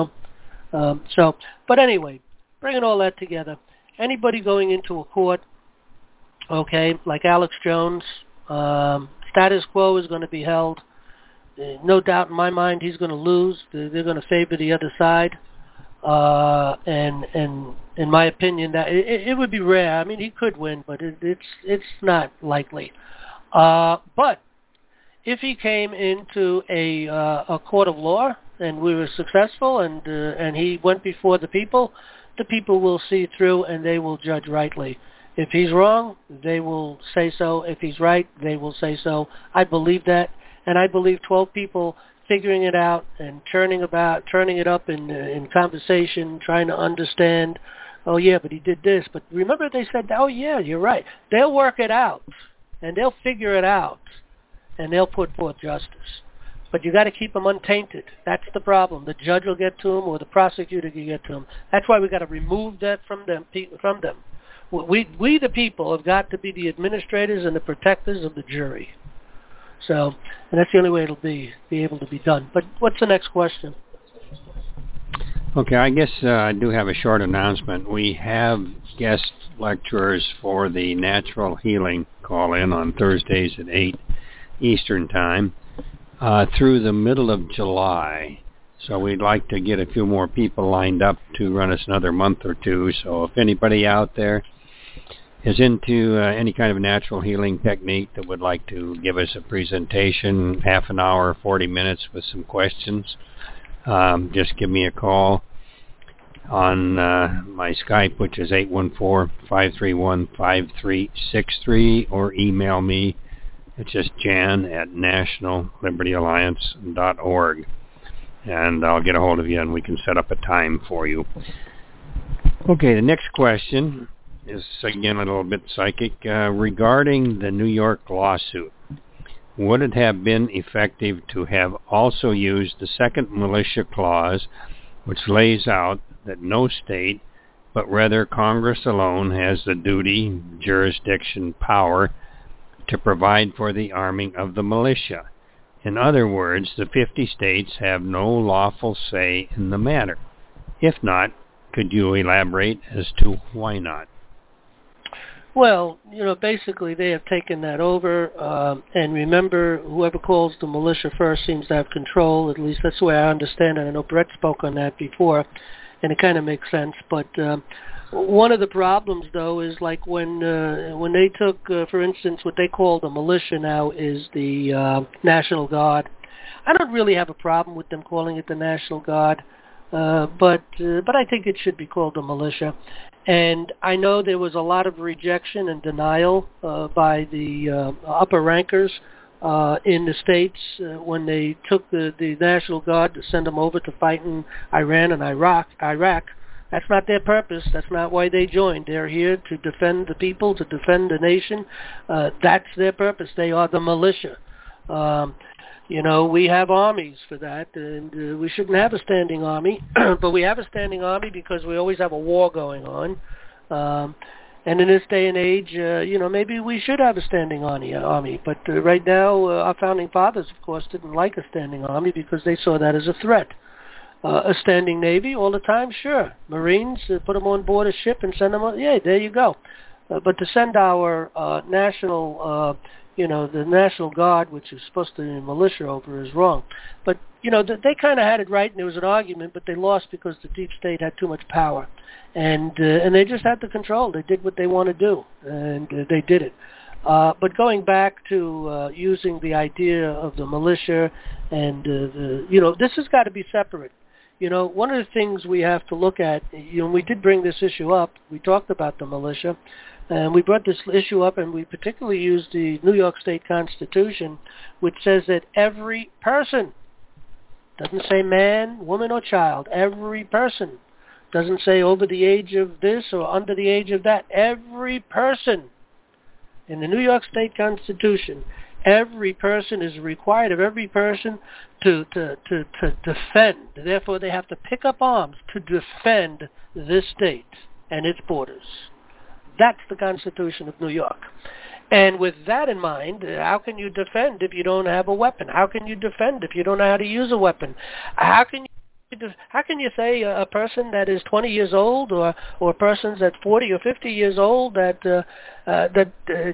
But anyway, bringing all that together, anybody going into a court, okay, like Alex Jones, status quo is going to be held. No doubt in my mind he's going to lose. They're going to favor the other side. And in my opinion, that it would be rare. I mean, he could win, but it's not likely. But if he came into a court of law and we were successful, and he went before the people will see through and they will judge rightly. If he's wrong, they will say so. If he's right, they will say so. I believe that, and I believe 12 people figuring it out and turning it up in conversation, trying to understand. Oh yeah, but he did this. But remember, they said, oh yeah, you're right. They'll work it out, and they'll figure it out, and they'll put forth justice. But you got to keep them untainted. That's the problem. The judge will get to them, or the prosecutor can get to them. That's why we got to remove that from them. We the people have got to be the administrators and the protectors of the jury. So, and that's the only way it'll be able to be done. But what's the next question? Okay, I guess I do have a short announcement. We have guest lecturers for the Natural Healing call-in on Thursdays at 8 Eastern Time through the middle of July. So we'd like to get a few more people lined up to run us another month or two. So if anybody out there is into any kind of natural healing technique that would like to give us a presentation, half an hour, 40 minutes with some questions, just give me a call on my Skype, which is 814-531-5363, or email me. It's just jan@nationallibertyalliance.org, and I'll get a hold of you and we can set up a time for you. Okay, the next question is, again, a little bit psychic. Regarding the New York lawsuit, would it have been effective to have also used the second militia clause, which lays out that no state, but rather Congress alone, has the duty, jurisdiction, power to provide for the arming of the militia? In other words, the 50 states have no lawful say in the matter. If not, could you elaborate as to why not? Well, basically they have taken that over, and remember, whoever calls the militia first seems to have control. At least that's the way I understand it. I know Brett spoke on that before, and it kind of makes sense. But one of the problems, though, is like when they took, for instance, what they call the militia now is the National Guard. I don't really have a problem with them calling it the National Guard, but I think it should be called the militia. And I know there was a lot of rejection and denial by the upper rankers in the states when they took the National Guard to send them over to fight in Iran and Iraq. That's not their purpose. That's not why they joined. They're here to defend the people, to defend the nation. That's their purpose. They are the militia. We have armies for that, and we shouldn't have a standing army, but we have a standing army because we always have a war going on. And in this day and age, maybe we should have a standing army. But right now, our founding fathers, of course, didn't like a standing army because they saw that as a threat. A standing navy all the time, sure. Marines, put them on board a ship and send them on. Yeah, there you go. But to send our national the National Guard, which is supposed to be militia over, is wrong. But, they kind of had it right, and there was an argument, but they lost because the deep state had too much power. And they just had the control. They did what they want to do, and they did it. But going back to using the idea of the militia and, this has got to be separate. One of the things we have to look at, we did bring this issue up. We talked about the militia. And we brought this issue up, and we particularly used the New York State Constitution, which says that every person, doesn't say man, woman, or child, every person, doesn't say over the age of this or under the age of that, every person in the New York State Constitution, every person is required of every person to defend. Therefore, they have to pick up arms to defend this state and its borders. That's the Constitution of New York. And with that in mind, how can you defend if you don't have a weapon? How can you defend if you don't know how to use a weapon? How can you say a person that is 20 years old or a person that's 40 or 50 years old that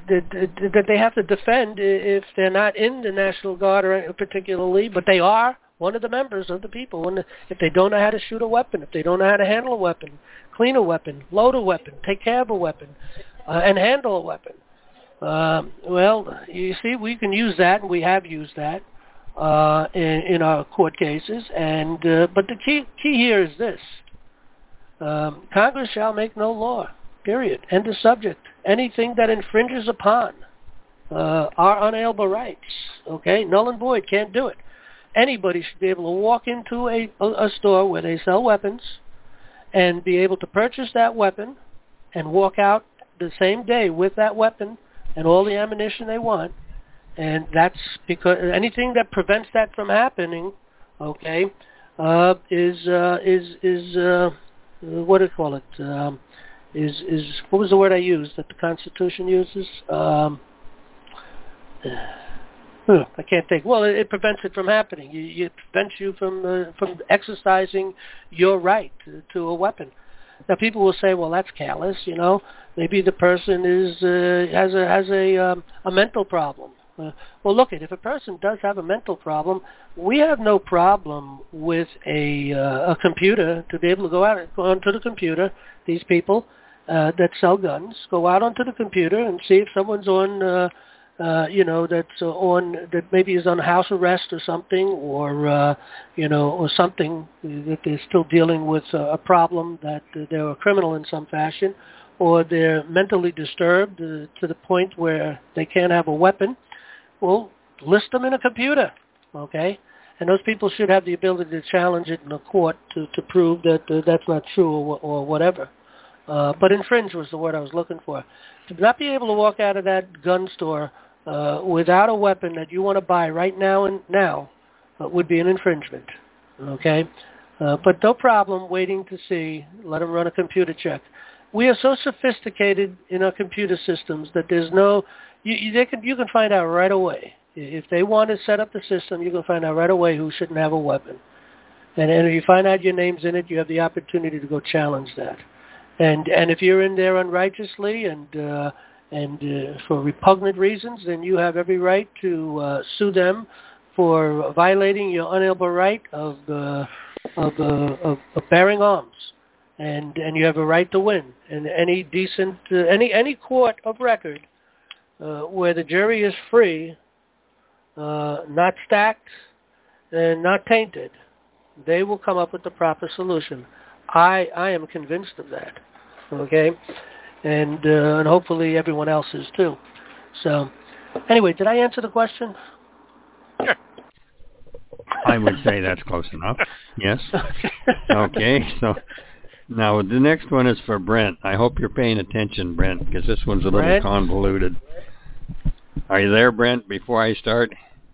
they have to defend if they're not in the National Guard or particularly, but they are, one of the members of the people, if they don't know how to shoot a weapon, if they don't know how to handle a weapon, clean a weapon, load a weapon, take care of a weapon, and handle a weapon. Well, you see, we can use that, and we have used that in our court cases. And but the key here is this: Congress shall make no law. Period. End of subject. Anything that infringes upon our unalienable rights, okay, null and void, can't do it. Anybody should be able to walk into a store where they sell weapons and be able to purchase that weapon and walk out the same day with that weapon and all the ammunition they want. And that's because anything that prevents that from happening, okay, is what do you call it? Is what was the word I used that the Constitution uses? I can't think. Well, it prevents it from happening. It prevents you from exercising your right to a weapon. Now, people will say, "Well, that's callous." You know, maybe the person has a mental problem. Well, look, if a person does have a mental problem, we have no problem with a computer to be able to go onto the computer. These people that sell guns go out onto the computer and see if someone's on. That maybe is on house arrest or something, or or something that they're still dealing with a problem that they're a criminal in some fashion, or they're mentally disturbed to the point where they can't have a weapon. Well, list them in a computer, okay? And those people should have the ability to challenge it in a court to prove that that's not true or whatever. But infringe was the word I was looking for. To not be able to walk out of that gun store without a weapon that you want to buy right now would be an infringement, okay? But no problem waiting to see, let them run a computer check. We are so sophisticated in our computer systems that there's no, you can find out right away. If they want to set up the system, you can find out right away who shouldn't have a weapon. And if you find out your name's in it, you have the opportunity to go challenge that. And if you're in there unrighteously and for repugnant reasons, then you have every right to sue them for violating your unalienable right of bearing arms, and you have a right to win. And any decent any court of record where the jury is free, not stacked and not tainted, they will come up with the proper solution. I am convinced of that. Okay, and hopefully everyone else is too. So, anyway, did I answer the question? Yeah. I would say that's close enough. Yes. Okay. So now the next one is for Brent. I hope you're paying attention, Brent, because this one's a little convoluted. Are you there, Brent? Before I start.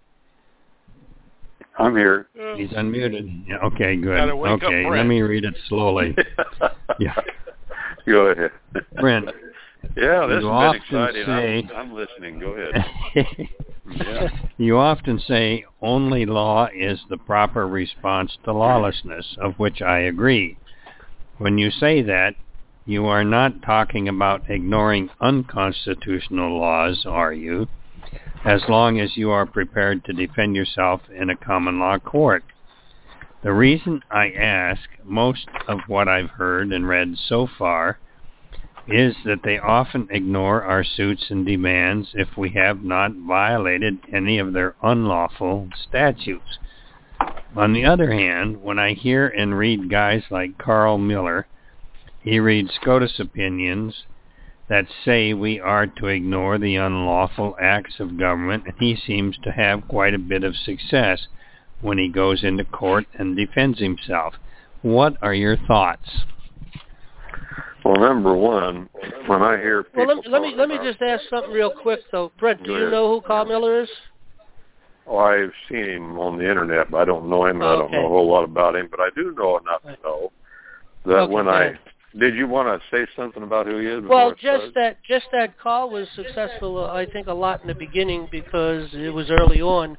I'm here. He's unmuted. Yeah, okay, good. Okay, let me read it slowly. Yeah. Go ahead. Brent. Yeah, this is exciting. I'm listening. Go ahead. Yeah. You often say only law is the proper response to lawlessness, of which I agree. When you say that, you are not talking about ignoring unconstitutional laws, are you? As long as you are prepared to defend yourself in a common law court. The reason I ask, most of what I've heard and read so far is that they often ignore our suits and demands if we have not violated any of their unlawful statutes. On the other hand, when I hear and read guys like Carl Miller, he reads SCOTUS opinions that say we are to ignore the unlawful acts of government, and he seems to have quite a bit of success when he goes into court and defends himself. What are your thoughts? Well, number one, when I hear people... Well, let me just ask something real quick, though. Brent, do you know who Carl Miller is? Oh, I've seen him on the Internet, but I don't know him, and I don't know a whole lot about him, but I do know enough to know that when I... Did you want to say something about who he is? Well, just that Carl was successful, I think, a lot in the beginning because it was early on.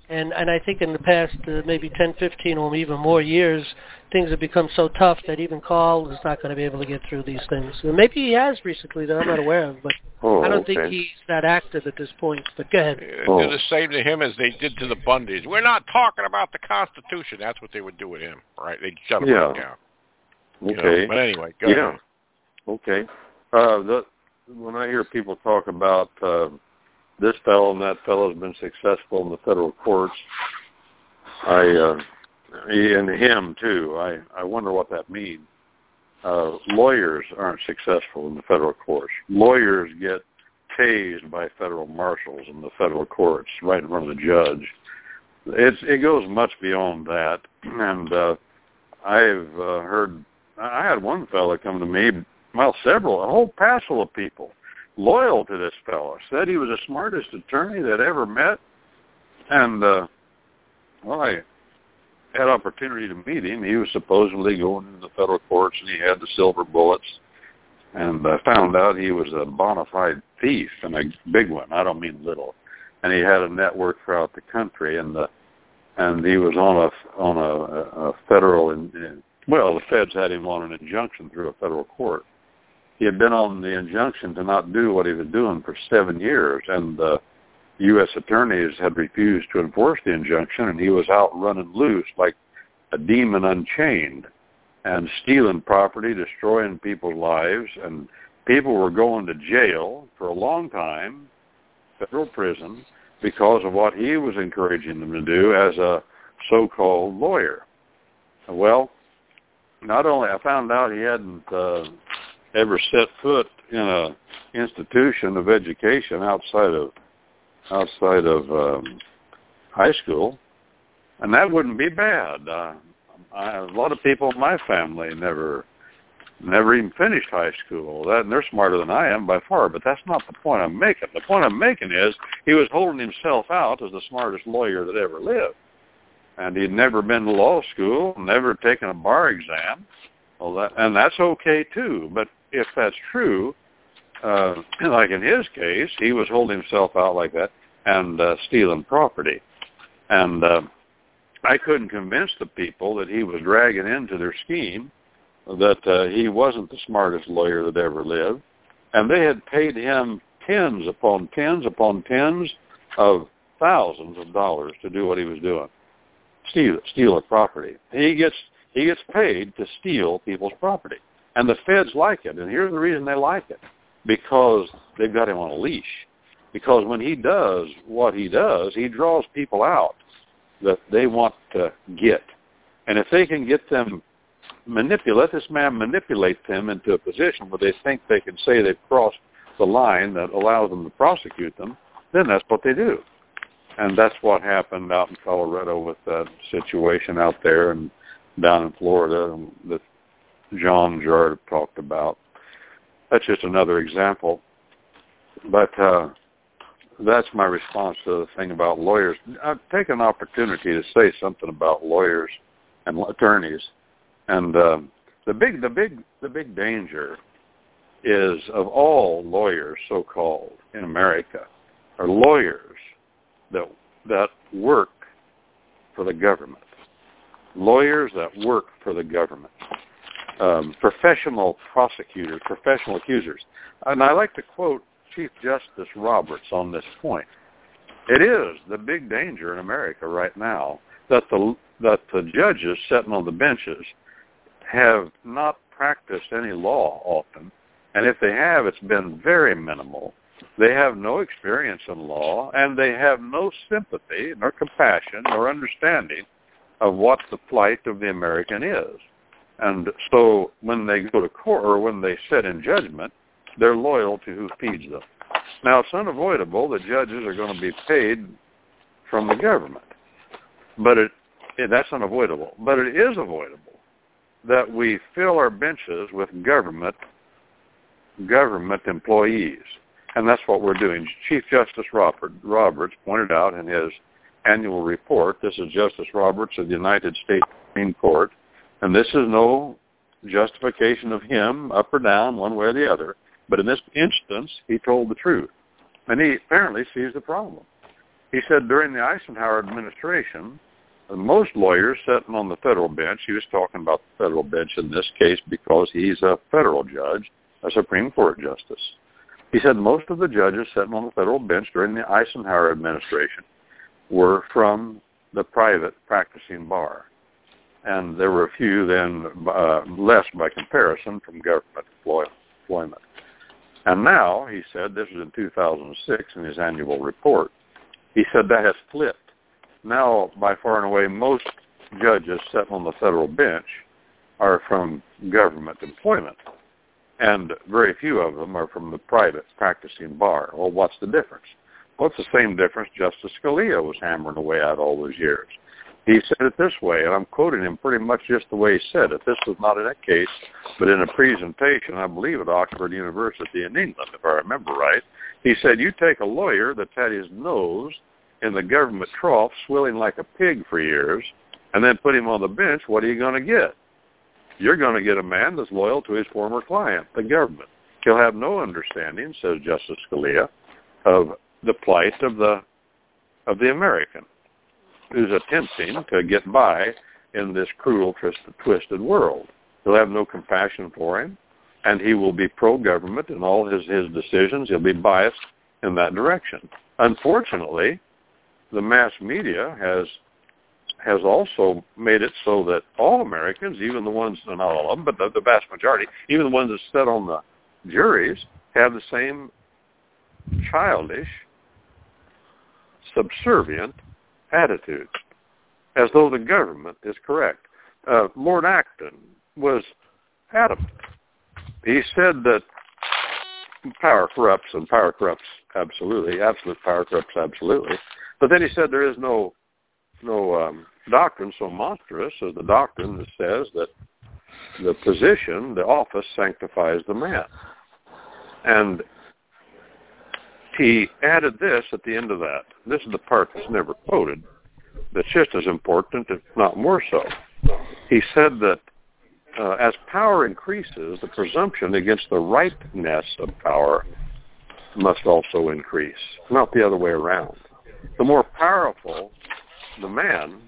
And I think in the past maybe 10, 15, or even more years, things have become so tough that even Carl is not going to be able to get through these things. And maybe he has recently that I'm not aware of, but I don't think he's that active at this point. But go ahead. Do the same to him as they did to the Bundys. We're not talking about the Constitution. That's what they would do with him, right? They'd shut him right down. Okay. But anyway, go ahead. Okay. When I hear people talk about this fellow and that fellow has been successful in the federal courts, and him too, I wonder what that means. Lawyers aren't successful in the federal courts. Lawyers get tased by federal marshals in the federal courts right in front of the judge. It goes much beyond that. And I've heard, I had one fellow come to me, a whole passel of people loyal to this fellow, said he was the smartest attorney they'd ever met. And, I had opportunity to meet him. He was supposedly going into the federal courts, and he had the silver bullets. And I found out he was a bona fide thief, and a big one. I don't mean little. And he had a network throughout the country, and he was on a federal. The feds had him on an injunction through a federal court. He had been on the injunction to not do what he was doing for 7 years, and the U.S. attorneys had refused to enforce the injunction, and he was out running loose like a demon unchained and stealing property, destroying people's lives, and people were going to jail for a long time, federal prison, because of what he was encouraging them to do as a so-called lawyer. Well, not only I found out he hadn't ever set foot in a institution of education outside of high school, and that wouldn't be bad. A lot of people in my family never even finished high school. And they're smarter than I am by far, but that's not the point I'm making. The point I'm making is he was holding himself out as the smartest lawyer that ever lived, and he'd never been to law school, never taken a bar exam. And that's okay too. But if that's true, like in his case, he was holding himself out like that and stealing property. And I couldn't convince the people that he was dragging into their scheme that he wasn't the smartest lawyer that ever lived. And they had paid him tens upon tens upon tens of thousands of dollars to do what he was doing, steal a property. He gets paid to steal people's property. And the feds like it. And here's the reason they like it. Because they've got him on a leash. Because when he does what he does, he draws people out that they want to get. And if they can get them, let this man manipulate them into a position where they think they can say they've crossed the line that allows them to prosecute them, then that's what they do. And that's what happened out in Colorado with that situation out there and down in Florida that John Jard talked about. That's just another example. But that's my response to the thing about lawyers. I've taken an opportunity to say something about lawyers and attorneys. And the big danger is of all lawyers, so-called, in America, are lawyers that work for the government. Lawyers that work for the government. Professional prosecutors, professional accusers. And I like to quote Chief Justice Roberts on this point. It is the big danger in America right now that the judges sitting on the benches have not practiced any law often, and if they have, it's been very minimal. They have no experience in law, and they have no sympathy, nor compassion, nor understanding of what the plight of the American is. And so when they go to court or when they sit in judgment, they're loyal to who feeds them. Now, it's unavoidable that judges are going to be paid from the government. But that's unavoidable. But it is avoidable that we fill our benches with government employees. And that's what we're doing. Chief Justice Roberts pointed out in his annual report, this is Justice Roberts of the United States Supreme Court, and this is no justification of him up or down one way or the other, but in this instance, he told the truth. And he apparently sees the problem. He said during the Eisenhower administration, most lawyers sitting on the federal bench, he was talking about the federal bench in this case because he's a federal judge, a Supreme Court justice. He said most of the judges sitting on the federal bench during the Eisenhower administration were from the private practicing bar. And there were a few then, less by comparison, from government employment. And now, he said, this was in 2006 in his annual report, he said that has flipped. Now, by far and away, most judges sitting on the federal bench are from government employment, and very few of them are from the private practicing bar. Well, what's the difference? Well, it's the same difference Justice Scalia was hammering away at all those years. He said it this way, and I'm quoting him pretty much just the way he said it. This was not in a case, but in a presentation, I believe, at Oxford University in England, if I remember right. He said, you take a lawyer that's had his nose in the government trough swilling like a pig for years, and then put him on the bench, what are you going to get? You're going to get a man that's loyal to his former client, the government. He'll have no understanding, says Justice Scalia, of the plight of the American who's attempting to get by in this cruel, twisted world. He'll have no compassion for him, and he will be pro-government in all his decisions. He'll be biased in that direction. Unfortunately, the mass media has also made it so that all Americans, even the ones, not all of them, but the vast majority, even the ones that sit on the juries, have the same childish, subservient attitude, as though the government is correct. Lord Acton was adamant. He said that power corrupts, and power corrupts absolutely, absolute power corrupts absolutely. But then he said there is no doctrine so monstrous as the doctrine that says that the position, the office, sanctifies the man. And he added this at the end of that. This is the part that's never quoted, that's just as important, if not more so. He said that as power increases, the presumption against the rightness of power must also increase, not the other way around. The more powerful the man,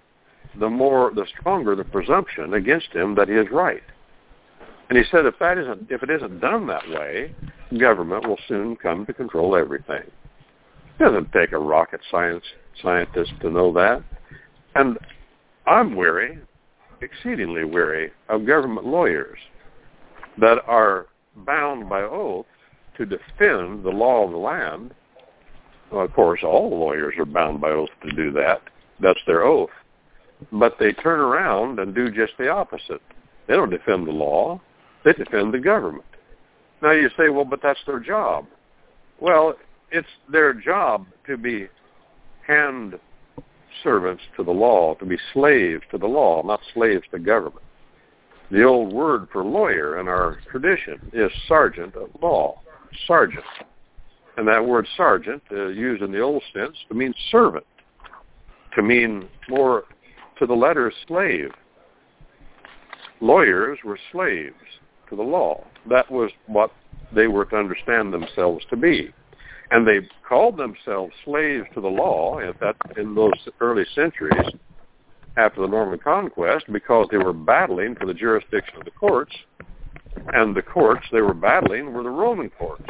the stronger the presumption against him that he is right. And he said if it isn't done that way, government will soon come to control everything. It doesn't take a rocket scientist to know that. And I'm weary, exceedingly weary, of government lawyers that are bound by oath to defend the law of the land. Well, of course, all lawyers are bound by oath to do that. That's their oath. But they turn around and do just the opposite. They don't defend the law. They defend the government. Now you say, well, but that's their job. Well, it's their job to be hand servants to the law, to be slaves to the law, not slaves to government. The old word for lawyer in our tradition is sergeant of law, sergeant. And that word sergeant is used in the old sense to mean servant, to mean more to the letter slave. Lawyers were slaves to the law. That was what they were to understand themselves to be. And they called themselves slaves to the law in those early centuries after the Norman Conquest because they were battling for the jurisdiction of the courts, and the courts they were battling were the Roman courts.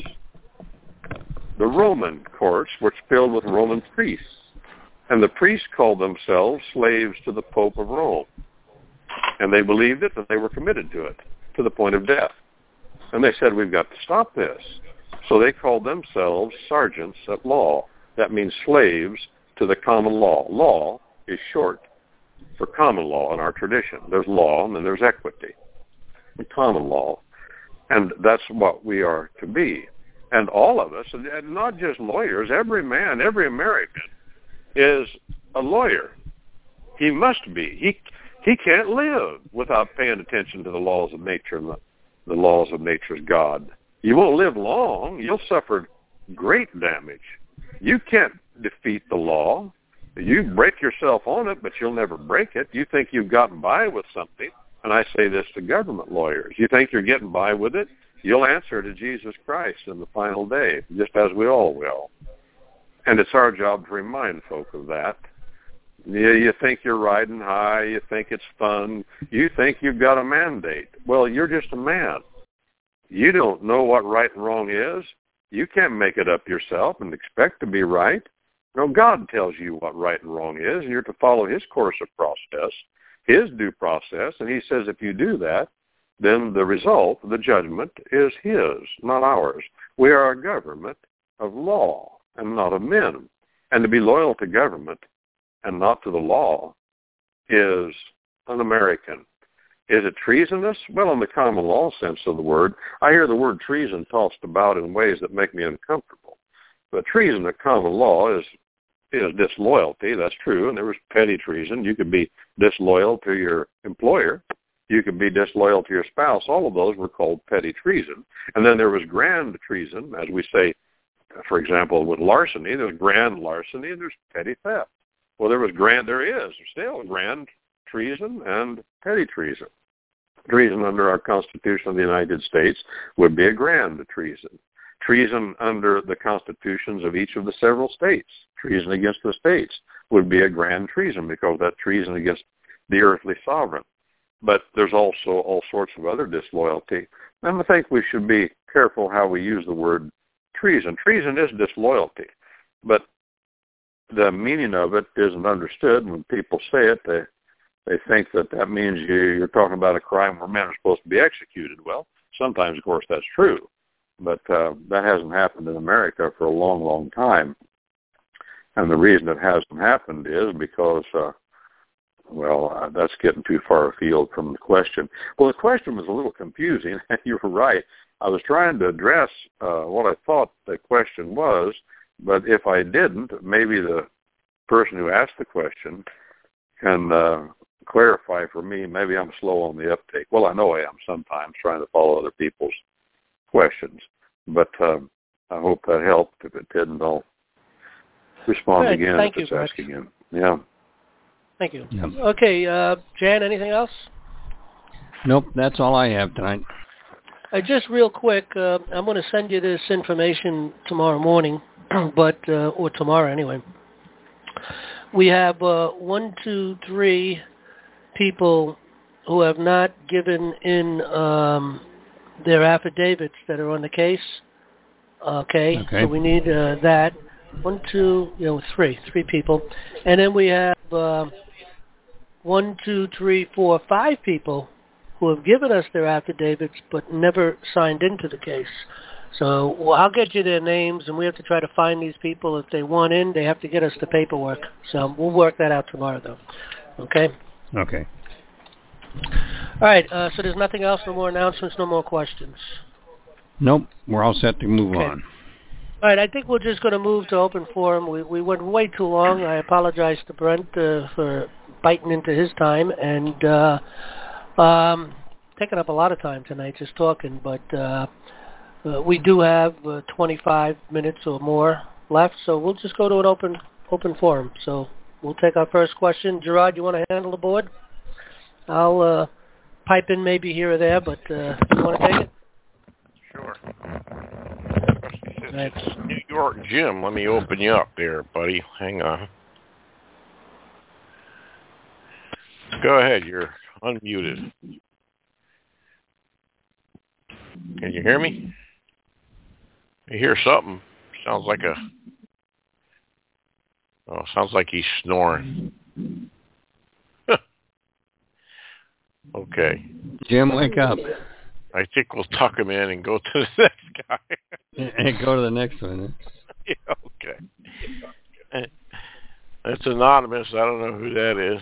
The Roman courts were filled with Roman priests, and the priests called themselves slaves to the Pope of Rome. And they believed it, and they were committed to it, to the point of death. And they said, we've got to stop this. So they called themselves sergeants at law. That means slaves to the common law. Law is short for common law in our tradition. There's law, and then there's equity, the common law. And that's what we are to be. And all of us, and not just lawyers, every man, every American is a lawyer. He must be. He can't live without paying attention to the laws of nature and the laws of nature's God. You won't live long. You'll suffer great damage. You can't defeat the law. You break yourself on it, but you'll never break it. You think you've gotten by with something, and I say this to government lawyers. You think you're getting by with it? You'll answer to Jesus Christ in the final day, just as we all will. And it's our job to remind folk of that. You think you're riding high. You think it's fun. You think you've got a mandate. Well, you're just a man. You don't know what right and wrong is. You can't make it up yourself and expect to be right. No, God tells you what right and wrong is, and you're to follow his course of process, his due process. And he says if you do that, then the result, the judgment, is his, not ours. We are a government of law and not of men. And to be loyal to government and not to the law is un-American. Is it treasonous? Well, in the common law sense of the word, I hear the word treason tossed about in ways that make me uncomfortable. But treason in common law is disloyalty. That's true. And there was petty treason. You could be disloyal to your employer. You could be disloyal to your spouse. All of those were called petty treason. And then there was grand treason, as we say, for example, with larceny. There's grand larceny and there's petty theft. Well, there is still grand treason and petty treason. Treason under our Constitution of the United States would be a grand treason. Treason under the constitutions of each of the several states, treason against the states, would be a grand treason because that's treason against the earthly sovereign. But there's also all sorts of other disloyalty. And I think we should be careful how we use the word treason. Treason is disloyalty, but the meaning of it isn't understood. When people say it, they think that means you're talking about a crime where men are supposed to be executed. Well, sometimes, of course, that's true. But that hasn't happened in America for a long, long time. And the reason it hasn't happened is because, that's getting too far afield from the question. Well, the question was a little confusing. You were right. I was trying to address what I thought the question was, but if I didn't, maybe the person who asked the question can clarify for me. Maybe I'm slow on the uptake. Well, I know I am sometimes, trying to follow other people's questions. But I hope that helped. If it didn't, I'll respond again if it's asked again. Yeah. Thank you. Yeah. Okay, Jan, anything else? Nope, that's all I have tonight. Just real quick, I'm going to send you this information tomorrow morning, or tomorrow anyway. We have 1, 2, 3 people who have not given in their affidavits that are on the case. Okay. So we need that. 1, 2, 3 people. And then we have 1, 2, 3, 4, 5 people who have given us their affidavits but never signed into the case. So I'll get you their names, and we have to try to find these people. If they want in, they have to get us the paperwork. So we'll work that out tomorrow, though. Okay? Okay. All right, so there's nothing else, no more announcements, no more questions? Nope, we're all set to move on. All right, I think we're just going to move to open forum. We went way too long. I apologize to Brent for biting into his time and taking up a lot of time tonight just talking, but we do have 25 minutes or more left, so we'll just go to an open forum. So we'll take our first question. Gerard, you want to handle the board? I'll pipe in maybe here or there, but you want to take it? Sure. It's New York Jim. Let me open you up there, buddy. Hang on. Go ahead. You're unmuted. Can you hear me? I hear something. Sounds like he's snoring. Okay. Jim, wake up. I think we'll tuck him in and go to the next guy. And go to the next one. Yeah, okay. That's anonymous. I don't know who that is.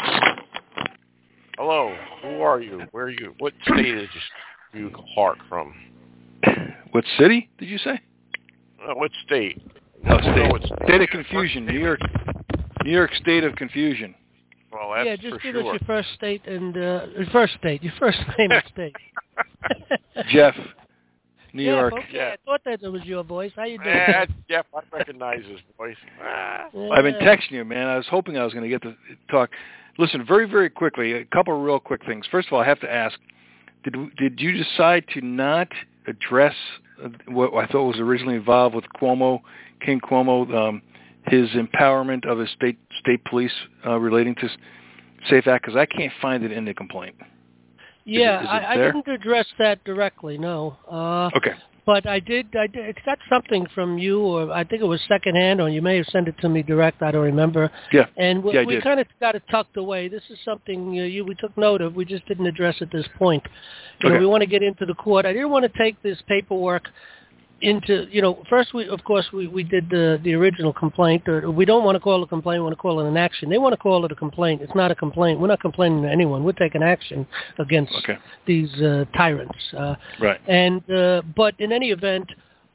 Hello. Who are you? Where are you? What state did you call from? What city did you say? What state? Oh, state of confusion. New York State of Confusion. Well, that's yeah, just for give sure. us your first state and your first name and state. Jeff, New York. Okay. Yeah. I thought that was your voice. How you doing? Yeah, Jeff, I recognize his voice. I've been texting you, man. I was hoping I was going to get to talk. Listen, very, very quickly, a couple of real quick things. First of all, I have to ask, did you decide to not address what I thought was originally involved with Cuomo, King Cuomo, his empowerment of his state police relating to SAFE Act? Because I can't find it in the complaint. Yeah, is it I didn't address that directly, no. Okay. But I did. It got something from you, or I think it was secondhand, or you may have sent it to me direct. I don't remember. Yeah. And we did. kind of got it tucked away. This is something we took note of. We just didn't address at this point. We want to get into the court. I didn't want to take this paperwork into, first we did the original complaint. Or we don't want to call it a complaint. We want to call it an action. They want to call it a complaint. It's not a complaint. We're not complaining to anyone. We're taking action against these tyrants. Right. And but in any event,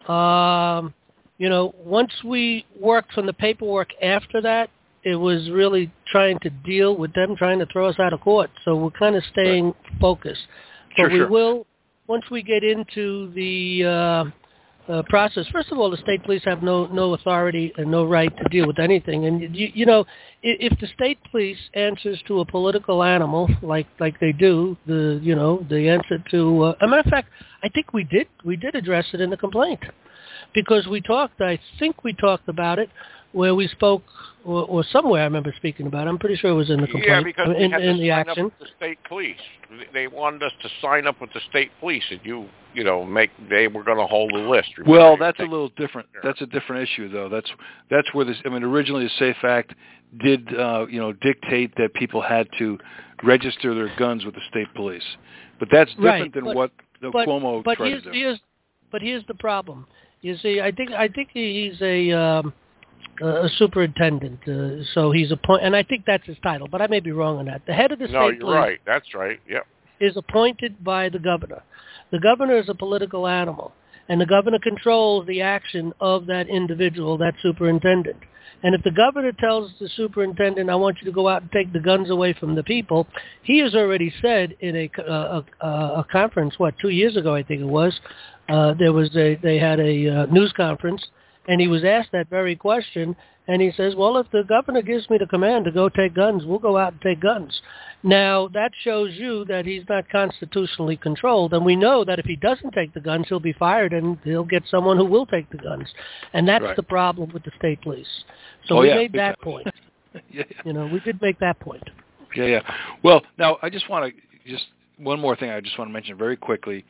once we worked from the paperwork after that, it was really trying to deal with them trying to throw us out of court. So we're kind of staying focused. But we will, once we get into the process. First of all, the state police have no authority and no right to deal with anything. And if the state police answers to a political animal like they do, the answer to a matter of fact, I think we did address it in the complaint, because I think we talked about it where we spoke, or somewhere I remember speaking about it. I'm pretty sure it was in the complaint. Yeah, because we had to in the sign action. up with the state police. They wanted us to sign up with the state police, and they were going to hold a list. Well, that's a little different. That's a different issue, though. That's where this. I mean, originally the SAFE Act did dictate that people had to register their guns with the state police, but that's different than what Cuomo tried to do. But here's the problem. You see, I think he's a superintendent, so he's appointed, and I think that's his title, but I may be wrong on that. The head of the state police. No, you're right. That's right. Yep. Is appointed by the governor. The governor is a political animal, and the governor controls the action of that individual, that superintendent. And if the governor tells the superintendent, I want you to go out and take the guns away from the people, he has already said in a conference, 2 years ago I think it was, they had a news conference, and he was asked that very question, and he says, well, if the governor gives me the command to go take guns, we'll go out and take guns. Now, that shows you that he's not constitutionally controlled, and we know that if he doesn't take the guns, he'll be fired, and he'll get someone who will take the guns. And that's the problem with the state police. So we made that point. We did make that point. Yeah. Well, now, I just want to, one more thing I just want to mention very quickly.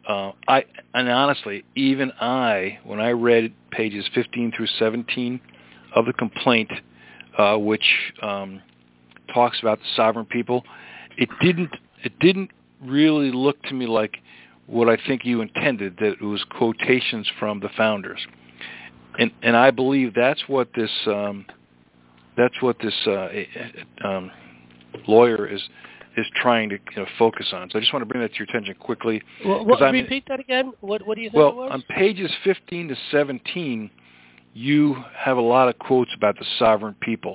And honestly, even when I read pages 15 through 17 of the complaint, which talks about the sovereign people, it didn't really look to me like what I think you intended, that it was quotations from the founders, and I believe that's what this lawyer is trying to focus on. So I just want to bring that to your attention quickly. Repeat that again. What do you think it was? On pages 15 to 17, you have a lot of quotes about the sovereign people.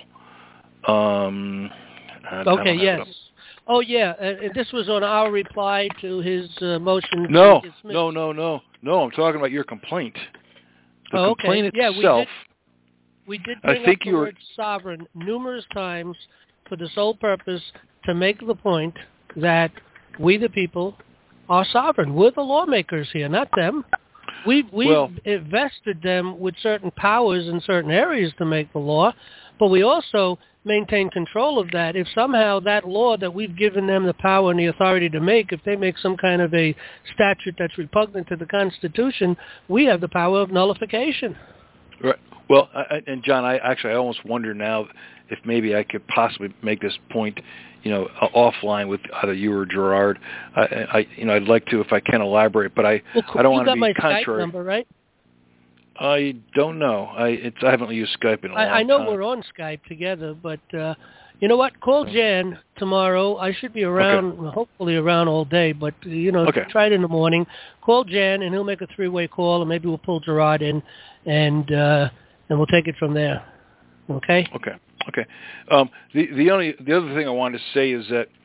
Okay, yes. Oh, yeah. This was on our reply to his motion. No. I'm talking about your complaint. The complaint itself. We did bring up the word sovereign numerous times for the sole purpose to make the point that we, the people, are sovereign. We're the lawmakers here, not them. We've invested them with certain powers in certain areas to make the law, but we also maintain control of that. If somehow that law that we've given them the power and the authority to make, if they make some kind of a statute that's repugnant to the Constitution, we have the power of nullification. Right. Well, and John, I almost wonder now if maybe I could possibly make this point, offline with either you or Gerard. I'd like to, if I can, elaborate, but I don't want to be contrary. You got my Skype number, right? I don't know. I haven't used Skype in a long time. I know we're on Skype together, but you know what? Call Jan tomorrow. I should be around, hopefully around all day, but try it in the morning. Call Jan, and he'll make a three-way call, and maybe we'll pull Gerard in, and we'll take it from there. Okay? Okay. The other thing I wanted to say is that,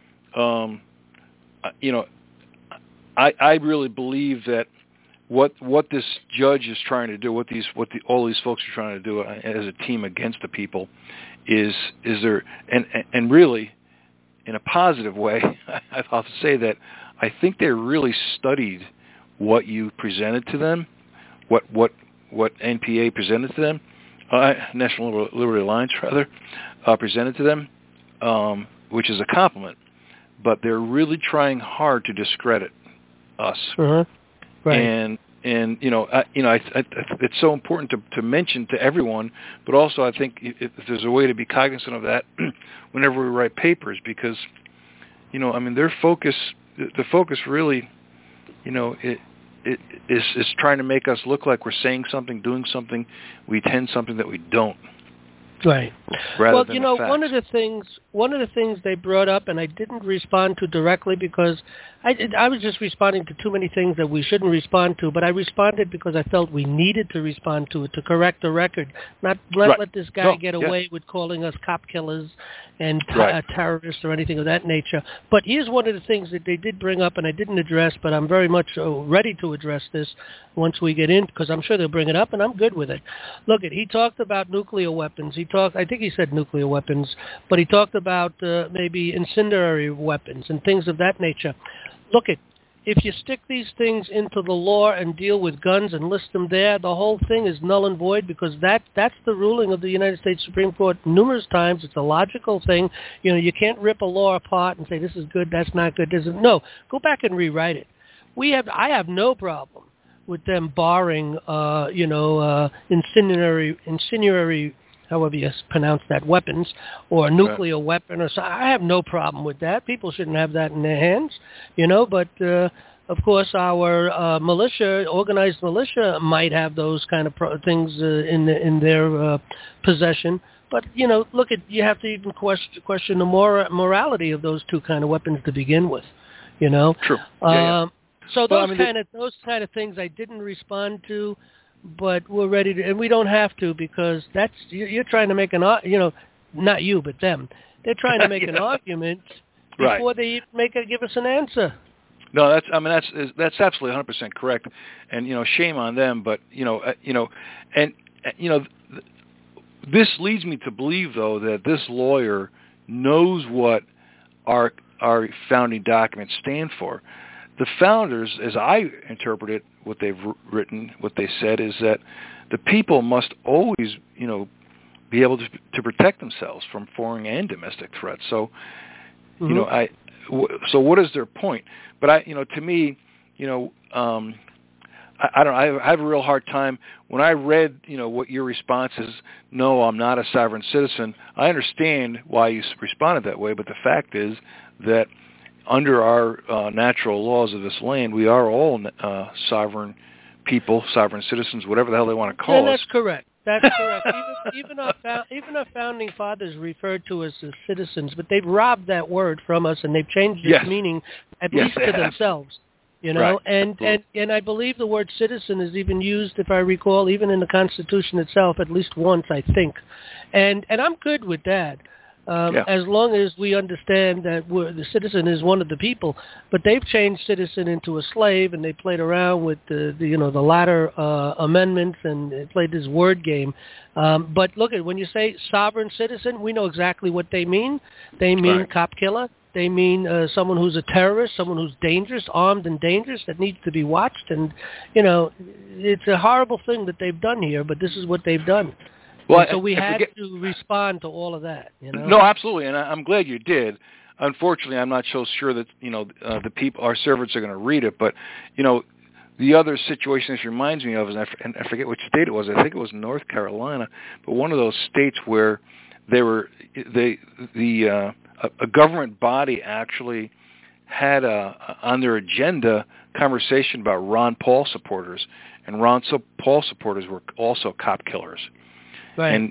I really believe that what this judge is trying to do, all these folks are trying to do as a team against the people, is there, and really, in a positive way, I'll have to say that I think they really studied what you presented to them, what NPA presented to them. National Liberty Alliance, presented to them, which is a compliment. But they're really trying hard to discredit us. Right. And it's so important to mention to everyone, but also I think if there's a way to be cognizant of that whenever we write papers, because, their focus, the focus really, it is trying to make us look like we're saying something, doing something, we intend something that we don't. Right. Well, one of the things they brought up, and I didn't respond to directly because I was just responding to too many things that we shouldn't respond to, but I responded because I felt we needed to respond to it to correct the record, not let this guy get away with calling us cop killers and terrorists or anything of that nature. But here's one of the things that they did bring up, and I didn't address, but I'm very much ready to address this once we get in, because I'm sure they'll bring it up, and I'm good with it. Look, he talked about nuclear weapons. I think he said nuclear weapons, but he talked about maybe incendiary weapons and things of that nature. Look, if you stick these things into the law and deal with guns and list them there, the whole thing is null and void, because that's the ruling of the United States Supreme Court numerous times. It's a logical thing. You can't rip a law apart and say this is good, that's not good. No, go back and rewrite it. I have no problem with them barring, incendiary, however you pronounce that, weapons, or a nuclear weapon, or so. I have no problem with that. People shouldn't have that in their hands, but of course our militia, organized militia, might have those kind of things in their possession. But, look, you have to even question the morality of those two kind of weapons to begin with, True. So those kind of things I didn't respond to, but we're ready to, and we don't have to, because you're trying to make not you, but them. They're trying to make an argument before they give us an answer. No, that's absolutely 100% correct, and shame on them. But this leads me to believe, though, that this lawyer knows what our founding documents stand for. The founders, as I interpret it, what they've written, what they said, is that the people must always, be able to protect themselves from foreign and domestic threats. So, so what is their point? But to me, I have a real hard time when I read, what your response is. No, I'm not a sovereign citizen. I understand why you responded that way, but the fact is that under our natural laws of this land, we are all sovereign people, sovereign citizens, whatever the hell they want to call us. That's correct. That's correct. Even our founding fathers referred to us as citizens, but they've robbed that word from us, and they've changed its meaning, at least to themselves. Right. And I believe the word citizen is even used, if I recall, even in the Constitution itself, at least once, I think. And I'm good with that. As long as we understand that the citizen is one of the people. But they've changed citizen into a slave, and they played around with the latter amendments, and they played this word game. But look, when you say sovereign citizen, we know exactly what they mean. They mean cop killer. They mean someone who's a terrorist, someone who's dangerous, armed and dangerous, that needs to be watched. And, it's a horrible thing that they've done here, but this is what they've done. Well, so we had to respond to all of that. No, absolutely, and I'm glad you did. Unfortunately, I'm not so sure that the people, our servants, are going to read it. But the other situation this reminds me of is, and I forget which state it was. I think it was North Carolina, but one of those states where a government body actually had on their agenda conversation about Ron Paul supporters, and Ron Paul supporters were also cop killers. Right. And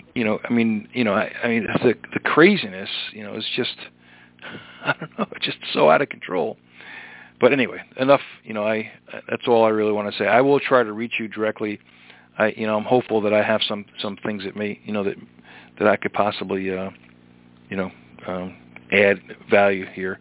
the craziness, is just, I don't know, it's just so out of control. But anyway, enough. That's all I really want to say. I will try to reach you directly. I'm hopeful that I have some things that may, that I could possibly, add value here.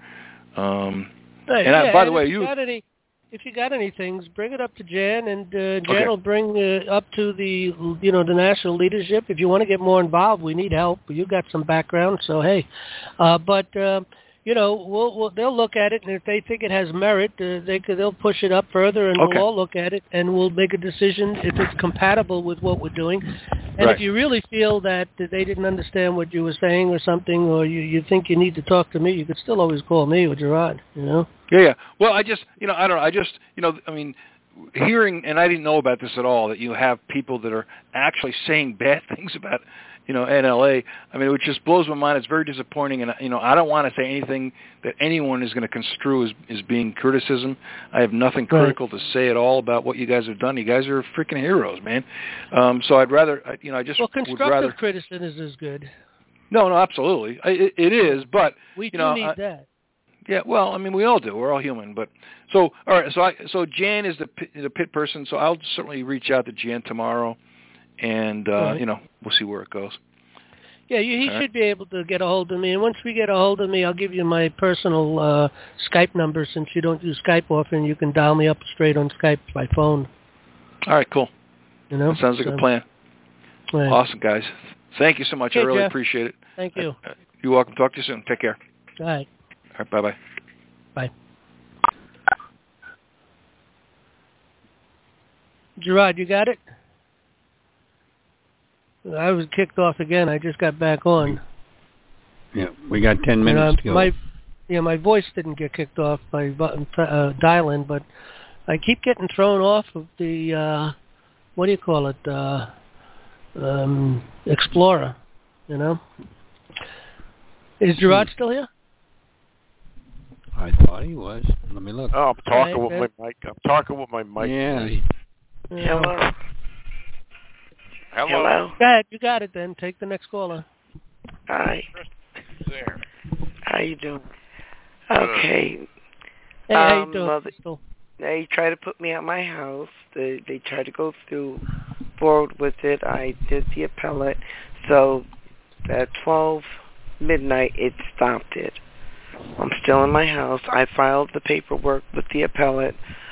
By the way, if you got any things, bring it up to Jan, and Jan will bring up to the the national leadership. If you want to get more involved, we need help. You got some background, so hey. But they'll look at it, and if they think it has merit, they'll push it up further, and we'll all look at it, and we'll make a decision if it's compatible with what we're doing. And if you really feel that they didn't understand what you were saying or something, or you think you need to talk to me, you could still always call me or Gerard. Yeah. Well, I don't know. I mean, hearing, and I didn't know about this at all, that you have people that are actually saying bad things about NLA. I mean, it just blows my mind. It's very disappointing, and I don't want to say anything that anyone is going to construe as being criticism. I have nothing critical to say at all about what you guys have done. You guys are freaking heroes, man. So I'd rather, constructive criticism is good. No, absolutely, it is. But we do need that. Yeah, well, I mean, we all do. We're all human. But so, all right. So Jan is the pit person. So I'll certainly reach out to Jan tomorrow. And, we'll see where it goes. Yeah, he should be able to get a hold of me. And once we get a hold of me, I'll give you my personal Skype number. Since you don't use Skype often, you can dial me up straight on Skype by phone. All right, cool. That sounds like a plan. Right. Awesome, guys. Thank you so much. Okay, I really Jeff. appreciate it. Thank you. You're welcome. Talk to you soon. Take care. All right. All right, bye-bye. Bye. Gerard, you got it? I was kicked off again. I just got back on. Yeah, we got 10 minutes to go. My voice didn't get kicked off by dial-in, but I keep getting thrown off of the, what do you call it, Explorer, Is Gerard still here? I thought he was. Let me look. Oh, I'm talking with my mic. I'm talking with my mic. Yeah. Hello. Hello. Go ahead. You got it then. Take the next caller. Hi. There. How you doing? Okay. Hey, how you doing? They tried to put me out my house. They tried to go forward with it. I did the appellate. So at 12 midnight, it stopped it. I'm still in my house. I filed the paperwork with the appellate.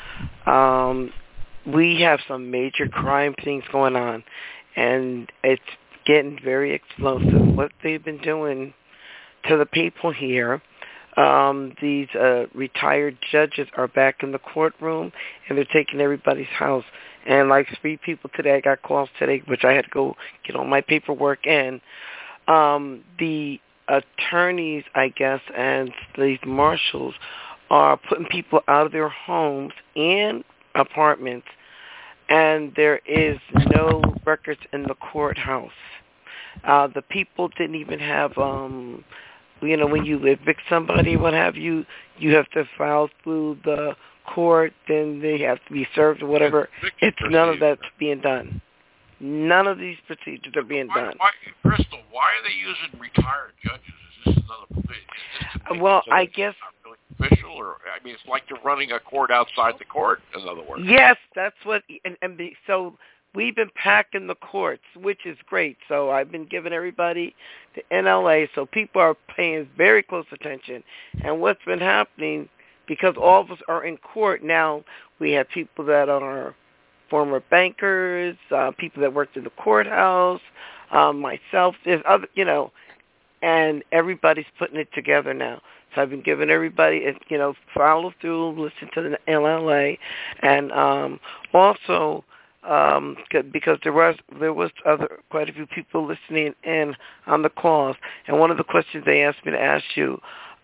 We have some major crime things going on, and it's getting very explosive. What they've been doing to the people here, these retired judges are back in the courtroom, and they're taking everybody's house. And like 3 people today, I got calls today, which I had to go get all my paperwork in. The attorneys, I guess, and these marshals are putting people out of their homes and apartments, and there is no records in the courthouse. The people didn't even have, when you evict somebody, what have you, you have to file through the court, then they have to be served or whatever. It's none of that's being done. None of these procedures are being done. Crystal, why are they using retired judges? Is this another? Well, I guess not really official, or I mean, it's like they're running a court outside the court. In other words. Yes, that's what. So we've been packing the courts, which is great. So I've been giving everybody the NLA, so people are paying very close attention. And what's been happening, because all of us are in court now, we have people that are former bankers, people that worked in the courthouse, myself, there's other, and everybody's putting it together now. So I've been giving everybody, follow through, listen to the LLA, and also because there was quite a few people listening in on the calls, and one of the questions they asked me to ask you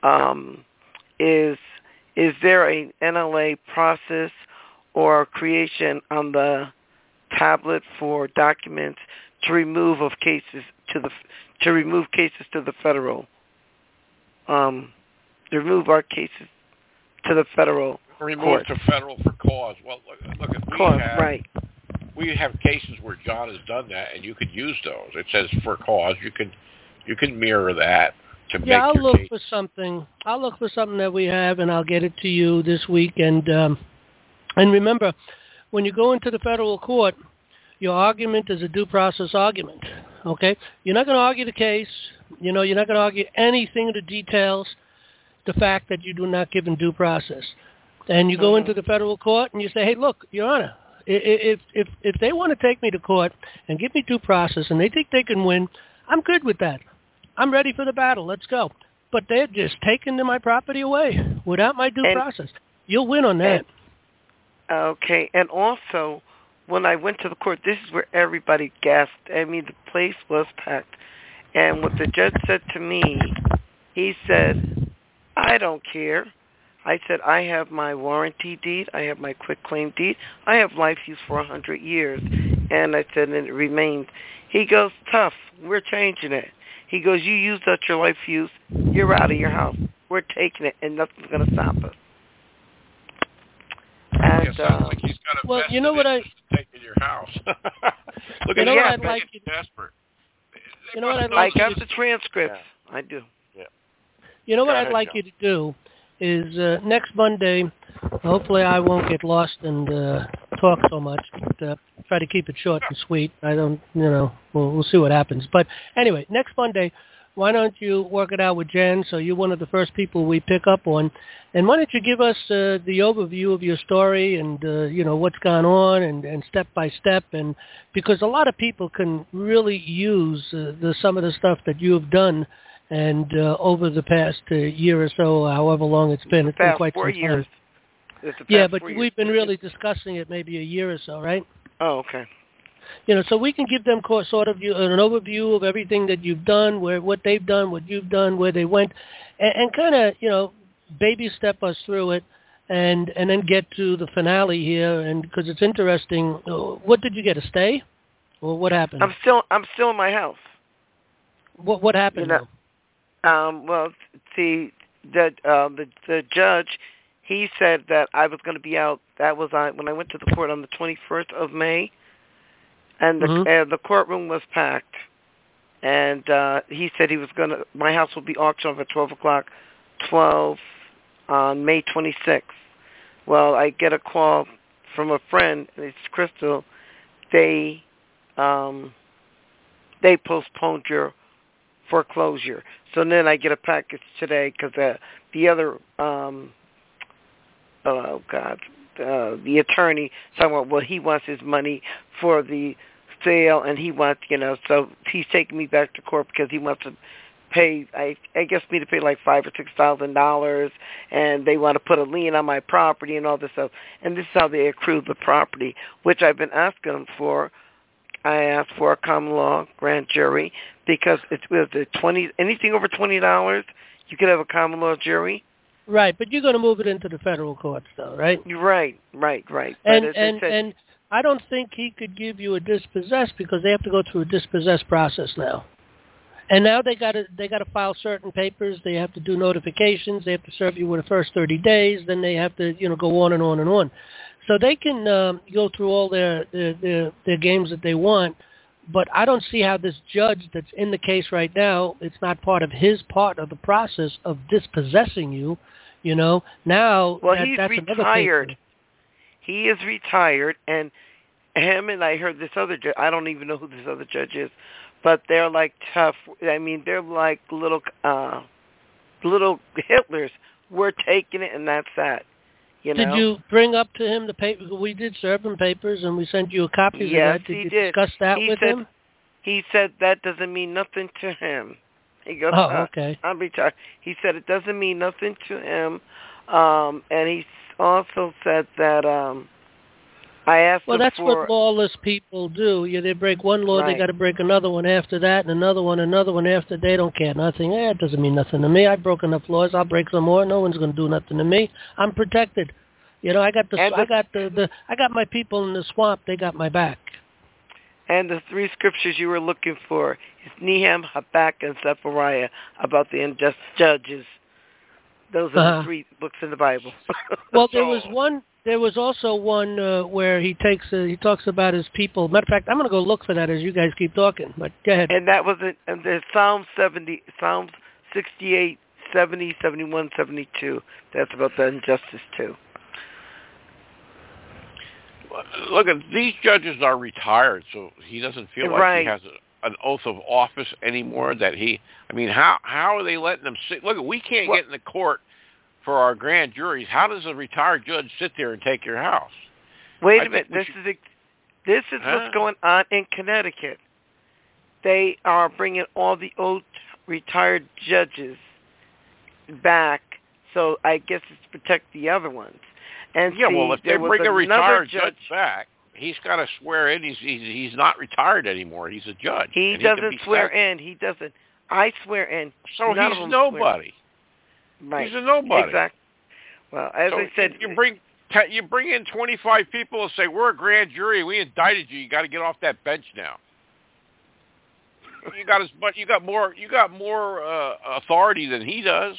is there an NLA process or creation on the tablet for documents to remove cases to the federal, to remove our cases to the federal remove to federal for cause. Well, look we have cases where John has done that, and you could use those. It says for cause. You can mirror that to make your case. I'll look for something. I'll look for something that we have, and I'll get it to you this week. And remember, when you go into the federal court, your argument is a due process argument, okay? You're not going to argue the case. You're not going to argue anything of the details, the fact that you do not give in due process. And you go into the federal court and you say, hey, look, Your Honor, if they want to take me to court and give me due process and they think they can win, I'm good with that. I'm ready for the battle. Let's go. but they're just taking my property away without my due process. You'll win on that. Okay, and also, when I went to the court, this is where everybody gasped. I mean, the place was packed. And what the judge said to me, he said, I don't care. I said, I have my warranty deed. I have my quitclaim deed. I have life use for 100 years. And I said, and it remains. He goes, tough. We're changing it. He goes, you used up your life use. You're out of your house. We're taking it, and nothing's going to stop us. And, it sounds like he's got a well, you know what taking your house. Look you at know what I'd like you desperate. You know what I'd like I got the transcripts. Yeah. I do. Yeah. You know what I'd like you to do is next Monday, hopefully I won't get lost and talk so much, but try to keep it short and sweet. I don't, we'll see what happens. But anyway, next Monday, why don't you work it out with Jen? So you're one of the first people we pick up on. And why don't you give us the overview of your story and, what's gone on and step by step. And because a lot of people can really use some of the stuff that you have done and over the past year or so, however long it's been. It's been quite some time. Yeah, but we've been really discussing it maybe a year or so, right? Oh, okay. So we can give them sort of an overview of everything that you've done, what they've done, what you've done, where they went, and kind of, baby step us through it, and then get to the finale here. And because it's interesting, what did you get, a stay, or what happened? I'm still in my house. What happened? Well, see, the judge, he said that I was going to be out. That was when I went to the court on the 21st of May. And the courtroom was packed, and he said my house will be auctioned off at 12 on May 26th. Well, I get a call from a friend, and it's Crystal. They postponed your foreclosure. So then I get a package today because the other, the attorney talking about, well, he wants his money for the sale, and he wants, so he's taking me back to court because he wants to pay, I guess me to pay like $5,000 or $6,000, and they want to put a lien on my property and all this stuff. And this is how they accrue the property, which I've been asking them for. I asked for a common law grand jury because it was anything over $20, you could have a common law jury. Right, but you're going to move it into the federal courts, though, right? Right. And I don't think he could give you a dispossess because they have to go through a dispossess process now. And now they got to file certain papers. They have to do notifications. They have to serve you with the first 30 days. Then they have to go on and on and on. So they can go through all their games that they want. But I don't see how this judge that's in the case right now, it's not part of his part of the process of dispossessing you. Now he's that's retired. He is retired, and him and I heard this other judge. I don't even know who this other judge is, but they're like tough. I mean, they're like little Hitlers. We're taking it, and that's that. Did you bring up to him the paper? We did serve him papers, and we sent you a copy of that. Did you discuss that with him? He said that doesn't mean nothing to him. He goes, oh, okay. I'm retired. He said it doesn't mean nothing to him, and he also said that I asked him that's what lawless people do. They break one law, They got to break another one after that, and another one after. They don't care nothing. It doesn't mean nothing to me. I've broken enough laws. I'll break some more. No one's going to do nothing to me. I'm protected. I got my people in the swamp. They got my back. And the three scriptures you were looking for is Nehemiah, Habakkuk, and Zephaniah about the unjust judges. Those are the three books in the Bible. Well, there was also one where he talks about his people. Matter of fact, I'm going to go look for that as you guys keep talking. But go ahead. And that was there's Psalms 68, 70, 71, 72. That's about the injustice too. Look, these judges are retired, so he doesn't feel like he has an oath of office anymore. How are they letting them sit? Look, we can't get in the court for our grand juries. How does a retired judge sit there and take your house? Wait a minute. This is what's going on in Connecticut. They are bringing all the old retired judges back, so I guess it's to protect the other ones. And yeah, see, well, if they bring a retired judge back, he's got to swear in. He's not retired anymore. He's a judge. He doesn't swear in. He doesn't. I swear in. So None he's nobody. Right. He's a nobody. Exactly. Well, as I said, you bring in 25 people and say, we're a grand jury, we indicted you. You got to get off that bench now. You got more authority than he does.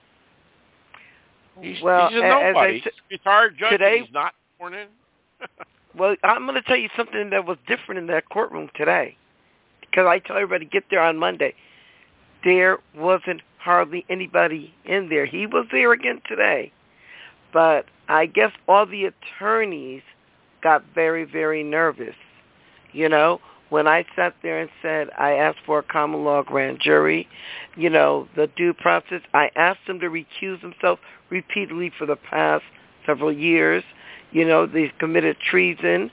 He's a nobody. He's a retired judge. Today, he's not sworn in. Well, I'm going to tell you something that was different in that courtroom today, because I tell everybody get there on Monday. There wasn't hardly anybody in there. He was there again today, but I guess all the attorneys got very, very nervous. You know, when I sat there and said I asked for a common law grand jury, you know, the due process, I asked him to recuse himself repeatedly for the past several years. You know, they've committed treason.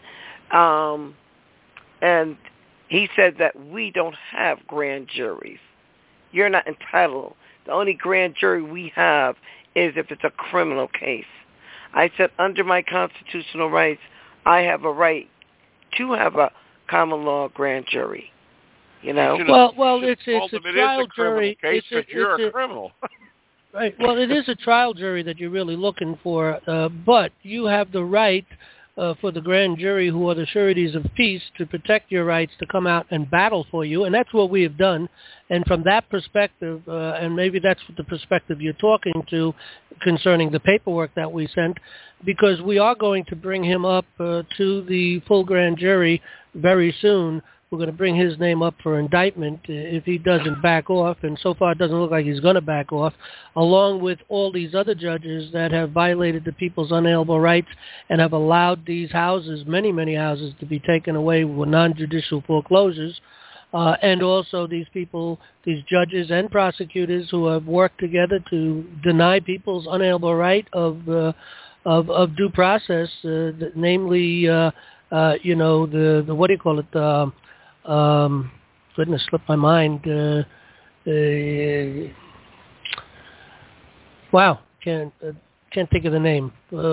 And he said that we don't have grand juries. You're not entitled. The only grand jury we have is if it's a criminal case. I said, under my constitutional rights, I have a right to have a common law grand jury. You know? Well, it's a trial jury. You're a criminal. Right. Well, it is a trial jury that you're really looking for, but you have the right for the grand jury, who are the sureties of peace, to protect your rights, to come out and battle for you, and that's what we have done. And from that perspective, and maybe that's the perspective you're talking to concerning the paperwork that we sent, because we are going to bring him up to the full grand jury very soon. We're going to bring his name up for indictment if he doesn't back off, and so far it doesn't look like he's going to back off, along with all these other judges that have violated the people's unalienable rights and have allowed these houses, many, many houses, to be taken away with non-judicial foreclosures, and also these people, these judges and prosecutors who have worked together to deny people's unalienable right of due process, namely, you know, the what do you call it? Goodness, slipped my mind. Wow, can't think of the name.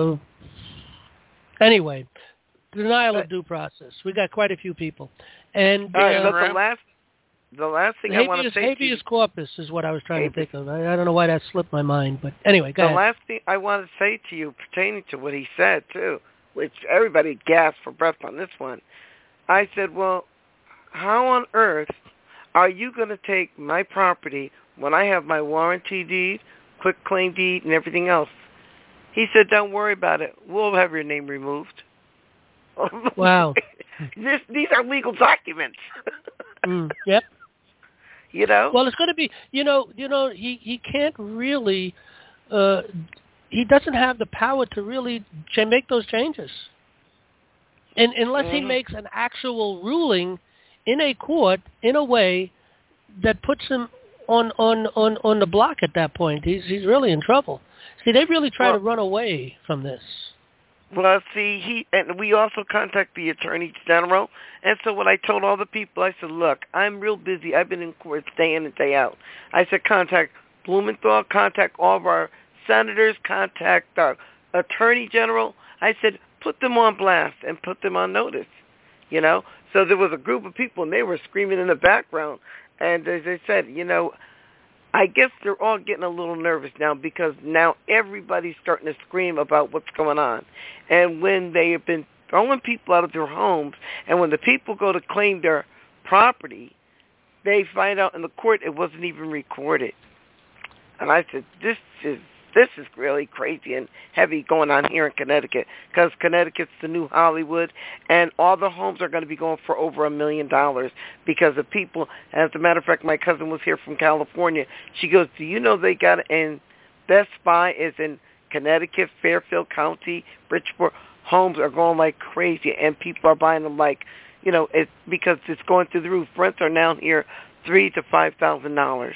Anyway, denial of due process. We got quite a few people, and the last thing I want to say, habeas corpus is what I was trying to think of. I don't know why that slipped my mind, but anyway, go ahead. The last thing I want to say to you, pertaining to what he said too, which everybody gasped for breath on this one. I said, well, how on earth are you going to take my property when I have my warranty deed, quick claim deed, and everything else? He said, don't worry about it. We'll have your name removed. Wow. These are legal documents. Yep. You know? Well, it's going to be, you know, he can't really, he doesn't have the power to really make those changes. And unless he makes an actual ruling in a court in a way that puts him on the block at that point, he's really in trouble. See, they really try to run away from this. Well, see, and we also contact the Attorney General, and so what I told all the people, I said, look, I'm real busy. I've been in court day in and day out. I said, contact Blumenthal, contact all of our senators, contact our Attorney General. I said, put them on blast and put them on notice, you know. So there was a group of people, and they were screaming in the background. And as I said, you know, I guess they're all getting a little nervous now, because now everybody's starting to scream about what's going on. And when they have been throwing people out of their homes, and when the people go to claim their property, they find out in the court it wasn't even recorded. And I said, this is really crazy and heavy going on here in Connecticut, because Connecticut's the new Hollywood, and all the homes are going to be going for over $1 million because of people. As a matter of fact, my cousin was here from California. She goes, do you know they got, and Best Buy is in Connecticut, Fairfield County, Bridgeport. Homes are going like crazy, and people are buying them like, you know, because it's going through the roof. Rents are now here $3,000 to $5,000.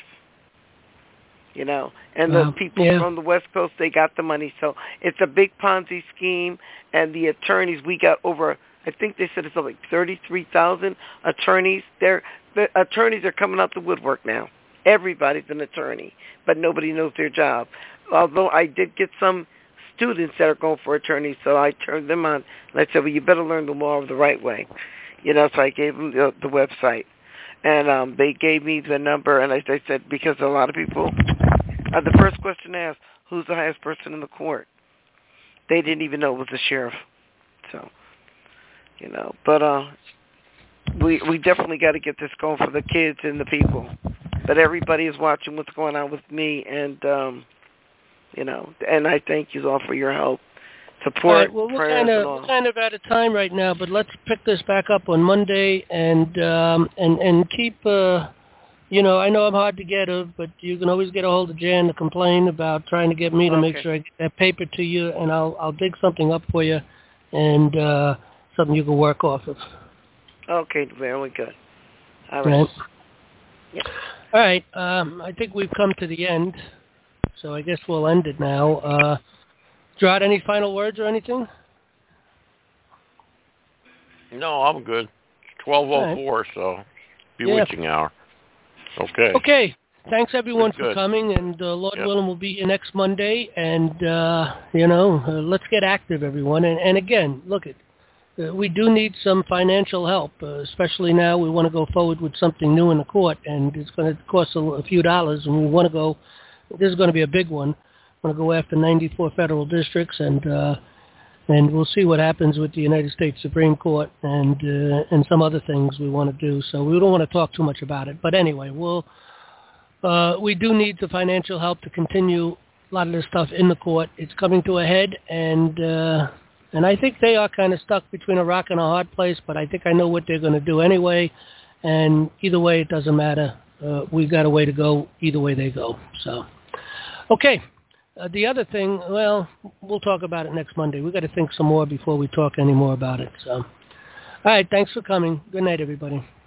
You know, and the people from the West Coast, they got the money. So it's a big Ponzi scheme, and the attorneys, we got over, I think they said it's like 33,000 attorneys. The attorneys are coming out the woodwork now. Everybody's an attorney, but nobody knows their job. Although I did get some students that are going for attorneys, so I turned them on. And I said, well, you better learn the law the right way. So I gave them the website. And they gave me the number, and I said, because a lot of people, the first question asked, who's the highest person in the court? They didn't even know it was the sheriff. So, but we definitely got to get this going for the kids and the people. But everybody is watching what's going on with me, and, and I thank you all for your help. Support, right, well, we're kind of out of time right now, but let's pick this back up on Monday and keep, I know I'm hard to get but you can always get a hold of Jan to complain about trying to get me to make sure I get that paper to you, and I'll dig something up for you and something you can work off of. Okay, very good. All right. Yeah. All right, I think we've come to the end, so I guess we'll end it now. Gerard, any final words or anything? No, I'm good. It's 12:04, so bewitching hour. Okay. Okay. Thanks, everyone, for coming, and Lord willing, we'll be here next Monday, and, let's get active, everyone. And again, look, we do need some financial help, especially now we want to go forward with something new in the court, and it's going to cost a few dollars, and we want to go, this is going to be a big one. Want to go after 94 federal districts, and we'll see what happens with the United States Supreme Court and some other things we want to do. So we don't want to talk too much about it. But anyway, we do need the financial help to continue a lot of this stuff in the court. It's coming to a head, and I think they are kind of stuck between a rock and a hard place. But I think I know what they're going to do anyway. And either way, it doesn't matter. We've got a way to go either way they go. So, okay. The other thing, well, we'll talk about it next Monday. We've got to think some more before we talk any more about it. So, all right, thanks for coming. Good night, everybody.